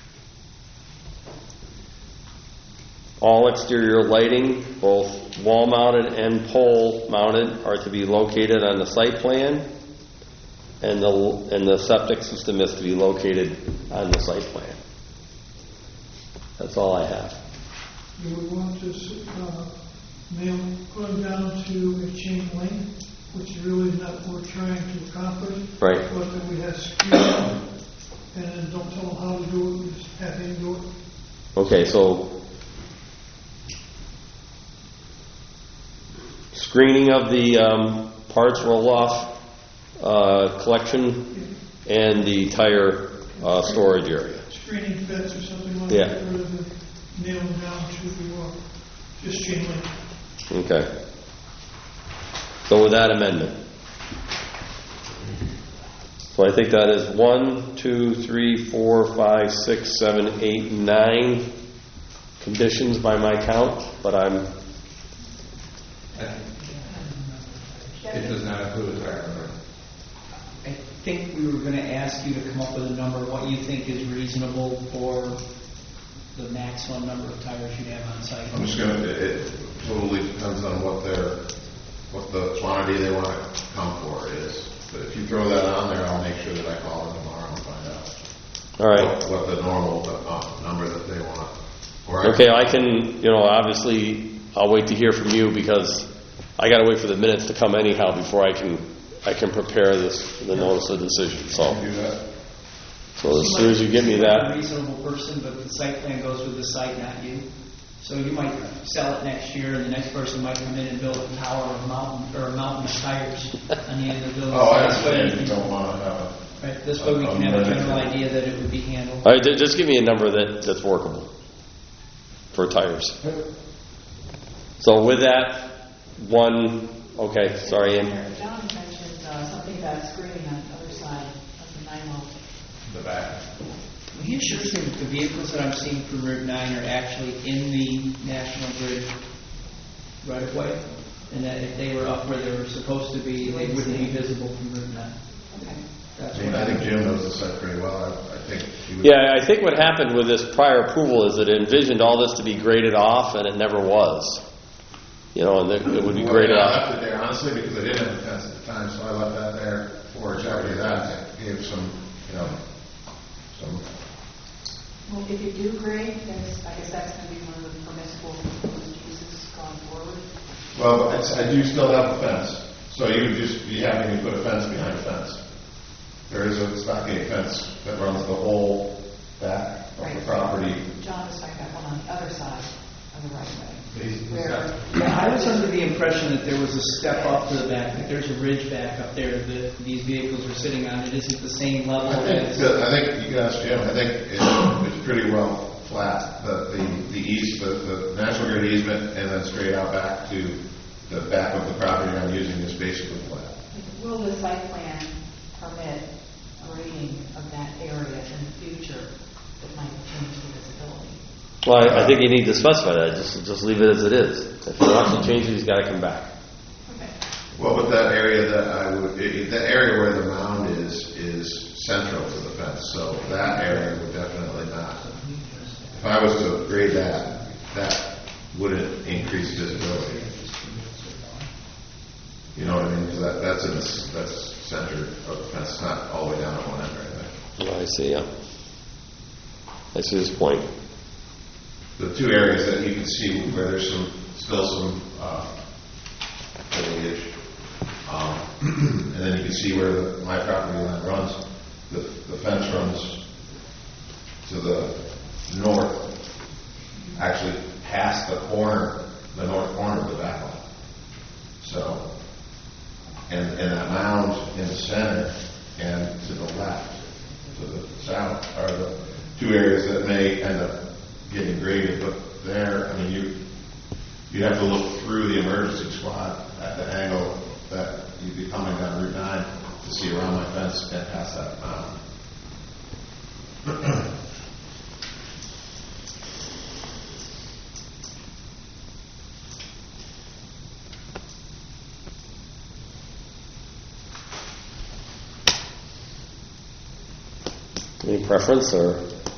All exterior lighting, both wall-mounted and pole-mounted, are to be located on the site plan, and the and the septic system is to be located on the site plan. That's all I have. You would want to uh, nail, put them down to a chain link, which is really not what we're trying to accomplish. Right. But that we have security, and then don't tell them how to do it, we just have them do it. Okay, so screening of the um, parts roll-off uh, collection and the tire uh, storage area. Screening fence or something like Yeah. that, rather than nail them down to the wall. Just chain link. Okay. So with that amendment. So I think that is one, two, three, four, five, six, seven, eight, nine conditions by my count, but I'm It does not include a tire number. I think we were going to ask you to come up with a number, what you think is reasonable for the maximum number of tires you'd have on site. I'm just gonna, it, it totally depends on what their, what the quantity they want to come for is. But if you throw that on there, I'll make sure that I call them tomorrow and find out. all right. What, what the normal uh, number that they want. Or Okay, I can, you know, obviously I'll wait to hear from you because I got to wait for the minutes to come anyhow before I can I can prepare this the notice of decision. So, do that. so as soon as you give me A that, reasonable person, but the site plan goes with the site, not you. So you might sell it next year, and the next person might come in and build a tower of mountain or a mountain of tires on the end of the building. Oh, I This way understand. we You can- don't want to have a. Right, this way we can have a general idea that it would be handled. all right, ju- just give me a number that, that's workable for tires. So with that, one, okay, sorry, Ann. John mentioned uh, something about screening on the other side of the nine oh. The back. Will you assure me that the vehicles that I'm seeing from Route nine are actually in the National Grid right of way? And that if they were up where they were supposed to be, they wouldn't be visible from Route nine? Okay. That's I mean, what I think Jim knows the site pretty well. I, I think he would. Yeah, I think what happened with this prior approval is it envisioned all this to be graded off, and it never was. you know, and it it would be Well, great. yeah, I out. left it there honestly because I didn't have a fence at the time, so I left that there for exactly that. It gave some, you know, some, Well, if you do grade, that's, I guess that's going to be one of the permissible proposed uses going forward. well, it's- I do still have a fence, so you would just be having me put a fence behind a fence. There is a stockade fence that runs the whole back of the Right. property. John was talking about one on the other side of the right of way. Where, Yeah, I was under the impression that there was a step up to the back, that there's a ridge back up there that these vehicles are sitting on. It isn't the same level I think, as... that- I think, you can ask Jim, I think it's, it's pretty well flat, the, the, the east, the, the National Grid easement, and then straight out back to the back of the property I'm using is basically flat. will the site plan permit grading of that area in the future that might change the visibility? Well, I, I think you need to specify that. Just just leave it as it is. If he wants to change it, he's got to come back. Well, but that area that I would, it- the area where the mound is, is central to the fence, so that area would definitely not. If I was to grade that, that wouldn't increase visibility. You know what I mean? Because that, that's in the, that's center of the fence, it's not all the way down at one end or anything. Well, I see. Yeah, I see his point. The two areas that you can see where there's some, still some, uh, foliage, um, and then you can see where the, my property line runs. The, the fence runs to the north, actually past the corner, the north corner of the back line. So, and, and that mound in the center and to the left, to the south, are the two areas that may end up getting graded, but there, I mean, you, you have to look through the emergency squad at the angle that you'd be coming down Route nine to see around my fence and past that mound. Any preference or?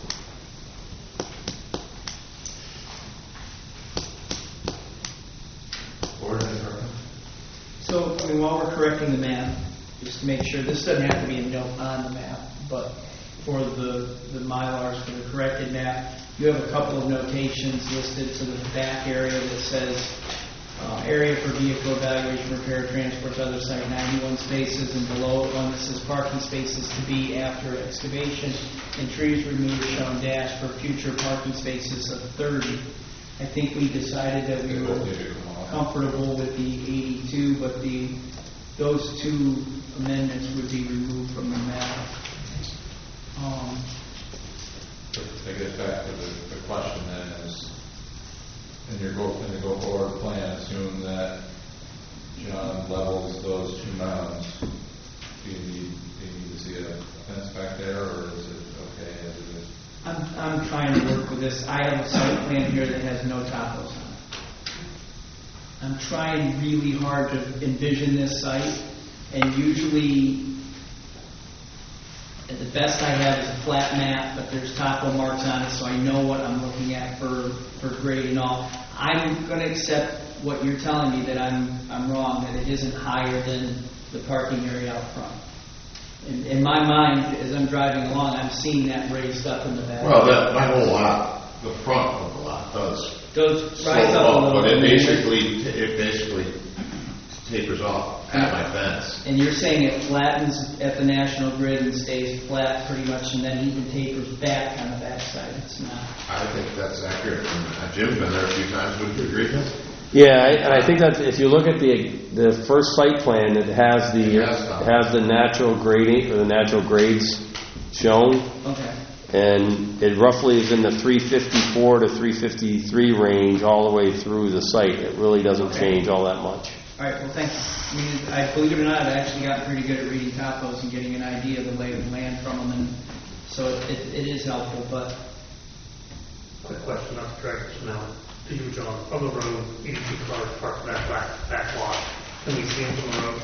So, I mean, while we're correcting the map, just to make sure, this doesn't have to be a note on the map, but for the, the Mylars for the corrected map, you have a couple of notations listed to the back area that says, uh, area for vehicle evaluation, repair, transport to other site, ninety-one spaces, and below it one that says parking spaces to be after excavation, and trees removed shown dash for future parking spaces of thirty. I think we decided that we were comfortable with the eighty-two, but the, those two amendments would be removed from the map. Um, To get back to the, the question then is, in your go, in the go forward plan, assume that John levels those two mounds. Do you need, do you need to see a fence back there, or is it okay as it is? I'm, I'm trying to work with this. I have a site plan here that has no topos on it. I'm trying really hard to envision this site, and usually the best I have is a flat map, but there's topo marks on it, so I know what I'm looking at for, for grade and all. I'm going to accept what you're telling me, that I'm, I'm wrong, that it isn't higher than the parking area out front. In, in my mind, as I'm driving along, I'm seeing that raised up in the back. Well, that, my whole lot, the front of the lot does. Goes slope rise up a little But it bit. basically, it basically tapers off at my fence. And you're saying it flattens at the National Grid and stays flat pretty much, and then even tapers back on the backside. It's not. I think that's accurate. And uh, Jim's been there a few times. Would you agree with that? Yeah, I, and I think that if you look at the the first site plan, it has the It has it has the natural grading or the natural grades shown, Okay. and it roughly is in the three fifty-four to three fifty-three range all the way through the site. It really doesn't change all that much. All right, well, thank you. I mean, I, believe it or not, I've actually gotten pretty good at reading topos and getting an idea of the lay of the land from them, and so it, it, it is helpful, but... Quick question, not to drag this now. To you, John, on the road, eighty-two cars parked in that back, back lot. Can we see them from the road?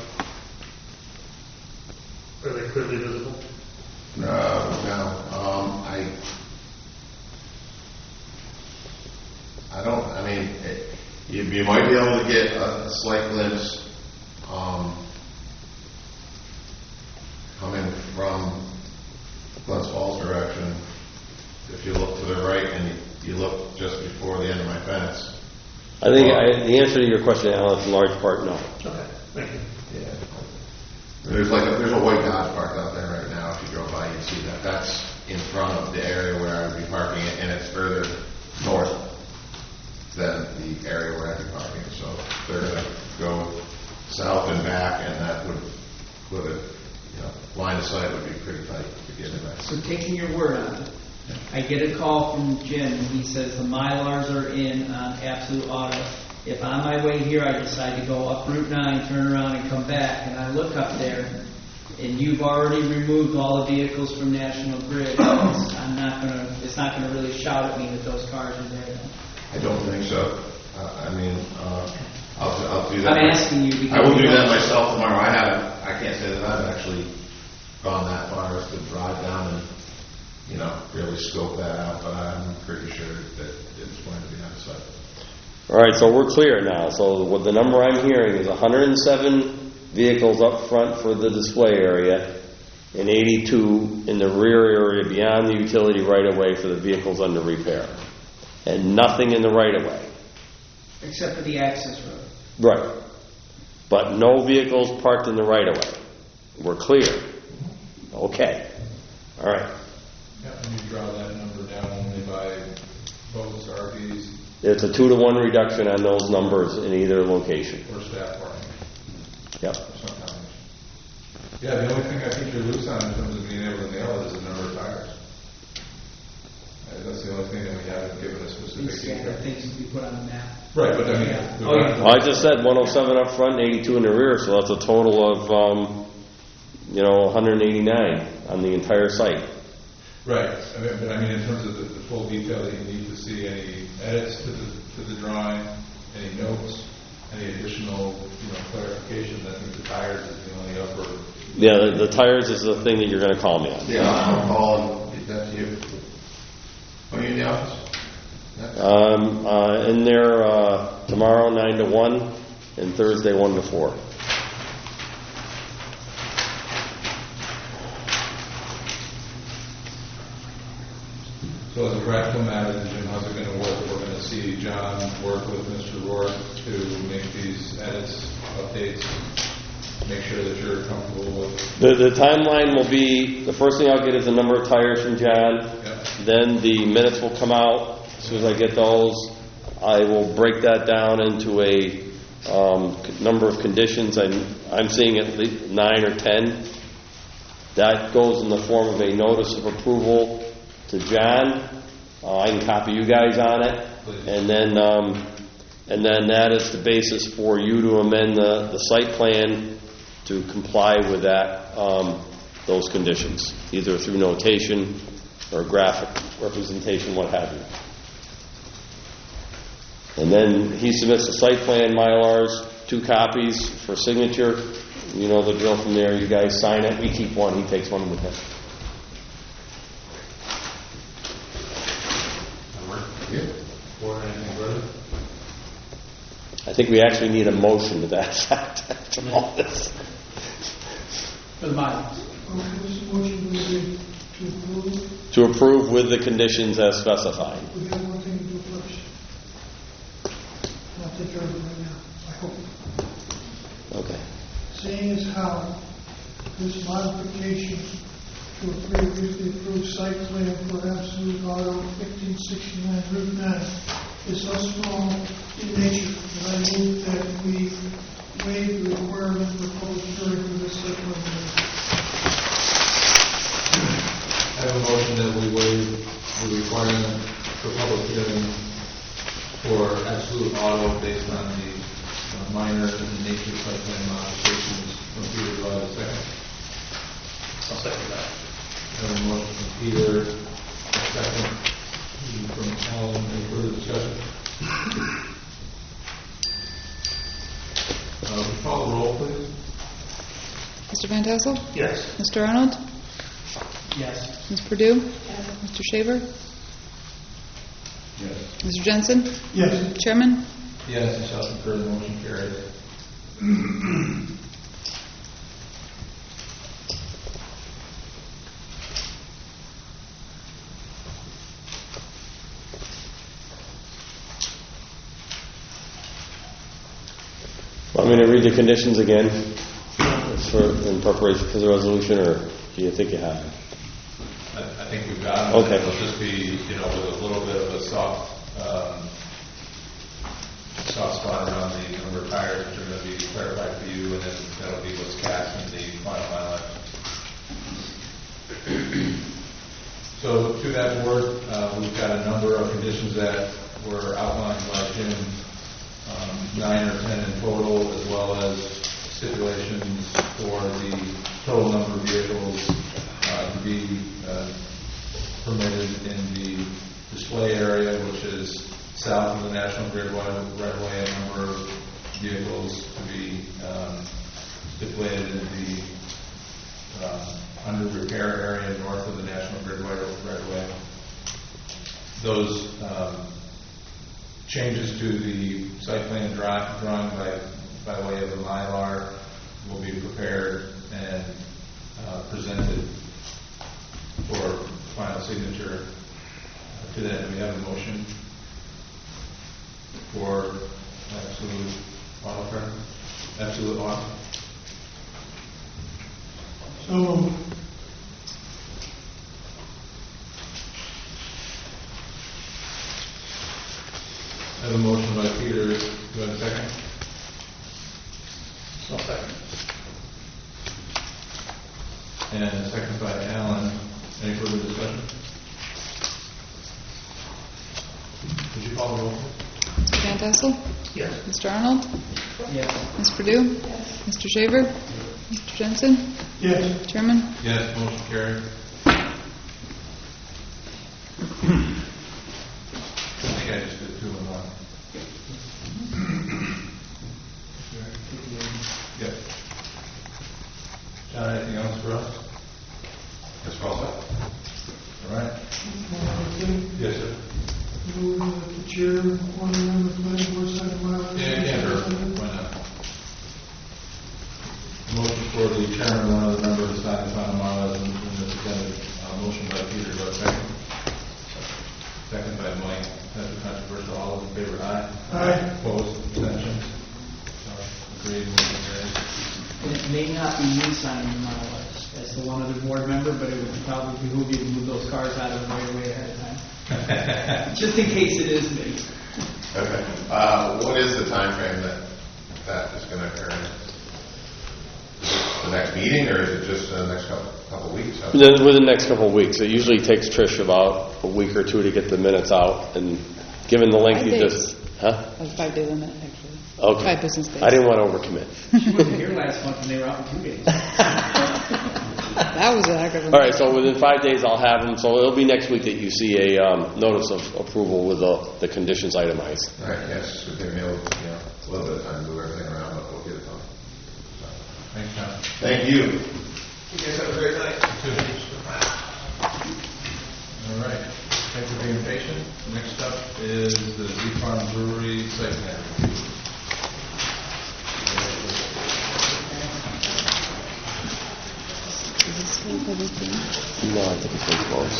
Are they clearly visible? No, no. Um, I, I don't, I mean, it, you'd you might be able to get a, a slight glimpse, um, coming from Glens Falls direction. If you look to the right and you, you look just before the end of my fence. I think I, the answer to your question, Alan, is in large part no. Okay, thank you. Yeah. There's like a, there's a white Dodge parked out there right now. If you drove by, you'd see that. That's in front of the area where I would be parking it, and it's further north than the area where I'd be parking. So they're going to go south and back, and that would would it, you know, line of sight would be pretty tight to get in there. So taking your word on it, I get a call from Jim, and he says the Mylars are in on Absolute Auto. If on my way here I decide to go up Route nine, turn around and come back, and I look up there, and you've already removed all the vehicles from National Grid, I'm not going to, it's not going to really shout at me that those cars are there. I don't think so. Uh, I mean, uh, I'll, I'll do that. I'm asking you because I will do you that don't- myself tomorrow. I haven't, I can't say that I've actually gone that far as to drive down and, you know, really scope that out, but I'm pretty sure that it's going to be on site. All right, so we're clear now. So what the number I'm hearing is one hundred seven vehicles up front for the display area and eighty-two in the rear area beyond the utility right-of-way for the vehicles under repair. And nothing in the right-of-way. Except for the access road. Right. But no vehicles parked in the right-of-way. We're clear. Okay. All right. Yeah, and you draw that number down only by boats, R Vs, It's a two to one reduction on those numbers in either location. or staff parking. Yep. Or some combination. Yeah, the only thing I think you're loose on in terms of being able to nail it is the number of tires. Uh, That's the only thing that we haven't given a specific These standard detail. things to be put on the map. Right, but I mean. Yeah. the- Oh, yeah. Well, I just said one oh seven up front and eighty-two in the rear, so that's a total of, um, you know, one hundred eighty-nine on the entire site. Right, I mean, but I mean, in terms of the, the full detail that you need to see, any edits to the, to the drawing, any notes, any additional, you know, clarification, I think the tires is the only upward. Yeah, the, the tires is the thing that you're going to call me on. Yeah, I'll call and get that to you. Are you in the office? Um, uh, in there uh, tomorrow nine to one, and Thursday one to four. So as a practical matter, Jim, how's it going to work? We're going to see John work with Mister Rourke to make these edits, updates, make sure that you're comfortable with. The, the timeline will be, the first thing I'll get is the number of tires from John. Yep. Then the minutes will come out. As soon as I get those, I will break that down into a um, c- number of conditions. I'm, I'm seeing at least nine or ten. That goes in the form of a notice of approval to John. Uh, I can copy you guys on it. Please. And then, um, and then that is the basis for you to amend the, the site plan to comply with that, um, those conditions, either through notation or graphic representation, what have you. And then he submits the site plan, Mylars, two copies for signature. You know the drill from there. You guys sign it. We keep one. He takes one with him. Or anything further? I think we actually need a motion to that effect after all this. For the miles. What's the motion we did to approve? To approve with the conditions as specified. We have one thing to do first. Not take care of it right now, I hope. Okay. Seeing as how this modification to a previously approved site plan for Absolute Auto fifteen sixty-nine Route nine is so small in nature that I move that we waive the requirement for public hearing for this site plan. I have a motion that we waive the requirement for public hearing for Absolute Auto based on the uh, minor and nature site plan modifications from Peter. Do I have a second? I'll second that. I have a motion from Peter, a second from Alan. Any further discussion? Uh, would you call the roll, please? Mister Van Tassel? Yes. Mister Arnold? Yes. Miz Purdue? Mister Shaver? Yes. Mister Jensen? Yes. Chairman? Yes, you shall concur, the motion carries. Want me to read the conditions again for, in preparation for the resolution, or do you think you have it? I, I think we've got them. Okay. It'll just be, you know, with a little bit of a soft, um, soft spot around the number of tires, which are going to be clarified for you, and then that'll be what's cast in the final final. So to that board, uh, we've got a number of conditions that were outlined by Jim, um, nine or ten in total, as well as stipulations for the total number of vehicles uh, to be uh, permitted in the display area, which is south of the National Grid right of way, a number of vehicles to be um, stipulated in the uh, under repair area north of the National Grid right of way. Those um, changes to the site plan dra- drawing by, by way of the Mylar will be prepared and uh, presented for final signature. Uh, to that, we have a motion for absolute auto credit, absolute auto. So moved. I have a motion by Peter. Do I have a second? I'll second. And a second by Alan. Any further discussion? Would you call the roll? Mister Van Tassel? Yes. Mister Arnold? Yes. Miz Purdue? Yes. Mister Shaver? Mister Jensen? Yes. Chairman? Yes, motion carried. I think I just did two and one. Yep. John, anything else for us? That's well said. All right. Yes, sir. Move that the chair, one member of the planning board, sign my Yeah, yeah, sure. Why not? Motion for the chairman, one of the members to sign the final mile as in the presented. Uh, motion by Peter, do I have a second? Second by Mike. That's controversial. All those in favor, aye. Aye. Opposed, abstentions? Sorry. Agreed, motion carries. And it may not be me signing the Mylar as the one other board member, but it would probably behoove you to move those cars out of the right of way ahead of time. Just in case it is me. Okay. Uh, what is the time frame that that is going to occur in? The next meeting, or is it just the next couple, couple weeks? Then within the next couple of weeks. It usually takes Trish about a week or two to get the minutes out, and given the length Five you days. just, huh? That was five day limit, actually. Okay. Five business days. I didn't want to overcommit. She wasn't here last month and they were out in two days. That was a heck of a... All right, so within five days I'll have them. So it'll be next week that you see a um, notice of approval with the, the conditions itemized. All right, yes, we can mail, you know, a little bit of time to move everything around, but we'll get it done. Thanks, John. Thank you. You guys have a great night. You too. All right. Thanks for being patient. Next up is the Z Farm Brewery site plan review. Is this for public hearing? No, I think it's been closed.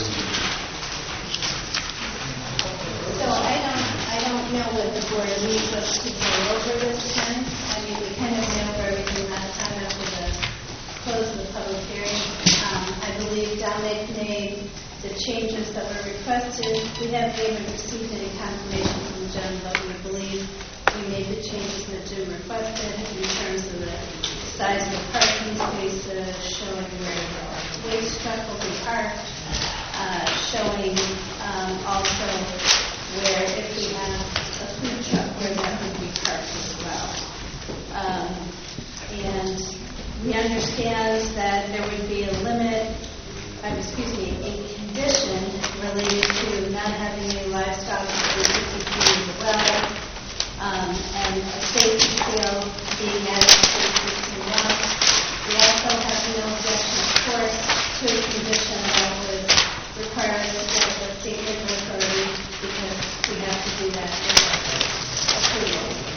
So I don't, I don't know what the board needs us to go over this time. I mean, we kind of went over everything last time after the close of the public hearing. Um, I believe Dominic made the changes that were requested. We haven't even received any confirmation from Jim, but we believe we made the changes that Jim requested in terms of the size of the parking spaces, showing where the waste truck will be parked, uh, showing um, also where if we have a food truck, where that would be parked as well. Um, and we understand that there would be a limit, uh, excuse me, a condition related to not having any livestock within fifty feet of the well, um, and a safety seal being added to existing wells. We also have no objection, of course, to a condition that would require us to get the state liquor authority, because we have to do that for approval.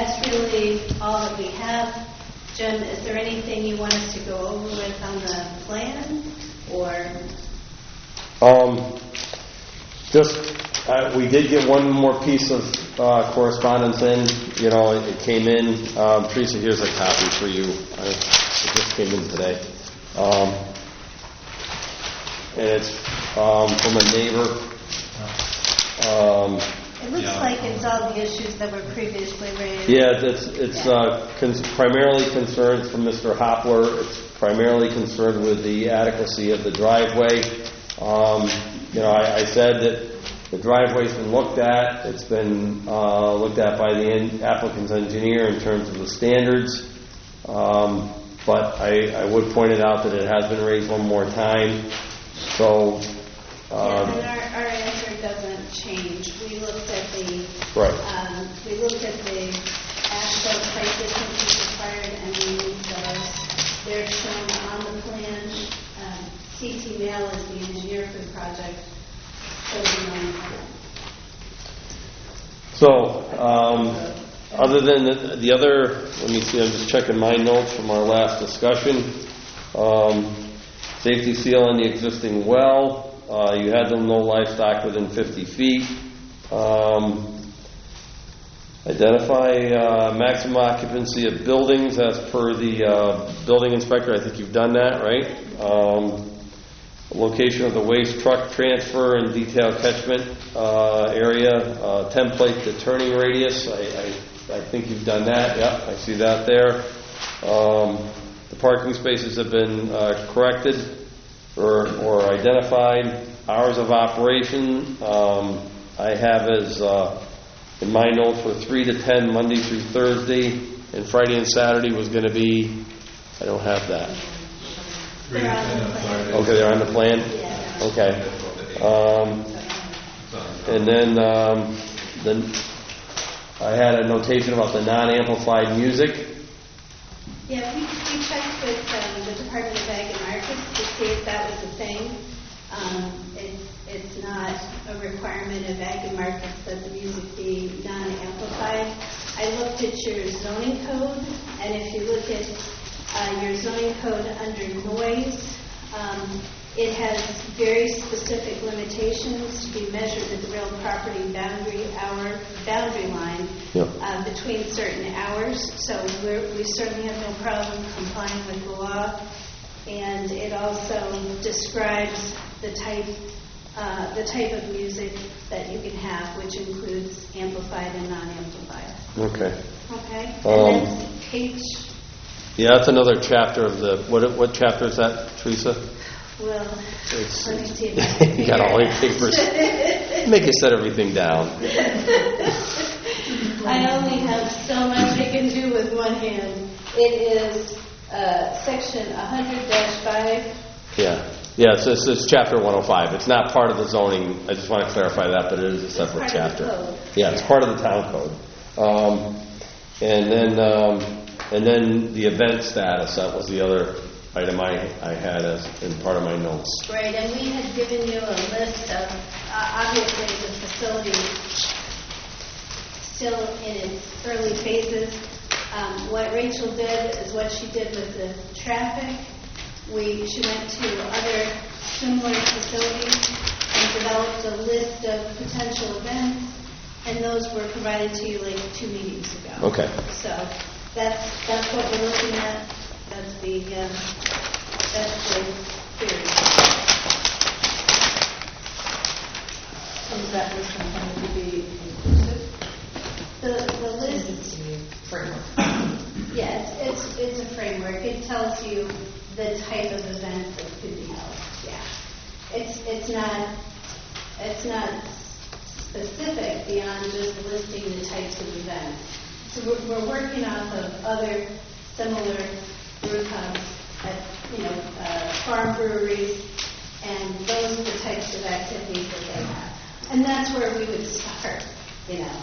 that's really all that we have. Jim, is there anything you want us to go over with on the plan, or? Um, just, uh, we did get one more piece of uh, correspondence in. You know, it, it came in. Um, Teresa, here's a copy for you. I, it just came in today. Um, and it's um, from a neighbor. Um, It looks yeah. like it's all the issues that were previously raised. Yeah, it's it's uh, con- primarily concerned from Mister Hopler. It's primarily concerned with the adequacy of the driveway. Um, you know, I, I said that the driveway's been looked at. It's been uh, looked at by the en- applicant's engineer in terms of the standards. Um, but I, I would point it out that it has been raised one more time. So. Um, yeah, and our, our answer doesn't change. We looked at the right. um, we looked at the asphalt pipe distances required, and we used those. They're shown on the plan. Um, C T Mail is the engineer for the project. So on the plan. So, um, other than the, the other, let me see. I'm just checking my notes from our last discussion. Um, safety seal on the existing well. Uh, you had them no livestock within fifty feet. Um, identify uh, maximum occupancy of buildings as per the uh, building inspector. I think you've done that, right? Um, location of the waste truck transfer and detailed catchment uh, area. Uh, template the turning radius. I, I, I think you've done that. Yeah, I see that there. Um, the parking spaces have been uh, corrected. Or, or identified. Hours of operation um, I have as uh, in my notes were three to ten Monday through Thursday, and Friday and Saturday was going to be. I don't have that. Three to ten on Friday. Okay, they're on the plan. Okay, um, and then um, then I had a notation about the non-amplified music. Yeah, we, we checked with um, the Department of Ag and Markets to see if that was a thing. Um, it's, it's not a requirement of Ag and Markets that the music be non-amplified. I looked at your zoning code, and if you look at uh, your zoning code under noise, um, it has very specific limitations to be measured at the real property boundary hour boundary line yep. uh, between certain hours. So we're, we certainly have no problem complying with the law. And it also describes the type uh, the type of music that you can have, which includes amplified and non-amplified. Okay. Okay. Um, and then page. Yeah, that's another chapter of the. What what chapter is that, Teresa? Well, It's, let me see if I can you got all your figure papers. it out. Make you set everything down. I only have so much I can do with one hand. It is uh, section one hundred dash five. Yeah. Yeah, it's, it's, it's chapter one oh five. It's not part of the zoning. I just want to clarify that, but it is a separate It's part chapter. of the code. Yeah, it's part of the town code. Um, and then um, and then the event status, that was the other item I, I had as in part of my notes. Right, and we had given you a list of, uh, obviously the facility still in its early phases. Um, what Rachel did is what she did with the traffic. We, she went to other similar facilities and developed a list of potential events, and those were provided to you like two meetings ago. Okay. So that's that's what we're looking at. That's the um, that's the theory. Is that list intended to be inclusive? The the list. It's a framework. Yeah, it's, it's it's a framework. It tells you the type of events that could be held. Yeah, it's it's not it's not specific beyond just listing the types of events. So we're, we're working off of other similar brew pubs at you know uh, farm breweries, and those are the types of activities that they have, and that's where we would start. You know.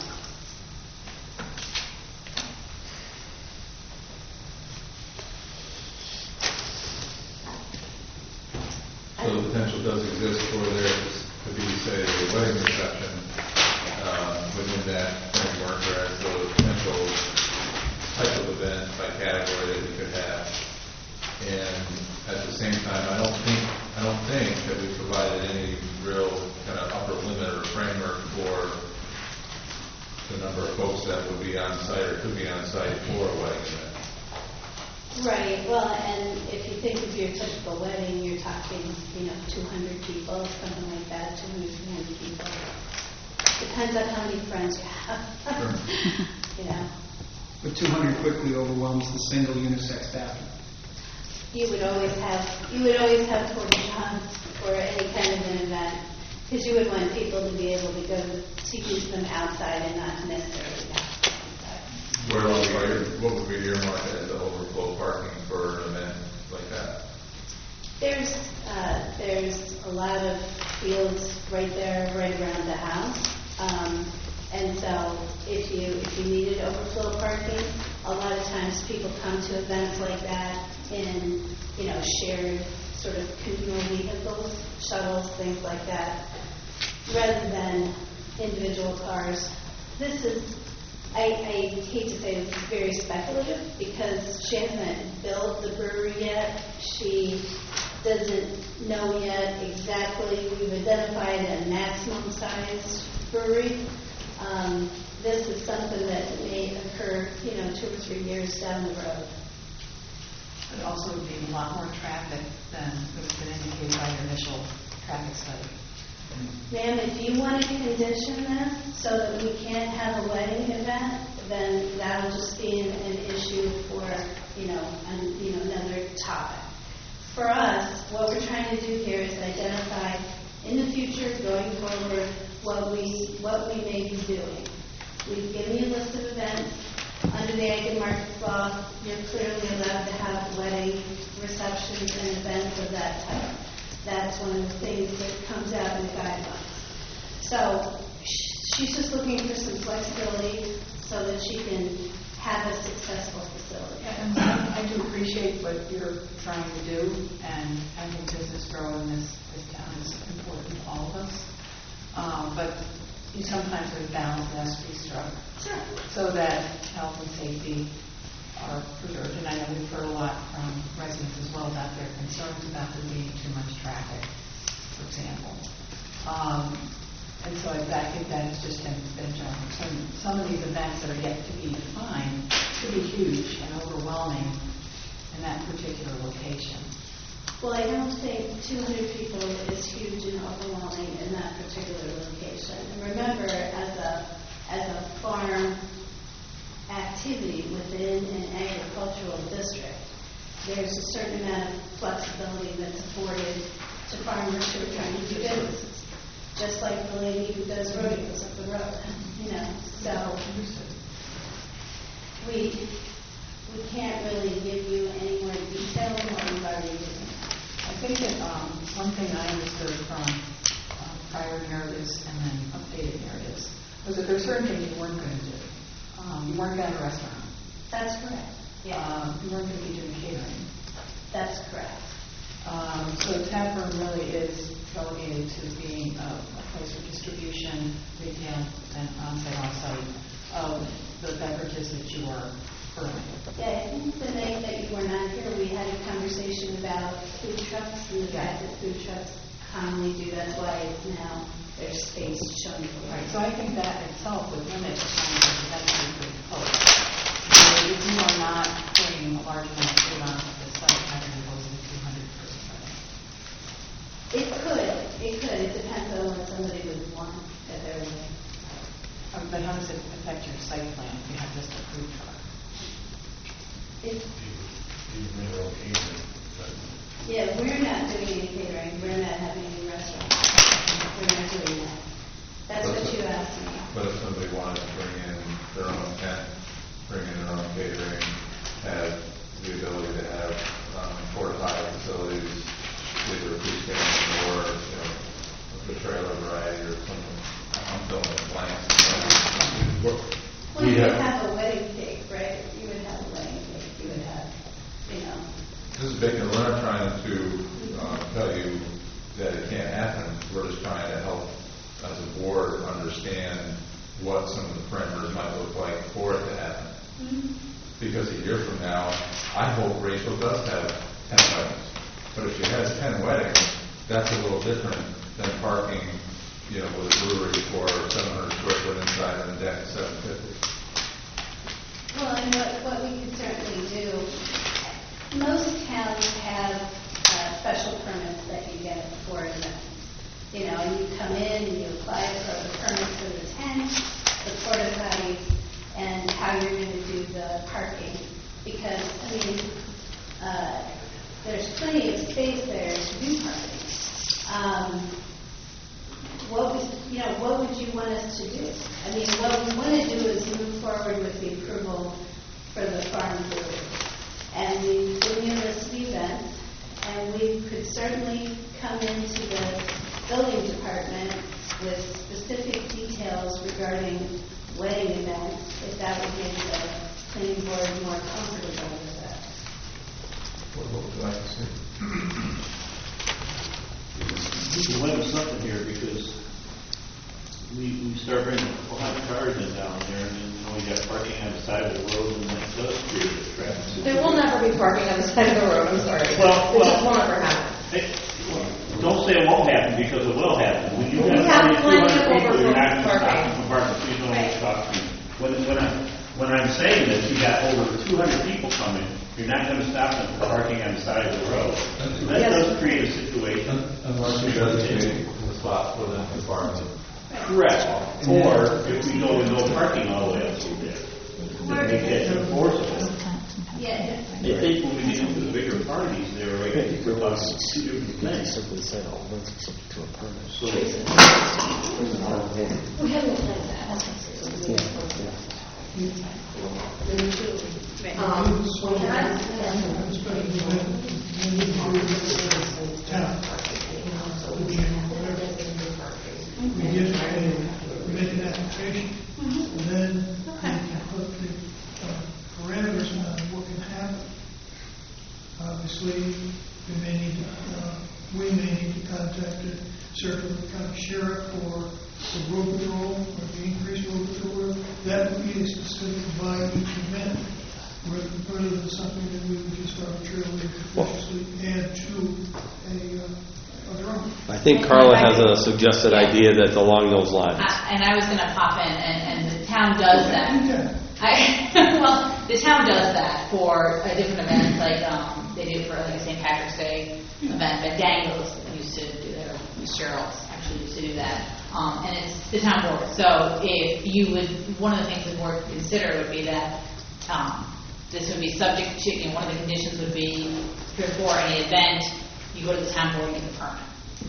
So the potential does exist for there to be, say, a wedding reception uh, within that framework, whereas the potential type of event by category that we could have. And at the same time, I don't think, I don't think that we provided any real kind of upper limit or framework for the number of folks that would be on site or could be on site for a wedding event. Right, well, and if you think of your typical wedding, you're talking, you know, two hundred people, something like that, two hundred, three hundred people. Depends on how many friends you have, you know. But two hundred quickly overwhelms the single unisex bathroom. You would always have, you would always have porta-johns for any kind of an event, because you would want people to be able to go to use them outside and not necessarily outside. Where would we, what would be earmarked as the overflow parking for an event like that? There's, uh, there's a lot of fields right there, right around the house. Um, and so if you, if you needed overflow parking, a lot of times people come to events like that in, you know, shared sort of communal vehicles, shuttles, things like that, rather than individual cars. This is, I, I hate to say this is very speculative because she hasn't built the brewery yet. She doesn't know yet exactly. We've identified a maximum size brewery. Um, this is something that may occur, you know, two or three years down the road. It also would be a lot more traffic than would have been indicated by your initial traffic study. Ma'am, if you want to condition this so that we can't have a wedding event, then that'll just be an, an issue for, you know, an, you know, another topic. For us, what we're trying to do here is identify in the future, going forward, what we what we may be doing. We've given you a list of events. Under the Ag and Markets Law, you're clearly allowed to have wedding receptions and events of that type. That's one of the things that comes out in the guidelines. So she's just looking for some flexibility so that she can have a successful facility. And I do appreciate what you're trying to do, and I think business grow in this, this town is important to all of us. Um, but you sometimes have a balance that has to be struck. Sure. So that health and safety are preserved. And I know we've heard a lot from residents as well about their concerns about there being too much traffic, for example. Um, and so I think that it's just been, been jumping. So some of these events that are yet to be defined could be huge and overwhelming in that particular location. Well, I don't think two hundred people is huge and overwhelming in that particular location. And remember, as a as a farm activity within an agricultural district, there's a certain amount of flexibility that's afforded to farmers who are trying to do businesses. Just like the lady who does rodeos up the road, you know. So we we can't really give you any more detail than what we've already given. I think that um, one thing I understood from uh, prior narratives and then updated narratives was that there are certain things you weren't going to do. Um, you weren't going to have a restaurant. That's correct. Yeah. Um, you weren't going to be doing catering. That's correct. Um, so the tap room really is relegated to being a, a place for distribution, retail, and on-site, off-site of the beverages that you are brewing. Yeah, I think the night that you were not here, we had a conversation about food trucks and the fact that food trucks commonly do. That's why it's now there's space shown for it. Right. So I think that itself would limit the kind of event that you could host. So if you are not bringing a large amount of food onto the site, having to host a two hundred person wedding. It could. It could. It depends on what somebody would want at their wedding. Um, but how does it affect your site plan if you have just a food truck? It, yeah, we're not doing any catering. We're not having any restaurants. We're not doing that. That's But what if- you asked me. But if somebody wanted to bring in their own tent, bring in their own catering, have the ability to have um, porta potty facilities, either freestanding or, you know, the trailer variety or something, I'm filling in blanks. Well, We you would have- have a wedding cake, right? You would have a wedding cake. You would have, you know. This is big, and we're not trying to uh, tell you that it can't happen. We're just trying to help, as a board, understand what some of the parameters might look like for it to happen. Mm-hmm. because a year from now, I hope Rachel does have ten weddings. But if she has ten weddings, that's a little different than parking, you know, with a brewery for seven hundred square foot inside and a deck seven fifty. Well, and what, what we could certainly do, most towns have uh, special permits that you get for events. You know, and you come in and you apply for the permit for the tent, the porta potties, and how you're going to do the parking. Because, I mean, uh, there's plenty of space there to do parking. Um, what was, you know, what would you want us to do? I mean, what we want to do is move forward with the approval for the farm brewery. And we've given you a list of events, and we could certainly come into the building department with specific details regarding wedding events, if that would make the planning board more comfortable with that. What would you like to see? We can limit something here because we, we start bringing a lot of cars in down there, and then, you know, we got parking on the side of the road, and that does create a traffic. There will never be parking on the side of the road, I'm sorry. Well, It well- just won't ever happen. Hey, don't say it won't happen, because it will happen. When you We have have two plenty hundred of people, you're not going to overflow stop them from parking. Please don't stop me. When, when I'm, when I'm saying this, you got over two hundred people coming, you're not going to stop them from parking on the side of the road. So that Yes. does create a situation. Unless you designate the spot for them to park. Correct. Or if we go to no parking all the way up through there, then make that enforceable. Yeah, I think when we get into the bigger parties, they're right, I think we're talking two different things. Simply say all events are subject to a permit. So, we haven't done that. Um, so, I'm spending the town. We get a, we make an application, and then we can put the uh, parameters on what can happen. Obviously, we may need to, uh, we may need to contact the Circuit County Sheriff for the road patrol, or the increased road patrol. That would be a specific by each event, rather than something that we would just arbitrarily, capriciously add to a, uh, of their own. I think Carla has a suggested idea that's along those lines. I- And I was going to pop in, and, and the town does that. Yeah. I, well, the town does that for uh, different events, like um, they do for like a Saint Patrick's Day event. But Dangles used to do that, or Miss Cheryl's actually used to do that. Um, and it's the town board. So if you would, one of the things the board would consider would be that um, this would be subject to, you know, one of the conditions would be before any event, you go to the town board and get the permit.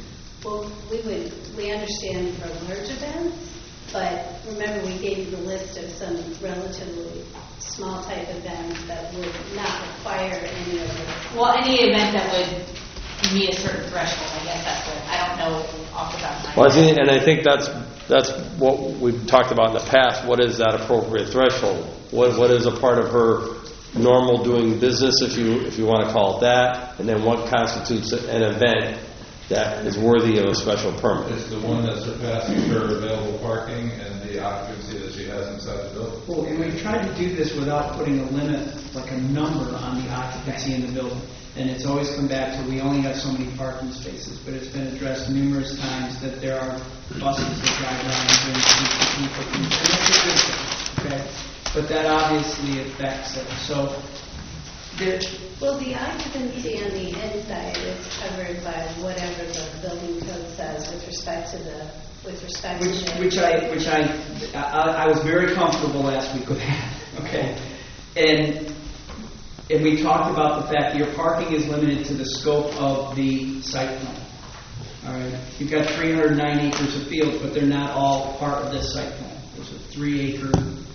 Well, we would, we understand for large events, but remember we gave you the list of some relatively small type events that would not require any of the. Well, any event that would meet a certain threshold, I guess that's what, I don't know off the top of my head. Well, I think, and I think that's that's what we've talked about in the past. What is that appropriate threshold? What what is a part of her normal doing business, if you if you want to call it that, and then what constitutes an event that is worthy of a special permit? It's the one that surpasses her available parking and the occupancy that she has inside the building. Well, and we've tried to do this without putting a limit, like a number on the occupancy in the building. And it's always come back to, we only have so many parking spaces, but it's been addressed numerous times that there are buses that drive around and bring people, and that's a good thing, okay? But that obviously affects it, so there, Well, the occupancy on the inside is covered by whatever the building code says with respect to the, with respect which, to the. which I, which I, I, I was very comfortable last week with that, okay? And, and we talked about the fact that your parking is limited to the scope of the site plan. All right, you've got three hundred nine acres of fields, but they're not all part of this site plan. There's a three acre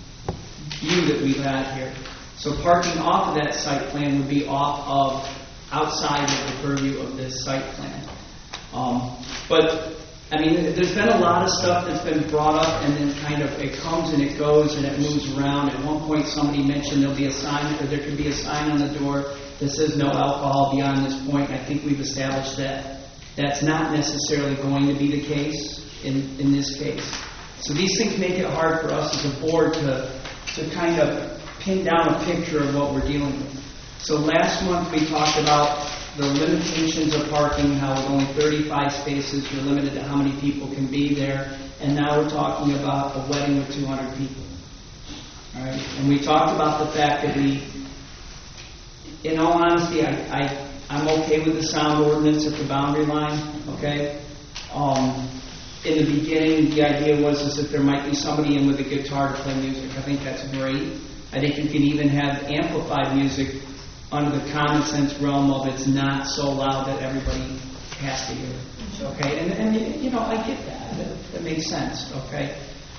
view that we've had here. So parking off of that site plan would be off of, outside of the purview of this site plan. Um, but, I mean, there's been a lot of stuff that's been brought up, and then kind of, it comes and it goes and it moves around. At one point, somebody mentioned there'll be a sign, or there could be a sign on the door that says no alcohol beyond this point. I think we've established that that's not necessarily going to be the case in, in this case. So these things make it hard for us as a board to, to kind of pin down a picture of what we're dealing with. So last month we talked about the limitations of parking, how with only thirty-five spaces, you're limited to how many people can be there, and now we're talking about a wedding with two hundred people. All right? And we talked about the fact that we, in all honesty, I, I, I'm okay with the sound ordinance at the boundary line, okay? Um, in the beginning, the idea was is that there might be somebody in with a guitar to play music. I think that's great. I think you can even have amplified music under the common sense realm of it's not so loud that everybody has to hear it. Okay? And, and you know, I get that. that. That makes sense, okay?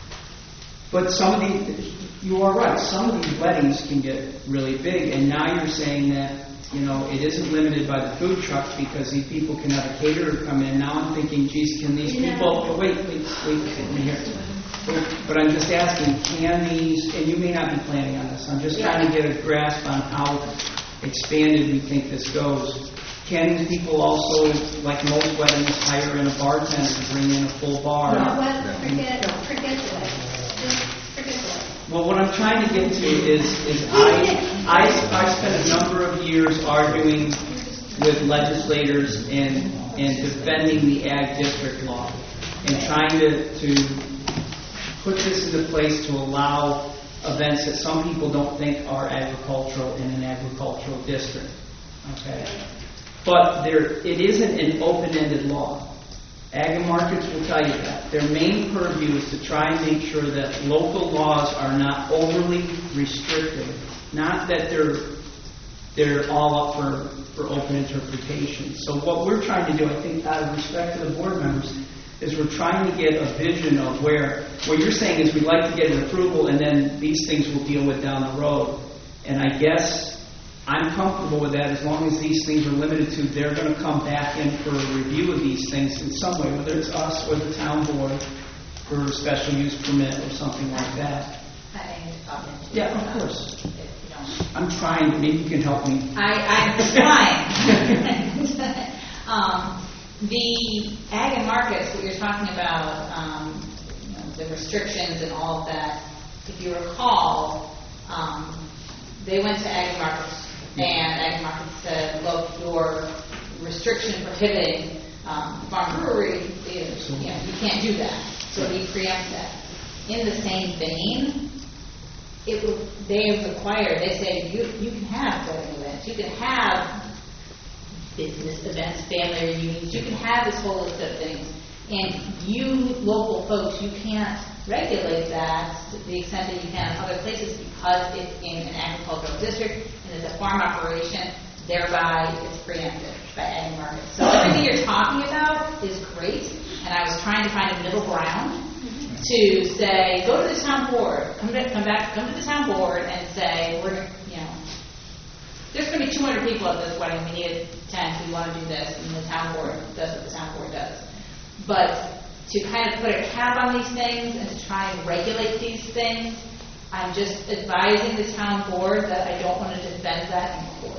But some of the, you are right, some of these weddings can get really big, and now you're saying that, you know, it isn't limited by the food trucks because these people can have a caterer come in. Now I'm thinking, geez, can these people, oh, wait, wait, wait, wait, wait here. But I'm just asking, can these, and you may not be planning on this, I'm just trying to get a grasp on how expanded we think this goes. Can these people also, like most weddings, hire in a bartender to bring in a full bar? No, well, forget, forget the wedding. Just forget the wedding. Well, what I'm trying to get to is, is I, I, I spent a number of years arguing with legislators and, and defending the ag district law and trying to, to put this into place to allow events that some people don't think are agricultural in an agricultural district. Okay? But there, it isn't an open-ended law. Ag markets will tell you that. Their main purview is to try and make sure that local laws are not overly restrictive. Not that they're they're all up for, for open interpretation. So what we're trying to do, I think, out of respect to the board members, is we're trying to get a vision of where, what you're saying is we'd like to get an approval and then these things we'll deal with down the road. And I guess I'm comfortable with that as long as these things are limited to they're going to come back in for a review of these things in some way, whether it's us or the town board for a special use permit or something like that. Yeah, of course. I'm trying. Maybe you can help me. I, I'm trying. um, the ag and markets, what you're talking about, um, you know, the restrictions and all of that, if you recall, um, they went to ag and markets, and ag and markets said, look, your restriction prohibiting um, farm brewery, is, you know, you can't do that. So we preempt that. In the same vein, it will, they require, they say you you can have wedding events, you can have business events, family reunions, you can have this whole list of things, and you local folks, you can't regulate that to the extent that you can in other places because it's in an agricultural district and it's a farm operation, thereby it's preempted by ag markets. So everything you're talking about is great, and I was trying to find a middle ground to say, go to the town board, come to, come back, come to the town board and say, we're, you know, there's going to be two hundred people at this wedding, we need a tent, we want to do this, and the town board does what the town board does. But to kind of put a cap on these things and to try and regulate these things, I'm just advising the town board that I don't want to defend that in court.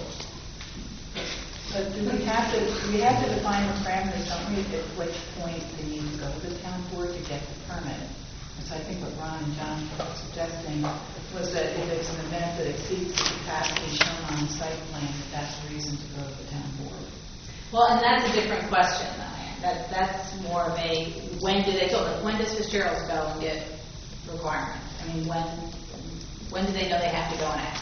But do we have to, do we have to define the parameters, don't we, at which point they need to go to the town board to get the permit? And so I think what Ron and John were suggesting was that if it's an event that exceeds the capacity shown on the site plan, that's a reason to go to the town board. Well, and that's a different question, Diane. That, that's more of a, when do they go, when does Fitzgerald's go and get requirements? I mean, when, when do they know they have to go and ask?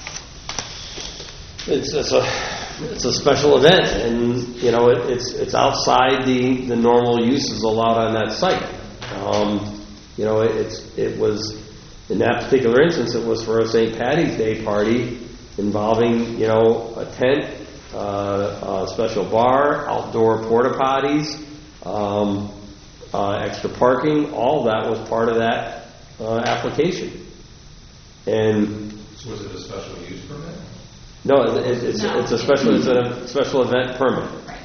It's, it's a it's a special event, and you know it, it's it's outside the, the normal uses allowed on that site. Um, you know, it, it's it was in that particular instance, it was for a Saint Patty's Day party involving you know a tent, uh, a special bar, outdoor porta potties, um, uh, extra parking. All that was part of that uh, application. And so was it a special use permit? No, it, it's no. it's a special it's a special event permit. Right.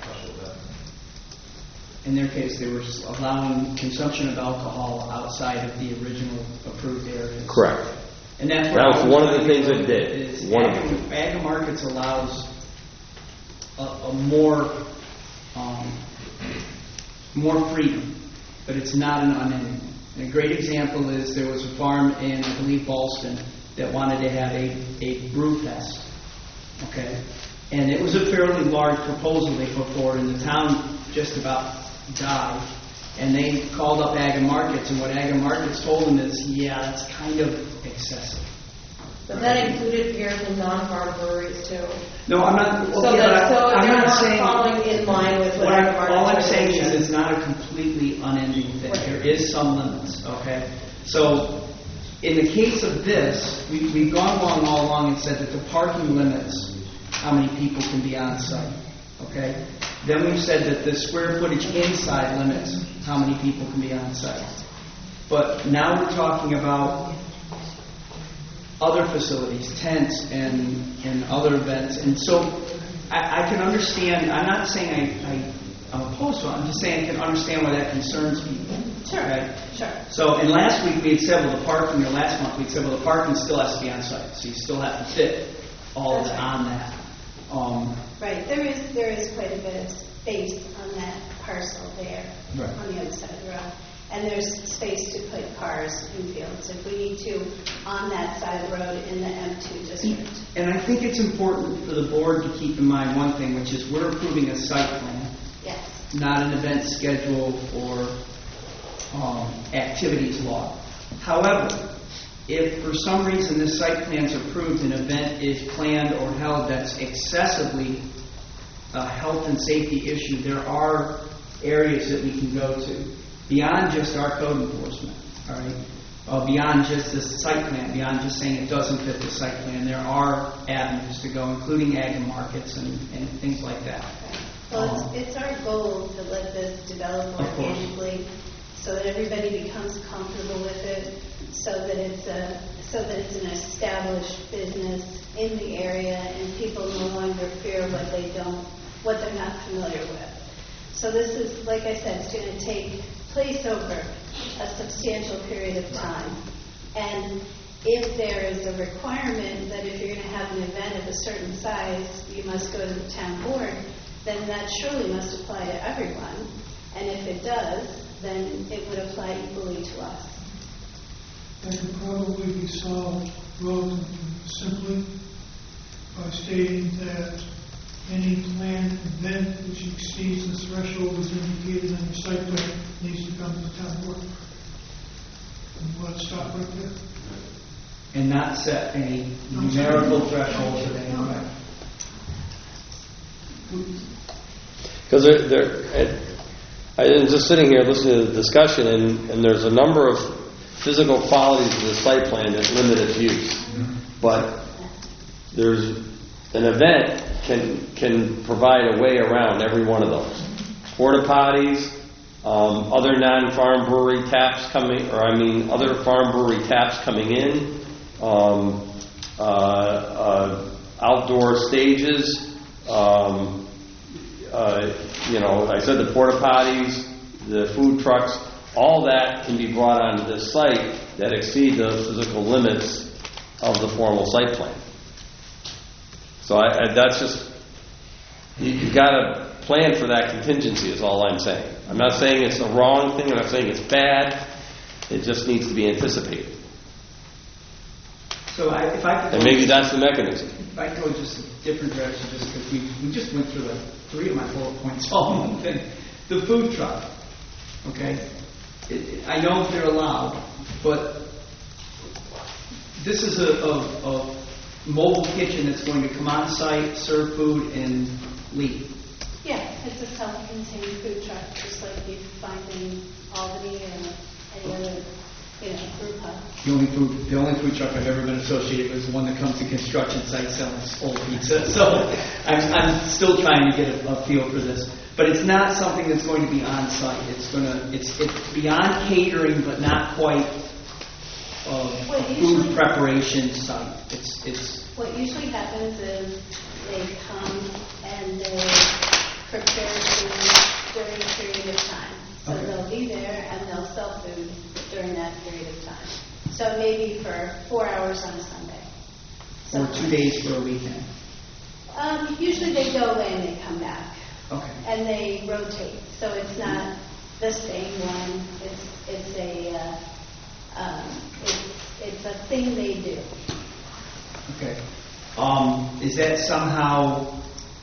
In their case, they were just allowing consumption of alcohol outside of the original approved areas. Correct. And that's that what was one of the things it did. Is one ag, of them. ag markets allows a, a more um, more freedom, but it's not an unending. And a great example is there was a farm in, I believe, Ballston, that wanted to have a, a brew fest, okay? And it was a fairly large proposal they put forward, and the town just about died. And they called up Ag and Markets, and what Ag and Markets told them is, yeah, that's kind of excessive. But that included beer from non-farm breweries too. No, I'm not. So okay, that, but so I'm they're not not saying, falling in line with what what I, Ag and Markets all I'm are saying doing. is it's not a completely unending thing. Right. There is some limits, okay? So in the case of this, we, we've gone along all along and said that the parking limits how many people can be on site, okay? Then we've said that the square footage inside limits how many people can be on site. But now we're talking about other facilities, tents and, and other events. And so I, I can understand, I'm not saying I, I, I'm opposed to it, I'm just saying I can understand why that concerns people. Sure, Right? sure. So, and last week we had said, well, the parking, or last month we had said, well, the parking still has to be on site. So you still have to fit all That's that's right. on that. Um, Right, there is, there is quite a bit of space on that parcel there, Right. on the other side of the road. And there's space to put cars in fields if we need to on that side of the road in the M two district. And I think it's important for the board to keep in mind one thing, which is we're approving a site plan, Yes, not an event schedule or um, activities law. However, if for some reason this site plan is approved, an event is planned or held that's excessively a health and safety issue, there are areas that we can go to beyond just our code enforcement, all right? Uh, beyond just the site plan, beyond just saying it doesn't fit the site plan, there are avenues to go, including ag and markets and, and things like that. well, Um, it's, it's our goal to let this develop Of course. organically so that everybody becomes comfortable with it, so that it's a, so that it's an established business in the area and people no longer fear what they don't, what they're not familiar with. So this is, like I said, it's going to take place over a substantial period of time. And if there is a requirement that if you're going to have an event of a certain size, you must go to the town board, then that surely must apply to everyone. And if it does, then it would apply equally to us. That could probably be solved relatively simply by stating that any planned event which exceeds the threshold as indicated on the site plan needs to come to the town board. And let's stop right there. and not set any numerical thresholds of any way. Because they're, they're, I'm just sitting here listening to the discussion, and, and there's a number of physical qualities of the site plan that limit its use. But there's an event can can provide a way around every one of those. Porta potties, um, other non-farm brewery taps coming, or I mean, other farm brewery taps coming in, um, uh, uh, outdoor stages. Um, uh, you know, I said the porta potties, the food trucks, all that can be brought onto this site that exceed the physical limits of the formal site plan. So I, I, that's just, you, you've got to plan for that contingency is all I'm saying. I'm not saying it's a wrong thing, I'm not saying it's bad, it just needs to be anticipated. So I, if I could And maybe that's the mechanism. If I go just a different direction, just because we, we just went through like three of my bullet points all in one thing. The food truck, okay? It, it, I know they're allowed, but this is a, a, a mobile kitchen that's going to come on site, serve food, and leave. Yeah, it's a self-contained food truck, just like you find in Albany or any other, you know, brew pub. The only food, the only food truck I've ever been associated with is the one that comes to construction sites selling old pizza. So I'm, I'm still trying to get a, a feel for this. But it's not something that's going to be on site. It's going to, it's, it's beyond catering, but not quite uh, Well, a usually- food preparation site. It's, it's What usually happens is they come and they prepare food during a period of time. So Okay. they'll be there and they'll sell food during that period of time. So maybe for four hours on a Sunday. or two days for a weekend. Um, usually they go away and they come back. Okay. And they rotate, so it's not the same one. It's it's a uh, um, it's it's a thing they do. Okay. Um, is that somehow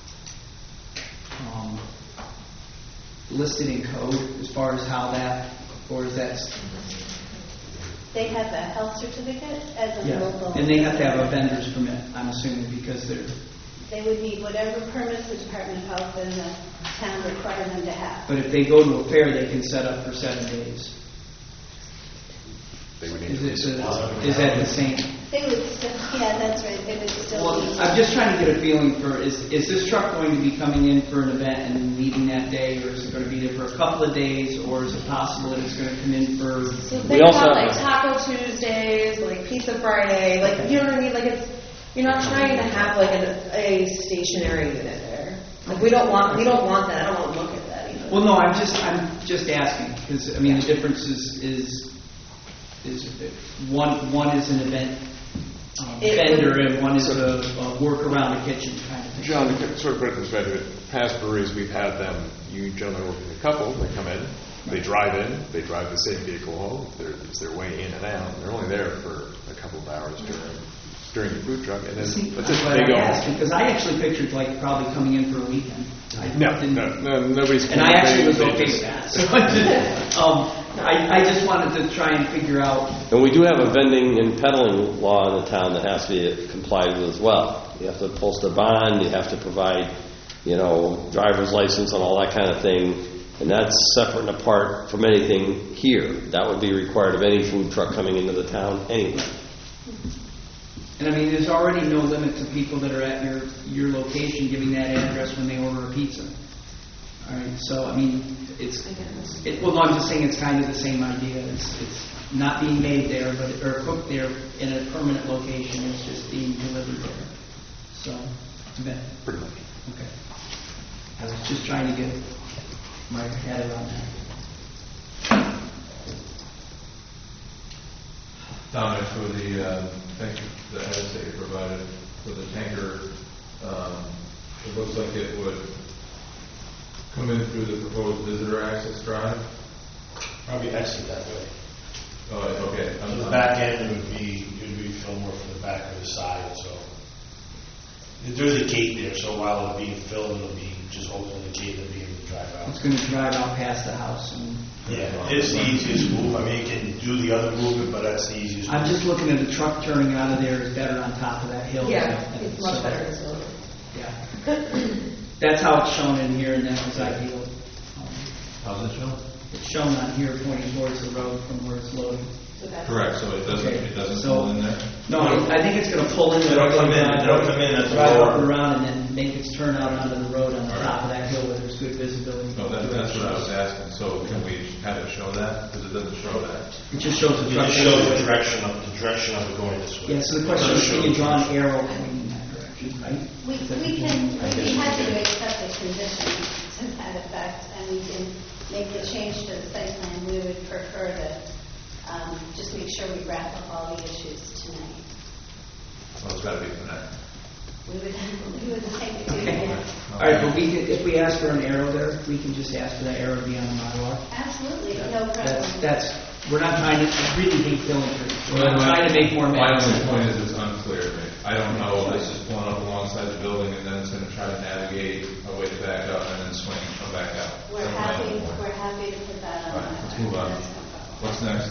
um, listed in code as far as how that, or is that? They have a health certificate as a Yeah. local. And they have to have a vendor's permit, I'm assuming, because they're. They would need whatever permits the Department of Health and the town require them to have. But if they go to a fair, they can set up for seven days. They would need Is, to it, respond. is that the same? They would still, yeah, that's right, they would still Well, be. I'm just trying to get a feeling for, is, is this truck going to be coming in for an event and then leaving that day, or is it going to be there for a couple of days, or is it possible that it's going to come in for... So We think also about have- like Taco Tuesdays, like Pizza Friday, like, you know what I mean? Like, it's, you're not trying to have like a, a stationary unit there. Like, we don't want, we don't want that, I don't want to look at that either. Well, no, I'm just, I'm just asking, because, I mean, the difference is, is, is one, one is an event um, It- vendor, and one is a, a work around the kitchen kind of thing. John, to sort of put it in perspective, past breweries, we've had them, you gentlemen work in a couple, they come in, they drive in, they drive the same vehicle home, they're, it's their way in and out, they're only there for a couple of hours during, during the food truck, and then See, that's that's it, what they I go asked, home. because I actually pictured like probably coming in for a weekend. I No, didn't- no, no, nobody's. And I actually was they okay just- with that. So I just, um, I, I just wanted to try and figure out. And we do have a vending and peddling law in the town that has to be complied with as well. You have to post a bond, you have to provide, you know, driver's license and all that kind of thing. And that's separate and apart from anything here. That would be required of any food truck coming into the town anyway. And I mean, there's already no limit to people that are at your, your location giving that address when they order a pizza. All right, so I mean, it's, it, well, no, I'm just saying it's kind of the same idea. It's, it's not being made there, but, or cooked there in a permanent location. It's just being delivered there. So, okay. Pretty much. Okay. I was just trying to get my head around that. Dominic, for the, uh, thank you, the edits that you provided for the tanker, um, it looks like it would come in through the proposed visitor access drive. Probably exit that way. Oh, okay. On the back end, it would be, it would be filled more from the back or the side, so. There's a gate there, so while it's being filled, it'll be just open the gate and be able to drive out. It's going to drive out past the house. And Yeah, it's the easiest move. I mean, you can do the other movement, but that's the easiest move. I'm just looking at the truck turning out of there is better on top of that hill. Yeah, And it's much so- better this way. Yeah. That's how it's shown in here, and that was ideal. Um, How's it shown? It's shown on here pointing towards the road from where it's loading. Correct, so it doesn't, Okay, it doesn't so- pull in there? No, I I think it's going to pull in. the It'll come in- drive- it'll come in at the Drive up lower- and around and then make its turn out onto the road on the top of that hill where there's good visibility. No, that, that's what I was asking, so can we kind of show that? Because it doesn't show that. It just shows the It truck. just shows the direction of, the direction of it going this way. Yeah, so the question is, can you draw an arrow pointing in that direction, right? We, we can, we'd be happy to accept the condition to that effect, and we can make the change to the site plan. We would prefer to um, just make sure we wrap up all the issues tonight. Well, it's gotta be tonight. We would, we would like to do Okay. that. All right, but we could, if we ask for an arrow there, we can just ask for that arrow to be on the Mylar. Absolutely, no problem. That's, that's, we're not trying to, I really hate filling trees. We're Well, not my- trying to make more My maps. only point is it's unclear to me. I don't know, this is pulling up alongside the building and then it's gonna try to navigate a way back up and then swing and come back out. We're That's my happy, only point. we're happy to put that on. All right, the- let's move on. That's no problem. What's next?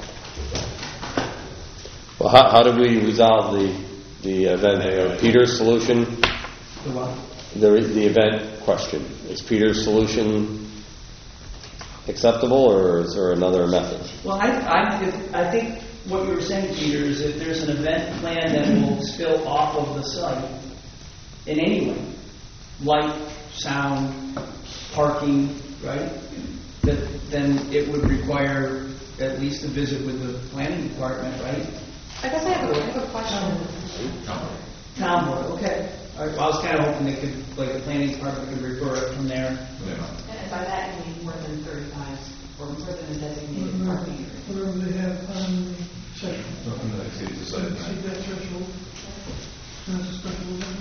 Well, how, how did we resolve the, the event, uh, Peter's solution? The what? The, the event question. Is Peter's solution acceptable, or is there another method? Well, I, I, if- I think what you were saying, Peter, is if there's an event plan that will spill off of the site in any way, light, sound, parking, right? That, then it would require at least a visit with the planning department, right? I guess I have a, I have a question. Town board, okay. All right, well, I was kind of hoping they could, like, the planning department could refer it from there. And by that, you mean more than thirty-five, or more than a designated parking area. Whatever they have on the section. Nothing that exceeds the site Exceed plan. that threshold. That's a special event.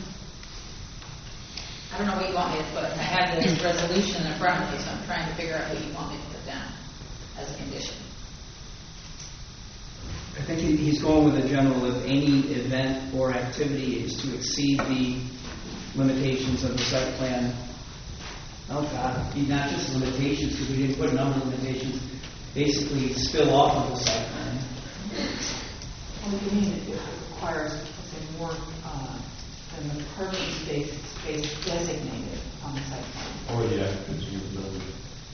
I don't know what you want me to put. I have this resolution in front of me, so I'm trying to figure out what you want me to put down as a condition. I think he- he's going with a general, if any event or activity is to exceed the limitations of the site plan. Oh, God, not just limitations, because we didn't put number of limitations, basically spill off of the site plan. What do you mean it requires, let's say, more uh, than the parking space, space designated on the site plan? Or the occupancy of the building.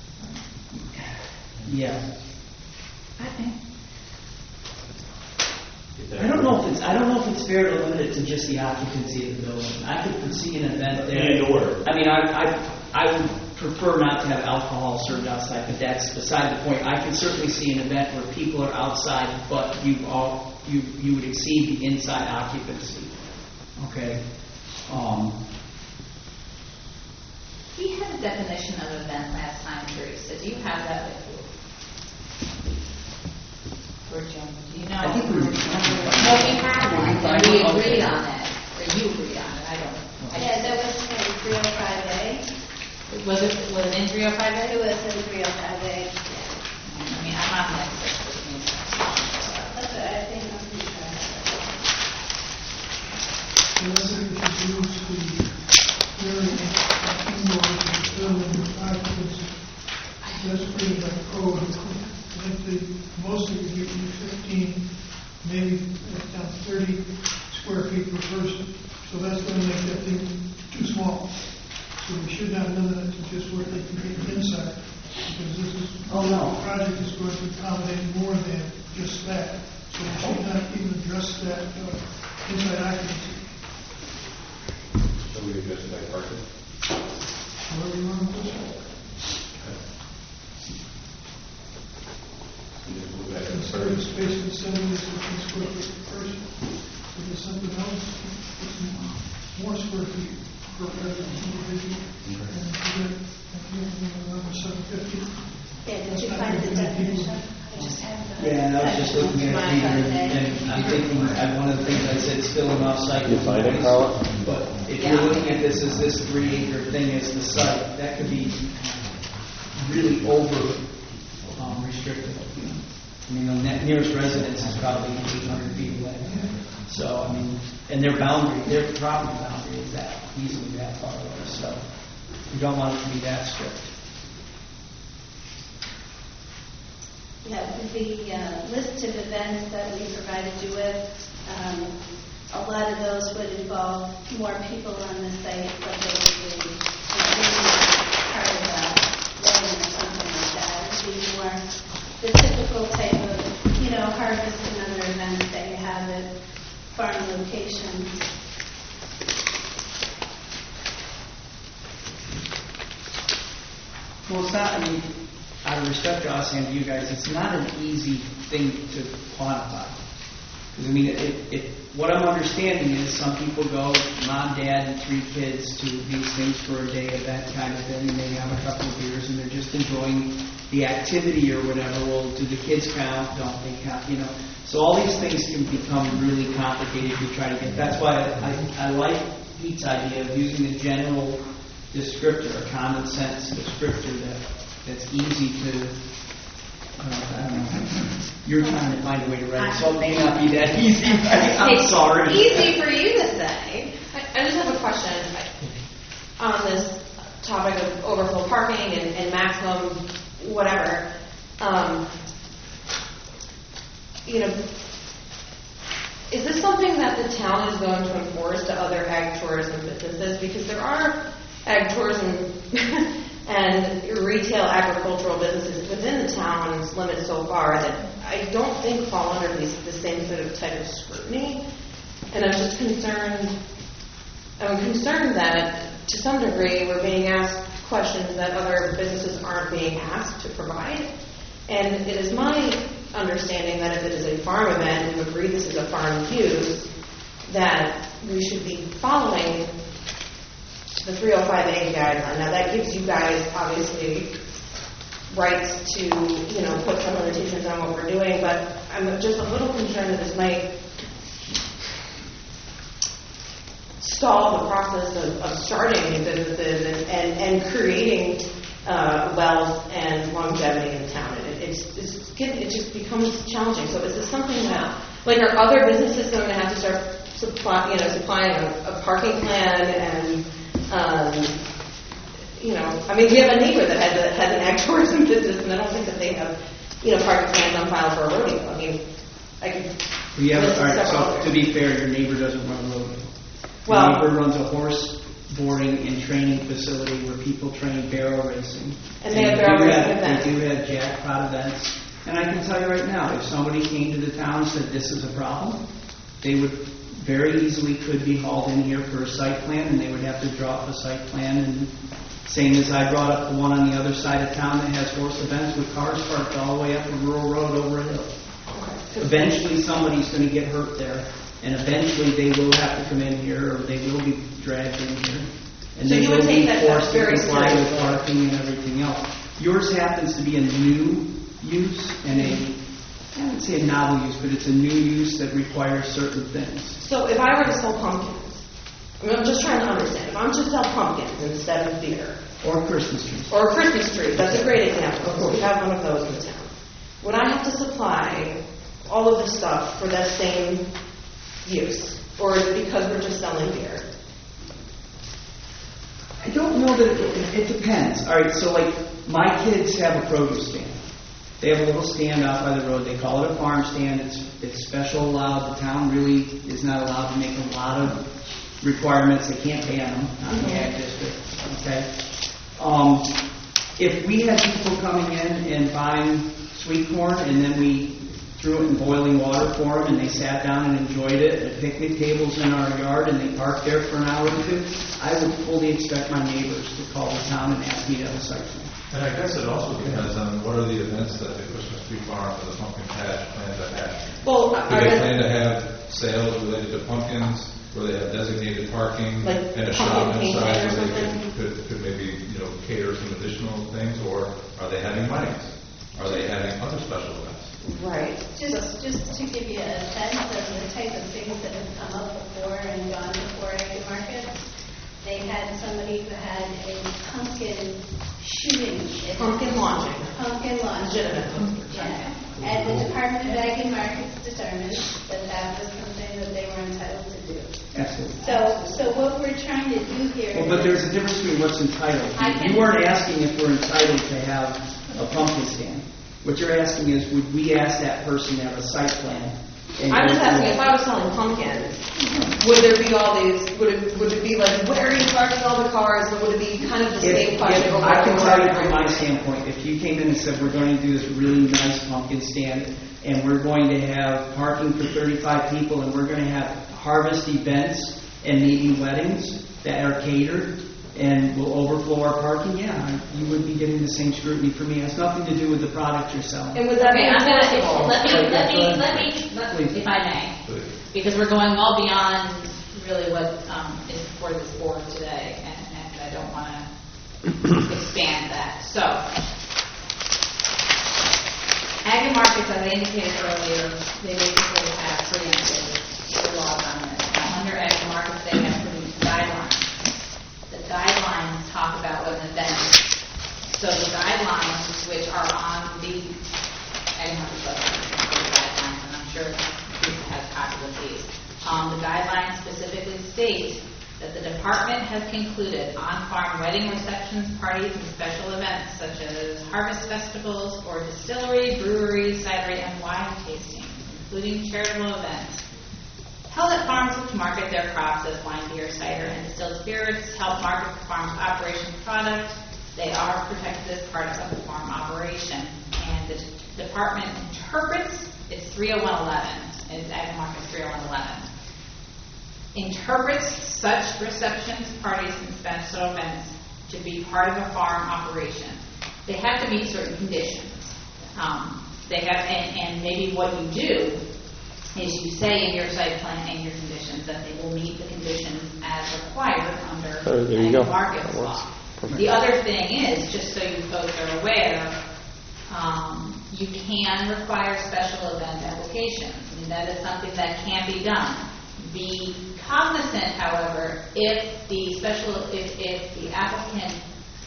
Yeah. I don't know if it's, I don't know if it's fair to limit it to just the occupancy of the building. I could foresee an event there. And or. I mean, I, I, I would prefer not to have alcohol served outside, but that's beside the point. I can certainly see an event where people are outside, but you all, you, you would exceed the inside occupancy. Okay? Um, We had a definition of event last time, Teresa. Do you have that with you? Or Jim, do you know? I think we were- No, we had one, and we agreed on it, or you agreed on it, I don't know. I Yeah, just- that was in three oh five A. Was it, was it in three oh five A? It was in three oh five A. I mean, I'm not an expert, but it means. That's what I think I'm pretty sure. The other thing we should use the very indoor building occupancy. That's pretty much code. I think the most of you give you fifteen, maybe down thirty square feet per person. So that's going to make that thing too small. So we should not limit it to just where they can get inside. Because this is, Oh, no. the project is going to accommodate more than just that. So we should not even address that uh, inside occupancy. So we address it by parking? However you want to put it. Consider the space of seventy is fifteen square feet per person. If there's something else, it's more square feet per resident individual. And if you get, if you have a number seven fifty. Yeah, did you find the definition? I just have the. Yeah, and I was just looking at it here, and I'm thinking, uh, one of the things I said, spilling off site. You find it, Carla? But if you're looking at this as this three acre thing as the site, that could be really over um, restrictive. I mean, the ne- nearest residence is probably eight hundred feet away. So, I mean, and their boundary, their property boundary is that, easily that far away, so we don't want it to be that strict. Yeah, the uh, list of events that we provided you with, um, a lot of those would involve more people on the site, but they would be uh, part of a wedding or something like that. It would be more the typical type of, you know, harvest and other events that you have at farm locations. Well, it's not, I mean, out of respect to us and to you guys, it's not an easy thing to quantify. Because, I mean, it, it, what I'm understanding is some people go, mom, dad, and three kids to these things for a day event kind of thing, and they have a couple of beers, and they're just enjoying the activity or whatever. Well, do the kids count? Don't they count? You know, so all these things can become really complicated if you try to get. That's why I, I, I like Pete's idea of using a general descriptor, a common sense descriptor that that's easy to. Uh, I don't know. You're trying to find a way to write it, so it may not be that easy. Right? I'm It's sorry. easy for you to say. I, I just have a question on this topic of overflow parking and, and maximum whatever. Um, you know, is this something that the town is going to enforce to other ag tourism businesses? Because there are ag tourism and retail agricultural businesses within the town's limits so far that I don't think fall under these, the same sort of type of scrutiny. And I'm just concerned, I'm concerned that to some degree we're being asked questions that other businesses aren't being asked to provide. And it is my understanding that if it is a farm event, we agree this is a farm use, that we should be following the three oh five A guideline. Now that gives you guys obviously rights to, you know, put some limitations on what we're doing, but I'm just a little concerned that this might stall the process of, of starting new businesses and, and, and creating uh, wealth and longevity in town. It, it's, it's get, it just becomes challenging. So is this something that, like, are other businesses going to have to start supply, you know, supplying a, a parking plan and, um, you know, I mean, we have a neighbor that has a, has an ag tourism business, and I don't think that they have, you know, parking plans on file for a rodeo. I mean, I could. We have, list all right, several so others. to be fair, your neighbor doesn't run a rodeo. Well- Your neighbor runs a horse boarding and training facility where people train barrel racing. And they have do barrel racing have- events. They do have jackpot events. And I can tell you right now, if somebody came to the town and said this is a problem, they would very easily could be hauled in here for a site plan, and they would have to draw up a site plan. And same as I brought up the one on the other side of town that has horse events with cars parked all the way up a rural road over a hill. Eventually, somebody's going to get hurt there, and eventually they will have to come in here, or they will be dragged in here. And So they you would will take be that forced to very comply with seriously? parking and everything else. Yours happens to be a new use and a, I wouldn't say a novel use, but it's a new use that requires certain things. So if I were to sell pumpkins, I mean, I'm just trying to understand. If I'm to sell pumpkins instead of beer, Or Christmas trees. or a Christmas tree, that's a great example. Of course, we have one of those in the town. Would I have to supply all of the stuff for that same use? Or is it because we're just selling beer? I don't know that it, it, it depends. All right, so like my kids have a produce stand. They have a little stand out by the road. They call it a farm stand. It's it's special allowed. The town really is not allowed to make a lot of requirements. They can't ban them. Not the ag district. Okay. Um, if we had people coming in and buying sweet corn, and then we threw it in boiling water for them, and they sat down and enjoyed it at picnic tables in our yard, and they parked there for an hour or two, I would fully expect my neighbors to call the town and ask me to have a site plan. And I guess it also depends on what are the events that the Christmas tree farm or the pumpkin patch plan to have. Well, Do are they there- plan to have sales related to pumpkins, where they have designated parking Like and a pumpkin shop painting inside or where they something? could, could, could maybe, you know, cater some additional things, or are they having weddings? Are they having other special events? Right. Just, just to give you a sense of the type of things that have come up before and gone before ag markets, they had somebody who had a pumpkin shooting. Pumpkin launching. Pumpkin launching. Legitimate. Yeah. And the Department of Ag and Markets determined that that was something that they were entitled to do. Absolutely. So, so what we're trying to do here. Well, but there's a difference between what's entitled. I can- You weren't asking if we're entitled to have a pumpkin stand. What you're asking is, would we ask that person to have a site plan? and I'm go just through asking, it? if I was selling pumpkins, would there be all these, would it, would it be like, where are you parking all the cars, or would it be kind of the If- same question? if- over I can and tell you over from my again? standpoint, if you came in and said, we're going to do this really nice pumpkin stand, and we're going to have parking for thirty-five people, and we're going to have harvest events and maybe weddings that are catered, and will overflow our parking, yeah, you would be getting the same scrutiny for me. It has nothing to do with the product you're selling. And would that be Okay, I'm gonna, enforceable? let me, Like, let me, go let ahead. me, let- Please. if I may, because we're going well beyond really what um, is before this board today, and, and I don't want to expand that. So, ag and markets, as I indicated earlier, they basically have preempted the laws on this. Now, under ag and markets, they have produced guidelines. The guidelines talk about what an event is. So the guidelines, which are on the ag and markets website, the guidelines, and I'm sure Lisa has copies of these. Um, the guidelines specifically state that the department has concluded on-farm wedding receptions, parties, and special events such as harvest festivals or distillery, brewery, cidery, and wine tasting, including charitable events, held at farms which market their crops as wine, beer, cider, and distilled spirits, help market the farm's operation product. They are protected as part of the farm operation. And the department interprets, it's three oh one eleven, it's Ag Market three oh one eleven, interprets such receptions, parties, and special events to be part of a farm operation. They have to meet certain conditions. Um, they have, and, and maybe what you do is you say in your site plan and your conditions that they will meet the conditions as required under Oh, there you ag go. markets That works. law. Perfect. The other thing is, just so you folks are aware, um, you can require special event applications. I mean, that is something that can be done. Be cognizant, however, if the special, if, if the applicant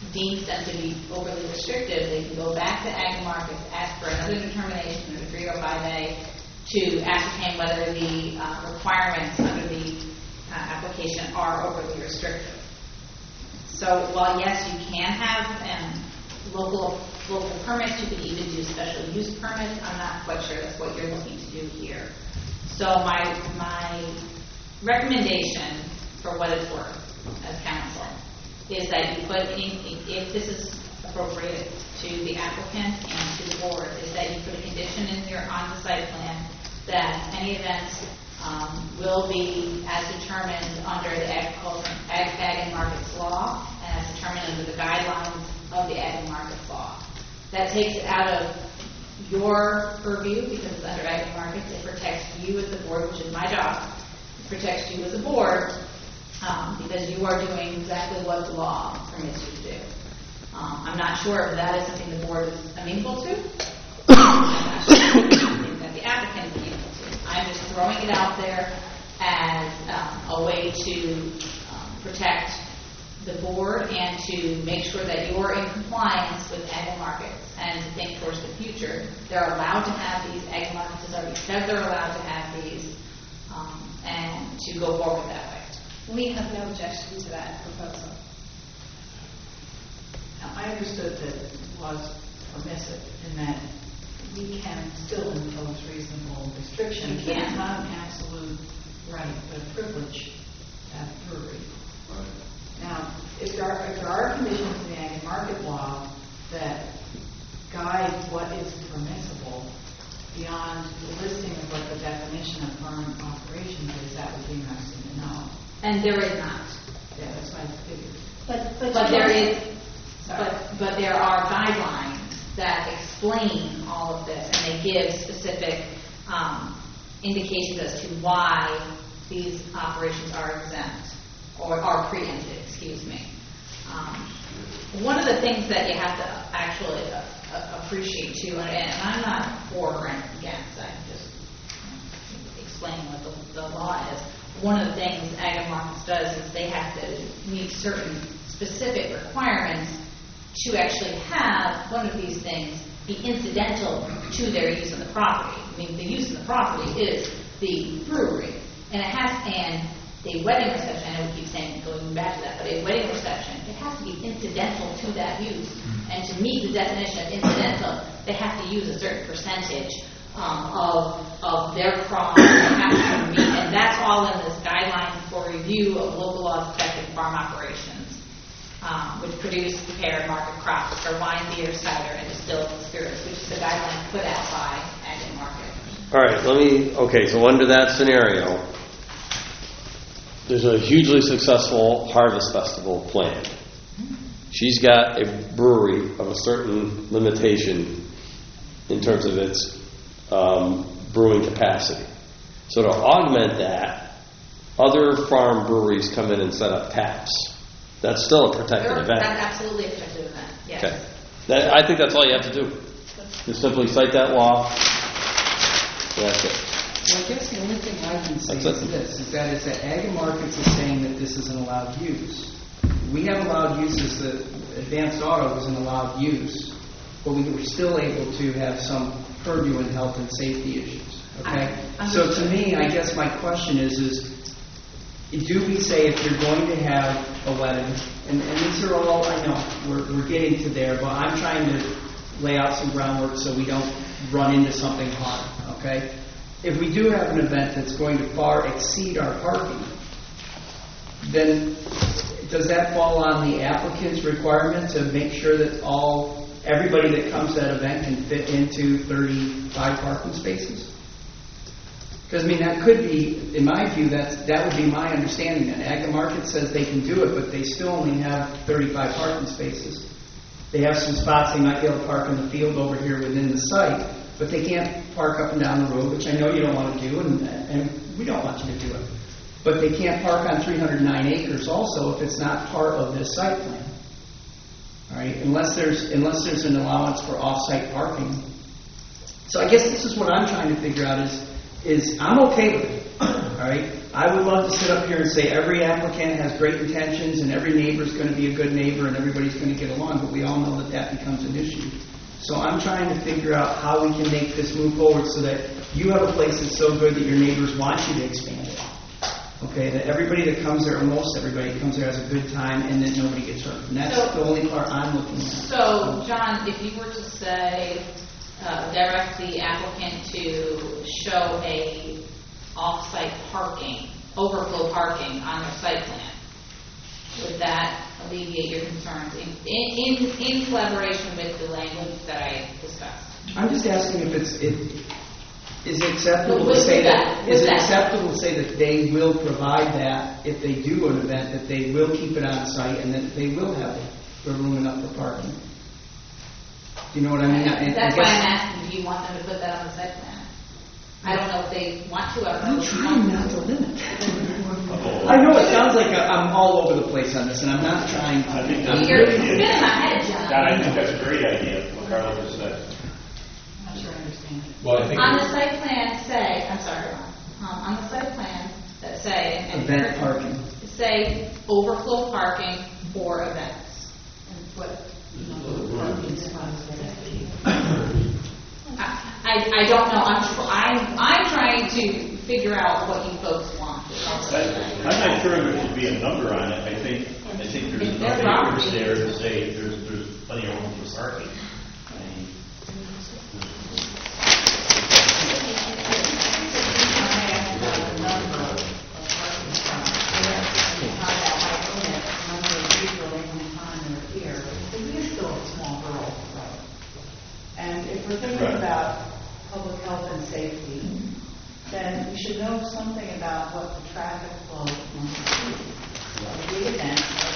deems them to be overly restrictive, they can go back to ag markets, ask for another determination under three oh five A to ascertain whether the uh, requirements under the uh, application are overly restrictive. So while yes, you can have um, local local permits, you could even do special use permits. I'm not quite sure that's what you're looking to do here. So my my recommendation, for what it's worth, as counsel, is that you put in, if this is appropriate to the applicant and to the board, is that you put a condition in your on the site plan that any events um, will be as determined under the agriculture, ag, ag and markets law, and as determined under the guidelines of the ag and markets law. That takes it out of your purview because it's under ag and markets. It protects you as the board, which is my job. It protects you as a board um, because you are doing exactly what the law permits you to do. Um, I'm not sure if that is something the board is amenable to. I'm not sure if it's something that the applicant is amenable to. I'm just throwing it out there as um, a way to um, protect the board and to make sure that you're in compliance with ag and markets and to think towards the future. They're allowed to have these, ag and markets has already said they're allowed to have these, um, and to go forward that way. We have no objection to that proposal. Now, I understood that it was permissive in that we can still impose reasonable restrictions. You can. It's not an absolute right, but a privilege to have a brewery. Now, if there, are, if there are conditions in the ag and market law that guide what is permissible beyond the listing of what the definition of farm operation is, that would be interesting to know. And there is not. Yeah, that's what I figured. But, but, But you there know- is, but, but there are guidelines that explain all of this, and they give specific um, indications as to why these operations are exempt, or are preempted, excuse me. Um, one of the things that you have to actually uh, uh, appreciate too, and, and I'm not for or against, I'm just explaining what the, the law is. One of the things Ag and Markets does is they have to meet certain specific requirements to actually have one of these things be incidental to their use of the property. I mean, the use of the property is the brewery, and it has, and the wedding reception, I know we keep saying, going back to that, but a wedding reception, it has to be incidental to that use. And to meet the definition of incidental, they have to use a certain percentage um, of, of their crop, they have to meet, and that's all in this guideline for review of local laws affecting farm operations, um, which produce, prepare, and market crops for wine, beer, cider, and distilled spirits, which is the guideline put out by Ag and Market. All right, let me, okay, so under that scenario, there's a hugely successful harvest festival planned. She's got a brewery of a certain limitation in terms of its um, brewing capacity. So to augment that, other farm breweries come in and set up taps. That's still a protected There- event. That's absolutely a protected event, yes. Okay. That, I think that's all you have to do. Just simply cite that law. That's it. Well, I guess the only thing I can say That's is it. this, is that is that Ag and Markets is saying that this is an allowed use. We have allowed uses that advanced auto is an allowed use, but we were still able to have some purview in health and safety issues, okay? I- So to me, I guess my question is, is do we say if you're going to have a wedding, and, and these are all, I know, we're, we're getting to there, but I'm trying to lay out some groundwork so we don't run into something hard, okay? If we do have an event that's going to far exceed our parking, then does that fall on the applicant's requirement to make sure that all, everybody that comes to that event can fit into thirty-five parking spaces? Because, I mean, that could be, in my view, that's, that would be my understanding. That Ag and Market says they can do it, but they still only have thirty-five parking spaces. They have some spots they might be able to park in the field over here within the site, but they can't park up and down the road, which I know you don't want to do, and, and we don't want you to do it. But they can't park on three hundred nine acres also if it's not part of this site plan. All right, unless there's unless there's an allowance for off-site parking. So I guess this is what I'm trying to figure out is is I'm okay with it. All right, I would love to sit up here and say every applicant has great intentions and every neighbor's going to be a good neighbor and everybody's going to get along, but we all know that that becomes an issue. So I'm trying to figure out how we can make this move forward so that you have a place that's so good that your neighbors want you to expand it. Okay, that everybody that comes there, or most everybody comes there, has a good time and that nobody gets hurt. And that's So- the only part I'm looking at. So, John, if you were to say, uh, direct the applicant to show a off-site parking, overflow parking on their site plan, would that alleviate your concerns in, in, in, in collaboration with the language that I discussed? I'm just asking if it's, it, is it acceptable With- to say with that, that, is with it that. acceptable to say that they will provide that if they do an event, that they will keep it on site and that they will have the room enough for parking? Do you know what I mean? I- I That's why guess- I'm asking, do you want them to put that on the site plan? I don't know if they want to. I don't know I'm if they trying want not to. to limit. I know it sounds like I'm all over the place on this, and I'm not trying to. I think You're that's a you're great spinning idea. my head, John. John, I think that's a great idea, what Carla just said. I'm not sure I understand. Well, I think. On the site plan, say, I'm sorry, Ron, um, on the site plan that say. and- Event parking. Say overflow parking for events. And what, you know, parking spots are I, I I don't know, I'm, tr- I'm, I'm trying to figure out what you folks want. I'm not sure there should be a number on it. I think, I think there's enough acres there to say there's, there's plenty of room for parking. I mean, And if we're thinking Right. about public health and safety, then we should know something about what the traffic flow must be. A big event,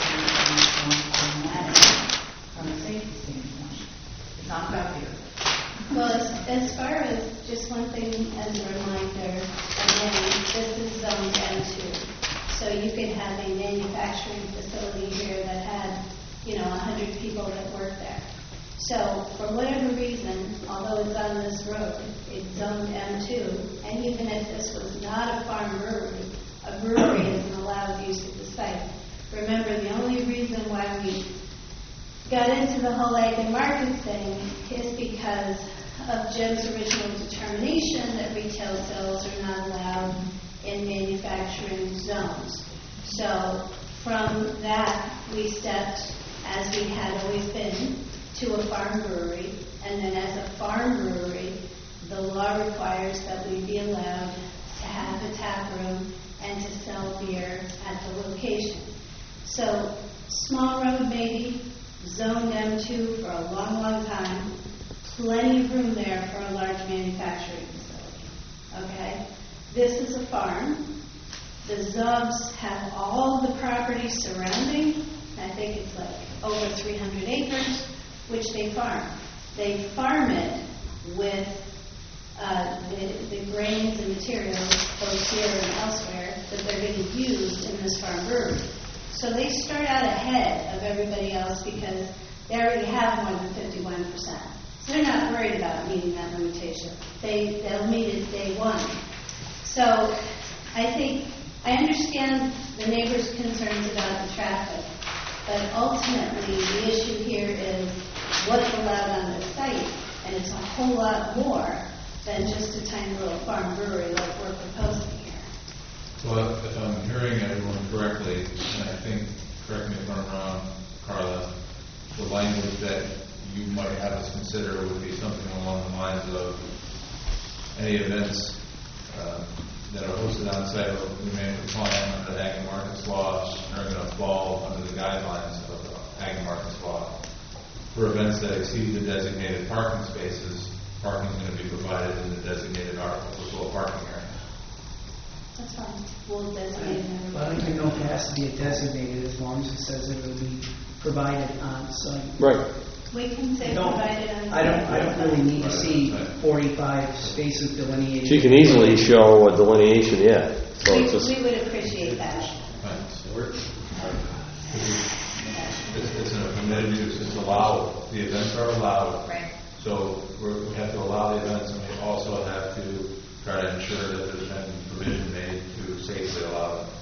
from management, from a safety standpoint, it's not about here. Well, as, as far as, just one thing as a reminder, again, this is zoned M two. So you could have a manufacturing facility here that had, you know, a hundred people that work there. So for whatever reason, although it's on this road, it's zoned M two, and even if this was not a farm brewery, a brewery is an allowed use of the site. Remember, the only reason why we got into the whole egg and market thing is because of Jim's original determination that retail sales are not allowed in manufacturing zones. So from that, we stepped, as we had always been, to a farm brewery, and then as a farm brewery, the law requires that we be allowed to have a tap room and to sell beer at the location. So, small road maybe, zoned M two for a long, long time, plenty of room there for a large manufacturing facility, okay? This is a farm. The Zubs have all the property surrounding, I think it's like over three hundred acres, which they farm. They farm it with uh, the, the grains and materials, both here and elsewhere, that they're going to use in this farm brewery. So they start out ahead of everybody else because they already have more than fifty-one percent. So they're not worried about meeting that limitation. They, they'll meet it day one. So I think, I understand the neighbors' concerns about the traffic, but ultimately the issue here is what's allowed on the site, and it's a whole lot more than just a tiny little farm brewery like we're proposing here. Well, if I'm hearing everyone correctly, and I think, correct me if I'm wrong, Carla, the language that you might have us consider would be something along the lines of any events uh, that are hosted on site or remain compliant under the Ag and Markets Law are going to fall under the guidelines of the Ag and Markets Law. For events that exceed the designated parking spaces, parking is going to be provided in the designated overflow parking area. That's fine. We'll designate them. Well, I don't even know if it has to be a designated as long as it says it will be provided on site. Right. We can say I don't, provided on. I don't, I don't really need to see forty-five spaces delineated. She can easily show a delineation, yeah. So We, it's just, we would appreciate that. It's, it's a permitted use, it's allowed, the events are allowed. Right. So we're, we have to allow the events, and we also have to try to ensure that there's been provision made to safely allow it.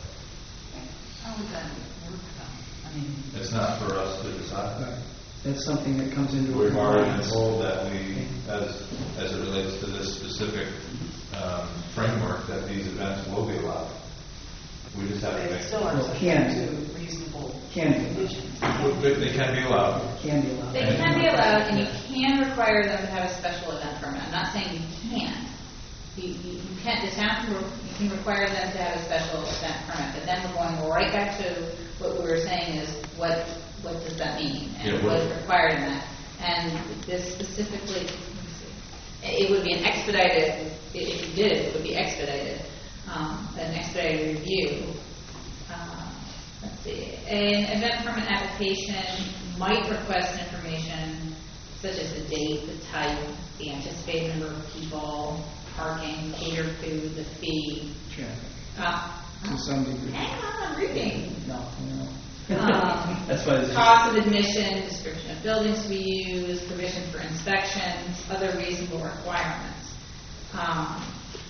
How would that work though? I mean, It's not for us to decide. That's something that comes into We've already been compliance. told that we, as, as it relates to this specific um, framework, that these events will be allowed. We just have to they make. still are Well, subject can. to reasonable Can be. conditions. But They can be allowed. Can be allowed. They can be allowed, and you can require them to have a special event permit. I'm not saying you can't. You, you you can't, the town, can re- you can require them to have a special event permit, but then we're going right back to what we were saying is, what, what does that mean? And Yeah, what what- is required in that? And this specifically, let me see. It would be an expedited, i- if you did it, it would be expedited, um, an expedited review. Uh, Let's see, an event permit application might request information such as the date, the type, the anticipated number of people, parking, catered food, the fee. Traffic. Uh, To some degree. Hang on, I'm reading. No, no. Um, That's why it's Cost of admission, description of buildings to be used, provision for inspections, other reasonable requirements. Um,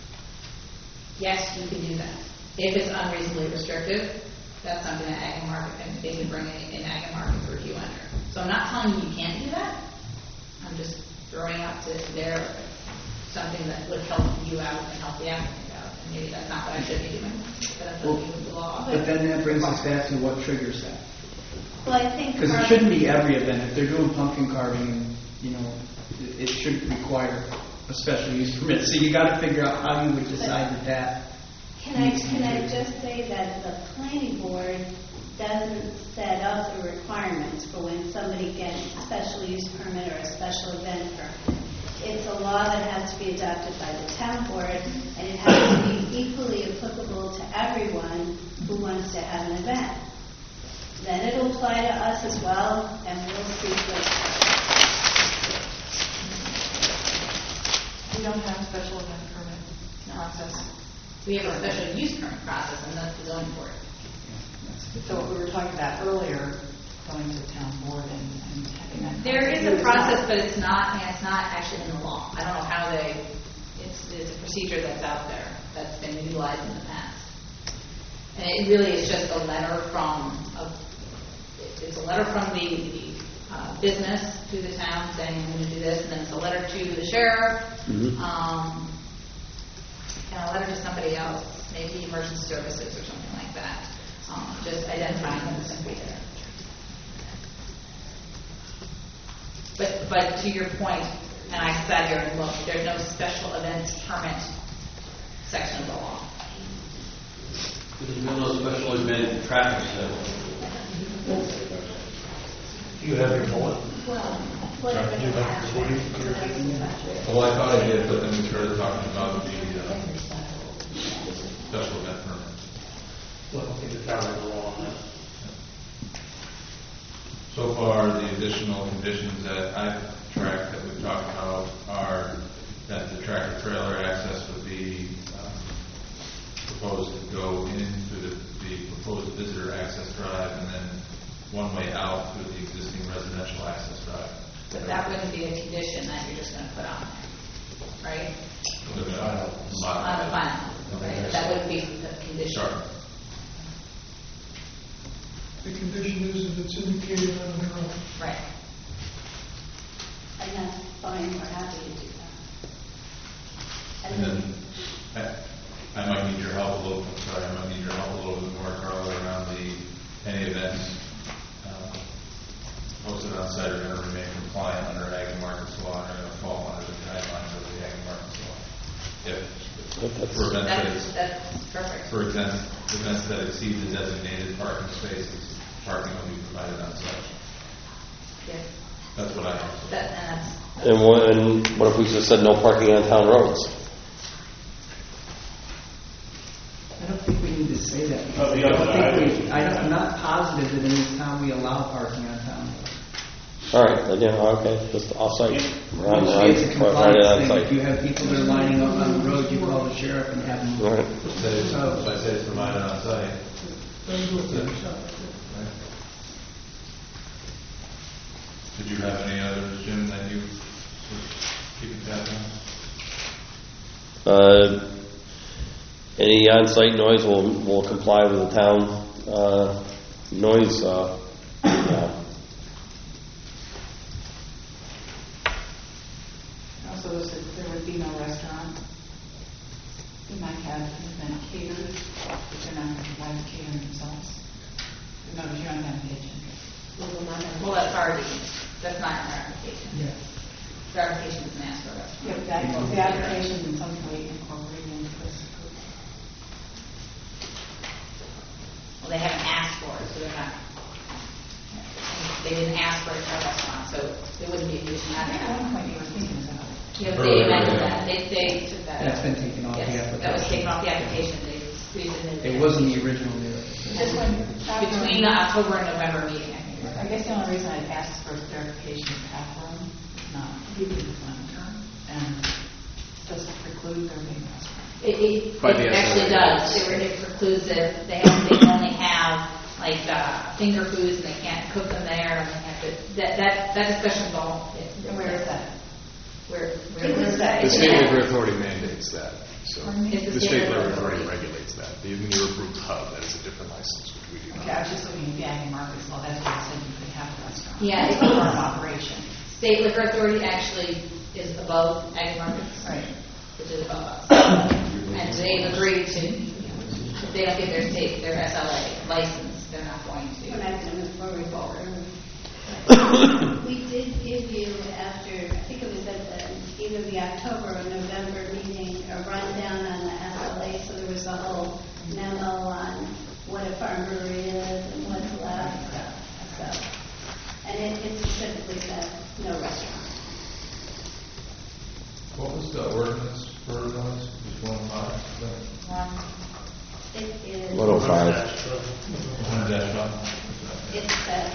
Yes, you can do that. If it's unreasonably restrictive, that's something that Ag and Market, and they can bring in in Ag and Market review under. So I'm not telling you you can't do that. I'm just throwing out to there something that would help you out and help the applicant out. And maybe that's not what I should be doing, but that's what you with the law. But then that brings us back to what triggers that. Well, I think. Because it shouldn't be every event. If they're doing pumpkin carving, you know, it, it should require a special use permit. So you got to figure out how you would decide that that. Can I, can I just say that the planning board doesn't set up the requirements for when somebody gets a special use permit or a special event permit. It's a law that has to be adopted by the town board, and it has to be equally applicable to everyone who wants to have an event. Then it'll apply to us as well, and we'll see what. We don't have a special event permit process. We have a special use permit process, and that's the zoning board. So what we were talking about earlier, going to the town board and, and having that. There is a It's process, not- but it's not, and it's not actually in the law. I don't know how they, it's, it's a procedure that's out there, that's been utilized in the past. And it really is just a letter from, a, it's a letter from the, the uh, business to the town saying, I'm going to do this, and then it's a letter to the sheriff, Mhm. um, and a letter to somebody else, maybe emergency services or something like that, um, just identifying them as simply there. But, but to your point, and I sat here and looked, there's no special events permit section of the law. There's no special event traffic study. You have your bullet? Well, whatever You the have your action. Well, I thought I did, but then we started talking about the uh, special event permit. Well, I think the town has a law on that. So far, the additional conditions that I've tracked that we've talked about are that the tractor trailer access would be um, proposed to go in through the, the proposed visitor access drive and then one way out through the existing residential access drive. But that wouldn't be a condition that you're just going to put on there, right? The final. On the final, right? That would be a condition. Sure. The condition is if it's indicated on the drawing. Right. And that's fine, we're happy to do that. And then I, I might need your help a little, I'm sorry, I might need your help a little bit more, Carla, around the, any events uh, posted on site are going to remain compliant under Ag and Markets law and are going to fall under the guidelines of the Ag and Markets law. If, for events that, That's, that's perfect. for events, events that exceed the designated parking spaces, parking will be provided on site. Yes. That's what I have. That, and that's, And what, and what if we just said no parking on town roads? I don't think we need to say that. Oh, because the I other don't think side. we, I don't- I'm not positive that in this town we allow parking on town roads. All right, then, yeah, okay, just off-site. Or on- Usually it's a on- right compliance on thing. site. If you have people that are lining up on the road, you call the sheriff and have them. All right. Say it's, if I say it's provided on site. Doesn't go through the shop. Right. Did you have any others, Jim, that you were keeping tabs on? Uh, Any on-site noise will, will comply with the town uh, noise. Uh, uh, Also, was that there would be no restaurant. They might have an event catered, but they're not going to want to cater themselves. No, you don't have a kitchen. Well, that's already, that's not in our application. Yeah. The application is an ask for a restaurant. Yeah, but that, the application in some way incorporated into this. Well, they haven't asked for it, so they're not, they didn't ask for it for a restaurant, so it wouldn't be a condition. I think at one point you were thinking about it. Yeah, but they amended that, they, they took that. That's out. been taken off the Yes, application. that was taken off the application, they squeezed it in. It wasn't the original deal. This one, Between the October and November meeting, I think. I guess the only reason I'd asked for clarification is half room, not giving the fund term, and does it preclude there being a restaurant? It, it, By the it actually S L A. does. It, it precludes it. They have, they can only have like uh, finger foods, and they can't cook them there. And they have to. That that that discussion's all. It, And where is that? Where where It was is that? The It's state in liquor that- authority mandates that. So It's the state liquor authority regulates that. The New Approved Hub, that is a different license, which we do Okay, I not. was just looking at the ag and markets law. That's what I said you could have a restaurant. Yeah, It's it's- a farm operation. State liquor authority actually is above ag markets, Right. which is above us, and they've agreed to. If they don't get their state their S L A license, they're not going to. We're not going to move forward forward. We did give you, after, I think it was at the, either the October or November meeting, a rundown on the S L A, so there was a whole memo on what a farm brewery is and what's allowed and stuff. So, and it, it specifically said no restaurant. What was the ordinance for noise? Just one five? One. It is. one oh five. One dash five? It's uh,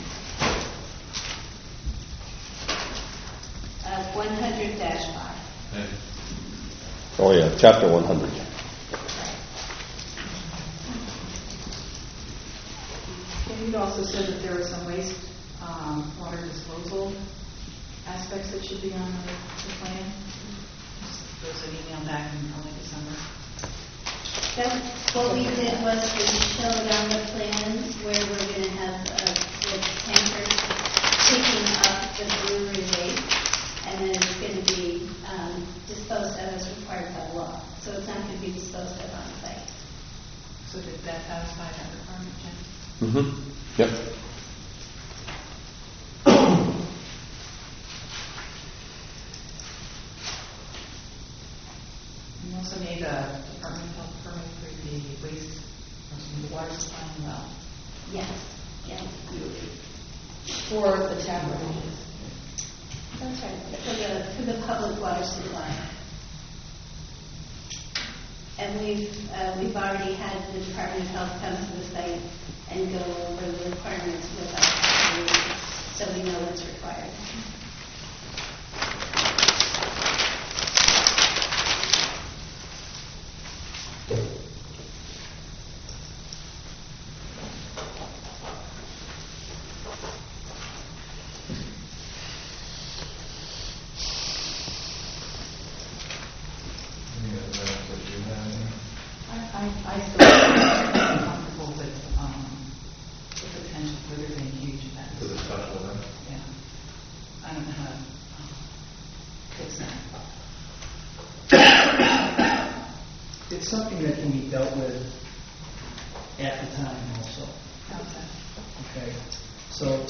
uh, one hundred dash five. Hey. Oh yeah, chapter one hundred. And you'd also said that there were some waste um, water disposal aspects that should be on the, the plan. There was an email back in early December. That's, what we did was we showed on the plans where we're going to have uh, the tankers picking up the brewery waste, and then it's going to be um, disposed of as required by law. So it's not going to be disposed of on site. So did that satisfy that requirement, Jen? Mm-hmm. Yep. You also need a Department of Health permit for the waste, from the water supply and well. Yes, yes. For the tap room. That's right, for the, for the public water supply. And we've, uh, we've already had the Department of Health come to the site and go over the requirements with us, so we know what's required. Any other items that you have? I, I, I still feel comfortable with, um, the potential for there being huge events. For the special event? Yeah. I don't know how to um, fix that. It's something that can be dealt with at the time also. How's that? Okay, so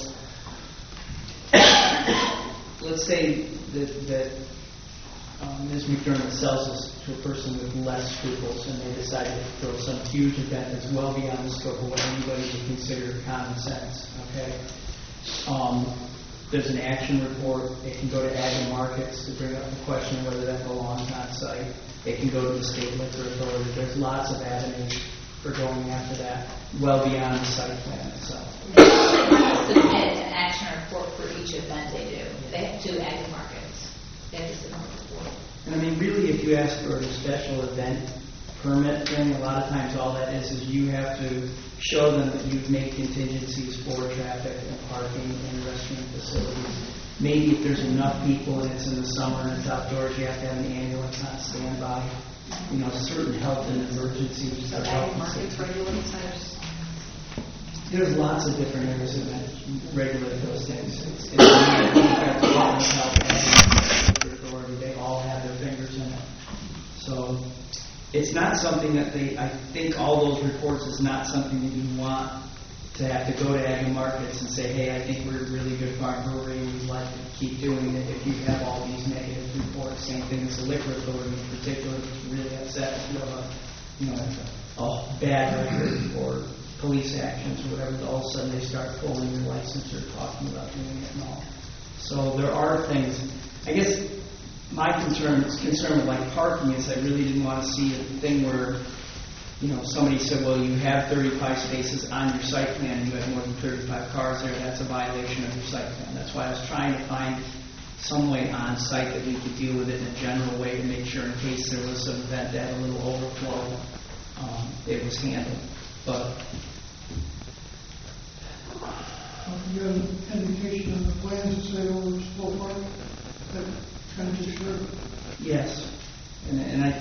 let's say that, that um, Miz McDermott sells this to a person with less scruples, and they decide to throw some huge event that's well beyond the scope of what anybody would consider common sense. Okay, um, there's an action report. It can go to Ag and Markets to bring up the question of whether that belongs on site. It can go to the state liquor authority. There's lots of avenues for going after that, well beyond the site plan itself. They have to submit an action report for each event they do. They have two ag markets. They have to submit a report. And I mean, really, if you ask for a special event permit thing, a lot of times all that is is you have to show them that you've made contingencies for traffic and parking and restaurant facilities. Maybe if there's enough people and it's in the summer and it's outdoors, you have to have an ambulance on standby. you know, certain health and emergencies. So or ag health and markets safety. regulate centers. There's lots of different areas that regulate those things. It's, it's, it's Department of Health, Ag, Authority, they all have their fingers in it. So it's not something that they, I think all those reports is not something that you want to have to go to ag markets and say, hey, I think we're a really good farm brewery, we'd like to keep doing it if you have all these negative reports. Same thing as the liquor authority in particular, which really upset if you have a, you know, a bad record or police actions or whatever, all of a sudden they start pulling your license or talking about doing it and all. So there are things, I guess my concern, concern with like parking is I really didn't want to see a thing where, you know, somebody said, well, you have thirty-five spaces on your site plan, you have more than thirty-five cars there, that's a violation of your site plan. That's why I was trying to find some way on site that we could deal with it in a general way to make sure in case there was some event that had a little overflow, um, it was handled. But You have an indication on the plans that say over Slow Park, that kind of just sure. yes, and, and I,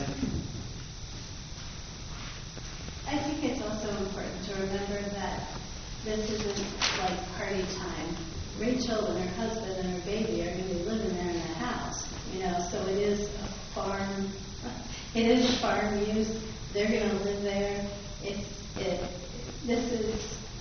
I think it's also important to remember that this isn't like party time. Rachel and her husband and her baby are going to be living there in the house, you know, so it is a farm, it is a farm use. They're going to live there. It's, it, this is,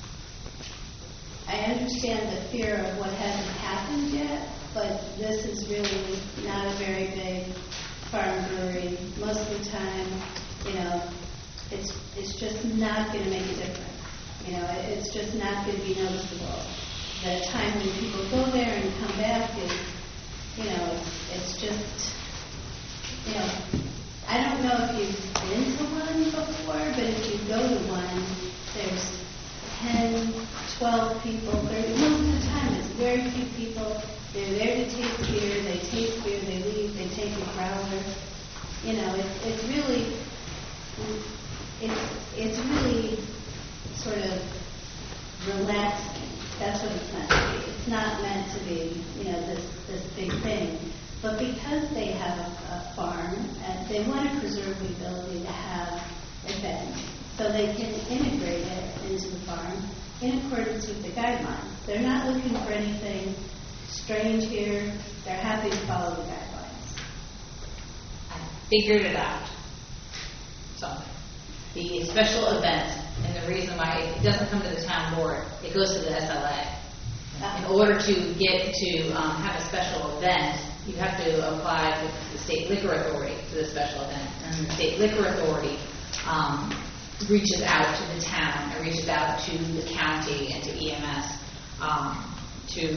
I understand the fear of what hasn't happened yet, but this is really not a very big farm brewery. Most of the time, you know, it's it's just not going to make a difference. You know, it, it's just not going to be noticeable. The time when people go there and come back is, you know, it's, it's just, you know, I don't know if you've been to one before, but if you go to one, there's ten, twelve people, thirty. Most of the time, it's very few people. They're there to taste beer. They taste beer. They leave. They take a growler. You know, it's it's really, it's it's really sort of relaxing. That's what it's meant to be. It's not meant to be, you know, this this big thing. But because they have a, a farm, and they want to preserve the ability to have events, so they can integrate it into the farm in accordance with the guidelines. They're not looking for anything strange here. They're happy to follow the guidelines. I figured it out. So, the special event, and the reason why it doesn't come to the town board, it goes to the S L A. In order to get to um, have a special event, you have to apply to the state liquor authority for the special event. And the state liquor authority um, reaches out to the town, and reaches out to the county and to E M S um, to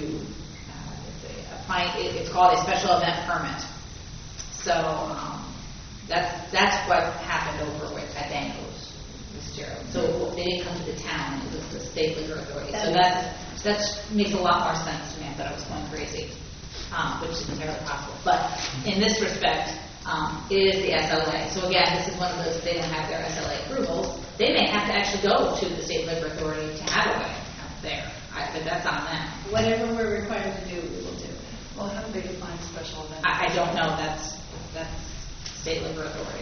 uh, apply. It, it's called a special event permit. So um, that's that's what happened over with at Dangles, Fitzgerald. So they didn't come to the town; it was the state liquor authority. So that's that makes a lot more sense to me. I thought I was going crazy, um, which is entirely possible. But in this respect, um, it is the S L A. So again, this is one of those, if they don't have their S L A approvals, they may have to actually go to the state liquor authority to have a wedding out there. I, but that's on them. Whatever we're required to do, we will do. Well, how do they define special event? I, I don't know. That's that's state liquor authority.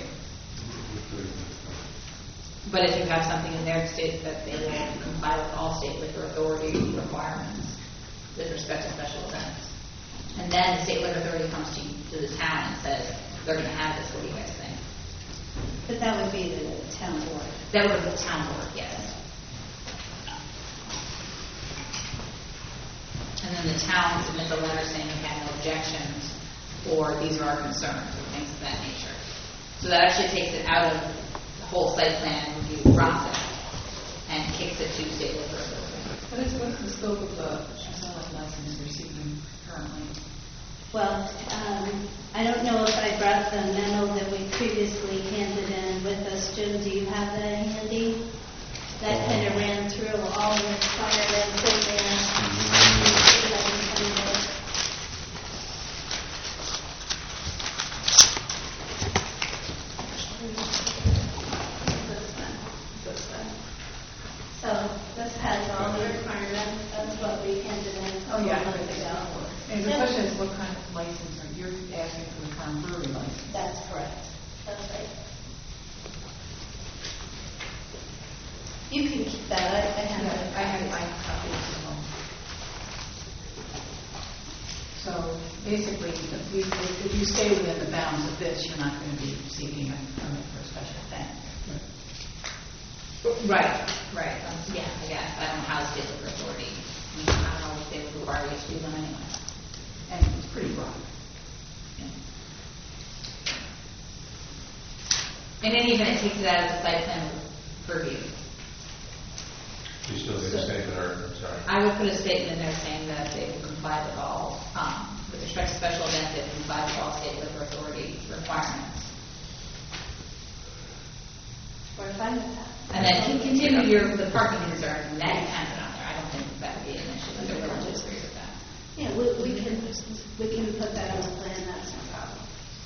But if you have something in there that states that they will comply with all state liquor authority requirements with respect to special events, and then the state liquor authority comes to, to the town and says they're going to have this, what do you guys think? But that would be the town board. That would be the town board, yes. And then the town submits a letter saying we have no objections, or these are our concerns, or things of that nature. So that actually takes it out of the whole site plan review process and kicks it to state liquor authority. What is, what's the scope of the S L A license you're seeking currently? Well, um, I don't know if I brought the memo that we previously handed in with us. Jim, do you have that handy? That kind of ran through all the requirements in there. So this has all the requirements. That's what we handed in a Oh, couple yeah. months ago. And the Yep. question is, what kind of license are you asking for the town brewery license? That's correct. That's right. You can keep that, I I have it. I have my copy of them. So basically, if you, if you stay within the bounds of this, you're not going to be seeking a permit for a special event. Right, right, um, yeah, I guess, I don't know how the state liquor authority, I mean, I don't know if they would require you to do them anyway. And it's pretty broad. In any event, it takes it out of the site plan purview. You still need a statement, or, I'm sorry. I would put a statement in there saying that they will comply with all, um, with respect to special events, they will comply with all state liquor authority requirements. We're fine with that. And then con- continue your, the parking concern, and that you can put on there, I don't think that would be an issue, but they're willing to agree with that. Yeah, we, we can, we can put that on the plan, that's no problem.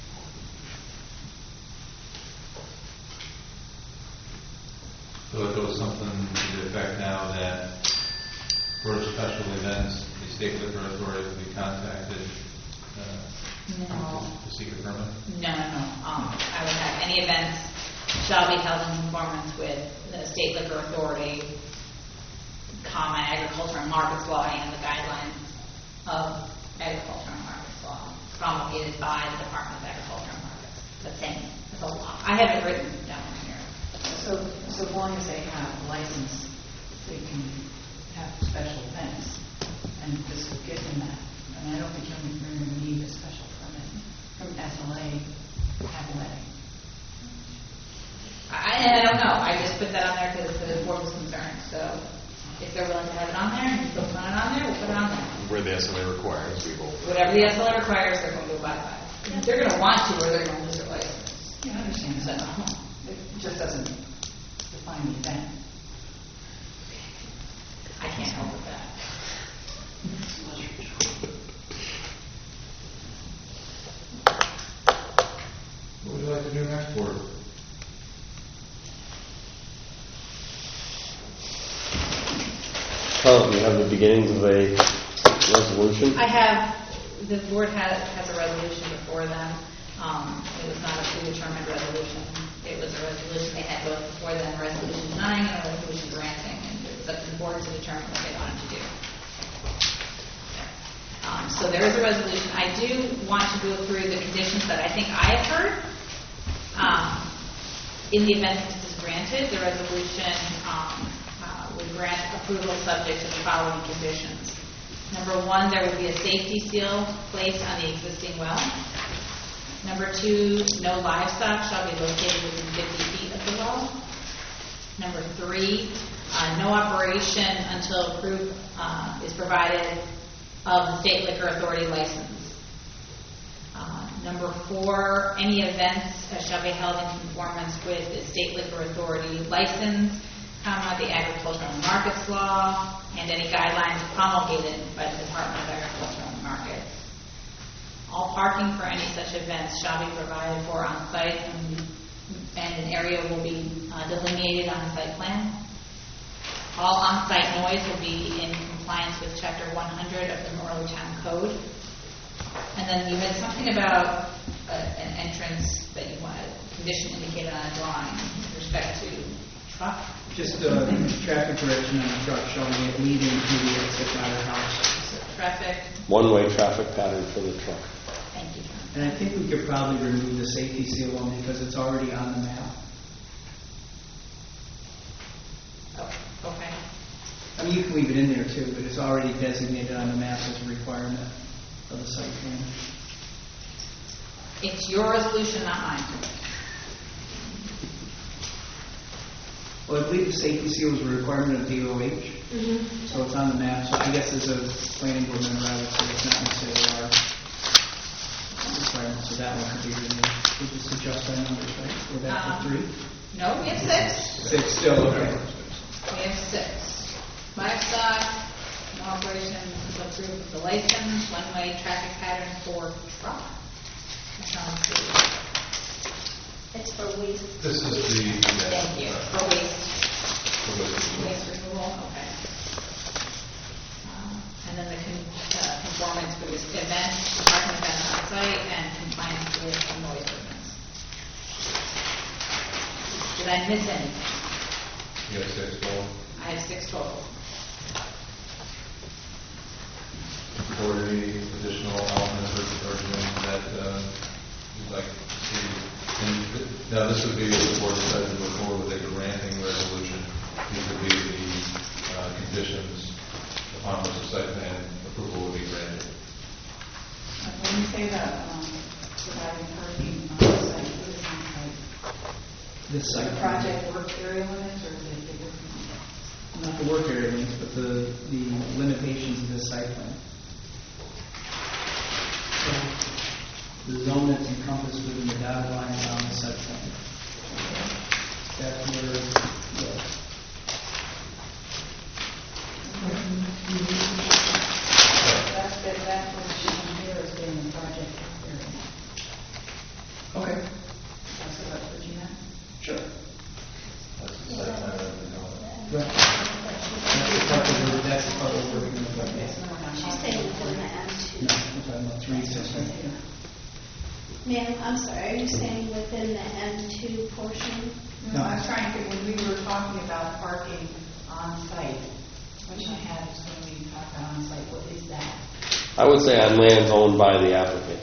So if there was something to the effect now that for special events, the state liquor authority would be contacted uh, No. to seek a permit? No, no, no. Um, I would have any events shall be held in conformance with the state liquor authority, comma, agriculture and markets law, and the guidelines of agriculture and markets law promulgated by the Department of Agriculture and Markets. The same, the whole law. I have it written down here. So, so long as they have a license, they can have special events, and this would give them that. I mean, I don't think you're going to need a special permit from S L A to have a wedding. I, and I don't know. I just put that on there because the board was concerned. So if they're willing to have it on there and you still want it on there, we'll put it on there. Where the S L A requires, we will. Whatever the S L A requires, they're going to abide by. Yeah. They're going to want to, or they're going to lose their license. Yeah, I understand. So, It just doesn't define the event. I can't help with that. What would you like to do next, board? Carl, do you have the beginnings of a resolution? I have, the board has, has a resolution before them. Um, it was not a predetermined resolution. It was a resolution, they had both before them, a resolution denying and a resolution granting, and it was up to the board to determine what they wanted to do. Um, so there is a resolution. I do want to go through the conditions that I think I have heard. Um, in the event that this is granted, the resolution um, uh, would grant approval subject to the following conditions. Number one, there would be a safety seal placed on the existing well. Number two, no livestock shall be located within fifty feet of the well. Number three, uh, no operation until proof uh, is provided of the state liquor authority license. Uh, number four, any events uh, shall be held in conformance with the state liquor authority license, comma, the agricultural and markets law, and any guidelines promulgated by the Department of Agriculture and Markets. All parking for any such events shall be provided for on site, and, and an area will be uh, delineated on the site plan. All on-site noise will be in compliance with Chapter one hundred of the Monroe Town Code. And then you had something about uh, an entrance that you wanted, condition indicated on a drawing with respect to truck. Just uh, traffic direction on the truck showing it leading to the exit out of the house. So traffic. One-way traffic pattern for the truck. Thank you. And I think we could probably remove the safety seal one because it's already on the map. Oh, okay. I mean, you can leave it in there too, but it's already designated on the map as a requirement of the site plan. It's your resolution, not mine. Well, I believe the safety seal is a requirement of D O H, Mm-hmm. so it's on the map. So I guess as a planning board member, I would say it's not necessarily our requirement, so that one could be removed. We'll just adjust our numbers, right? We're back Um, to three? No, we have six. Six still, okay. We have six. Livestock, no operation until proof of the license, one-way traffic pattern for truck. That sounds good. It's for waste. This is the. Thank you. For waste. For waste. Waste removal, okay. Um, And then the con- uh, conformance with this event, parking events on site, and compliance with the noise ordinance. Did I miss anything? You have six total? I have six total. Or any additional elements or or anything that uh, you'd like to see? And th- Now, this would be if the board decided to move forward with a granting resolution. These would be the uh, conditions upon which the site plan approval would be granted. When you say that, um, providing parking on the site, what is on site? This The site. project work area limits, or is it bigger than that? Not the work area limits, but the, the limitations of this site plan. So, the zone that's encompassed within the dotted line around the site plan. That's where, yeah. That's, that, that's what it's shown here as being the project area. Okay. That's what, what you meant? Sure. That's the site plan that we're going. Right. That's the part that we're, that's the part that we're working with. Yes, no, no, She's saying within the M two. No, we're talking about three, six, seven. Ma'am, I'm sorry, are you saying within the M two portion? No, I was trying to, when we were talking about parking on site, which I had is when we talk about on site, what is that? I would say on lands owned by the applicant.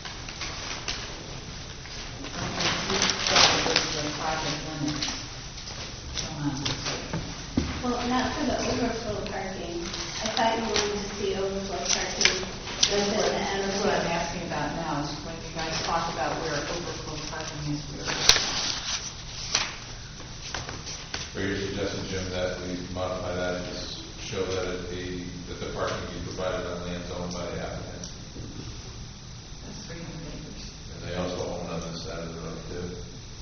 The project limits. Well, not for the overflow parking. I thought you wanted to see overflow parking within the M That's two. what I'm asking about now, is when you guys talk about where overflow parking is, where Or you're suggesting, Jim, that we modify that and just show that it be, that the parking be provided on lands owned by the applicant? that's three hundred acres. And they also own on this side of the road too.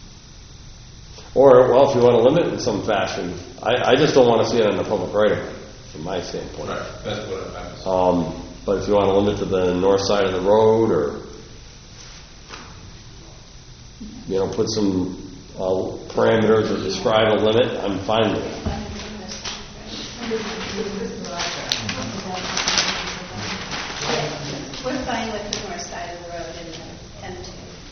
Or, well, if you want to limit it in some fashion, I, I just don't want to see it on the public right of way, from my standpoint. Right, that's what I'm asking. Um, but if you want to limit to the north side of the road, or, you know, put some uh, parameters or describe a limit, I'm fine with it. We're fine with the north side of the road in the M two.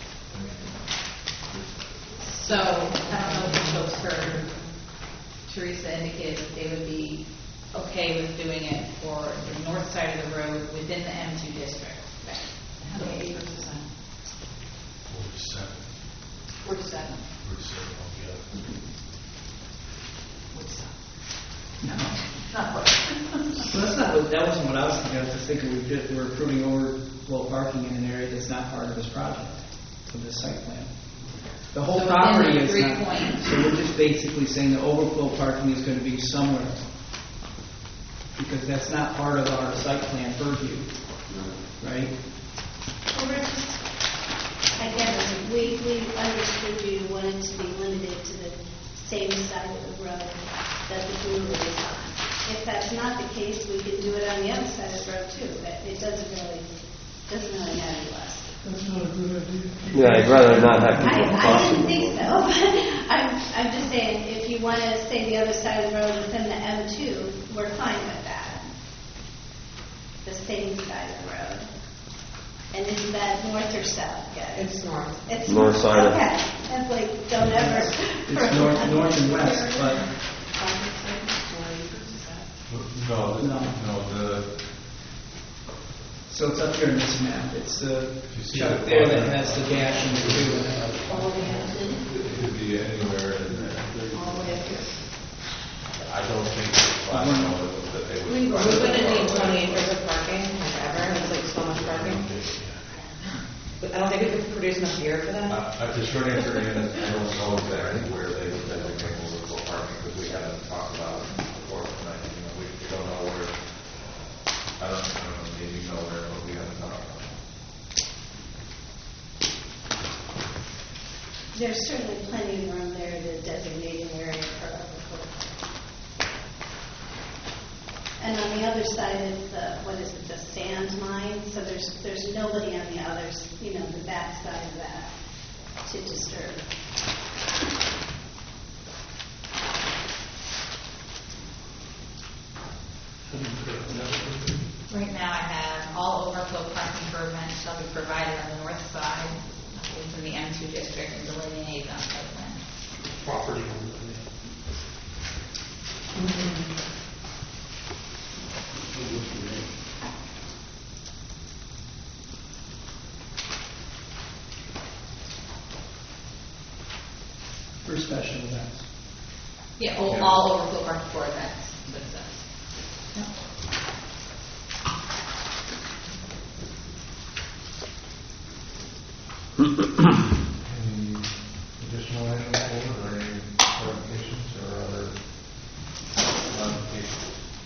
So, I don't know if you folks heard Teresa indicate that they would be okay with doing it for the north side of the road within the M two district. How many acres is that? Forty-seven. Forty-seven. Forty-seven altogether. What's that? No. Not what? Well, that's not, what- that wasn't what I was thinking. I was just thinking we did, we're approving overflow parking in an area that's not part of this project, of this site plan. The whole So within property the is three not, points. so we're just basically saying the overflow parking is going to be somewhere. Because that's not part of our site plan purview, right? Well, we're just, I guess, we, we understood you wanted to be limited to the same side of the road that the brewery is on. If that's not the case, we can do it on the other side of the road too, but it doesn't really, doesn't really matter to us. That's not a good idea. Yeah, I'd rather not have I, people I crossing. didn't think so, but I'm, I'm just saying, if you want to say the other side of the road within the M two, we're fine with that. The same side of the road. And is that north or south, guys? It's north. It's North side of- Okay, that's like, don't ever. It's north, north and west, but No, the- No. no, the, so it's up here in this map. It's the You see chunk the there that corner? has the dash and the two. All the way up to, it could be anywhere in there. all the way up here. I don't think it's possible that they would. We we wouldn't need twenty acres of parking, like ever, it's like so much parking. But I don't think we could produce enough beer for that. Uh, uh, The short answer is, I don't know exactly where they, that they can overflow parking, because we haven't talked about it before tonight. You know, we we don't know where, I don't, I don't know, maybe you know where, but we haven't talked about it. There's certainly plenty of room there to designate an area for overflow. And on the other side is the, what is it, the sand mine, so there's, there's nobody on the others, you know, the back side of that to disturb. Right now I have all overflow parking for events shall be provided on the north side within the M two district and delineated on site plan. Property. For special events. Yeah, all, Yeah. all overflow parking for events, is what it says. Any additional items forward, or any clarifications or other modifications?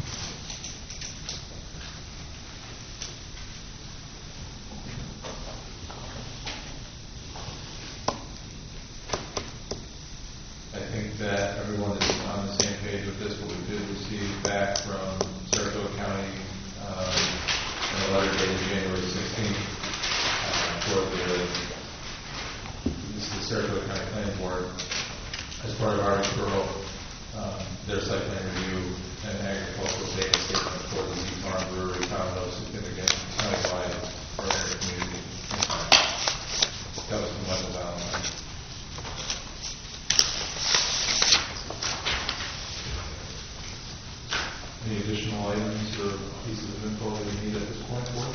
I think that everyone is on the same page with this, but we did receive back from Saratoga County um, a letter dated January sixteenth uh, for the, this is the Saratoga County Planning Board, as part of our referral, um, their site plan review and agricultural data statement for the Z Farm Brewery found no significant countywide or area community impact. That was from Michael Valentine. Any additional items or pieces of info that you need at this point for?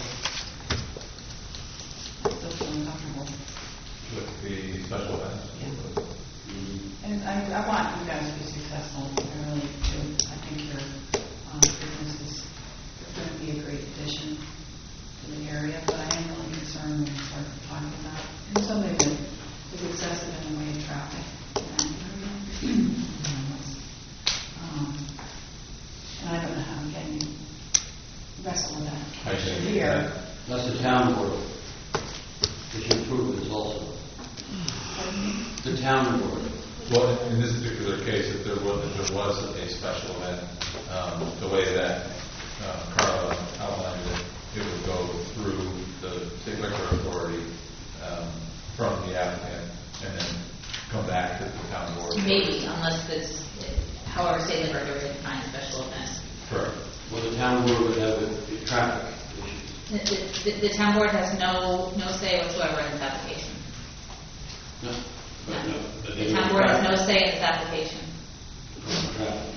Still feeling comfortable. With the special events? And I, I want you guys to be successful. I really do. I think your um, business is going to be a great addition to the area, but I am really concerned when we start talking about and something that is excessive in the way of traffic. And, um, and I don't know how I'm getting wrestle with that. I see. Here. That's the town board. It should approve this also. The town board. Well, in this particular case, if there was, if there was a special event, um, the way that uh, Carla outlined it, it would go through the state liquor authority um, from the applicant and then come back to the town board. Maybe, unless it's, however, state liquor authority defines special event. Correct. Well, the town board would have the the traffic The, the, the town board has no, no say whatsoever in this application. No. No. No. The town board has no say in this application. Traffic.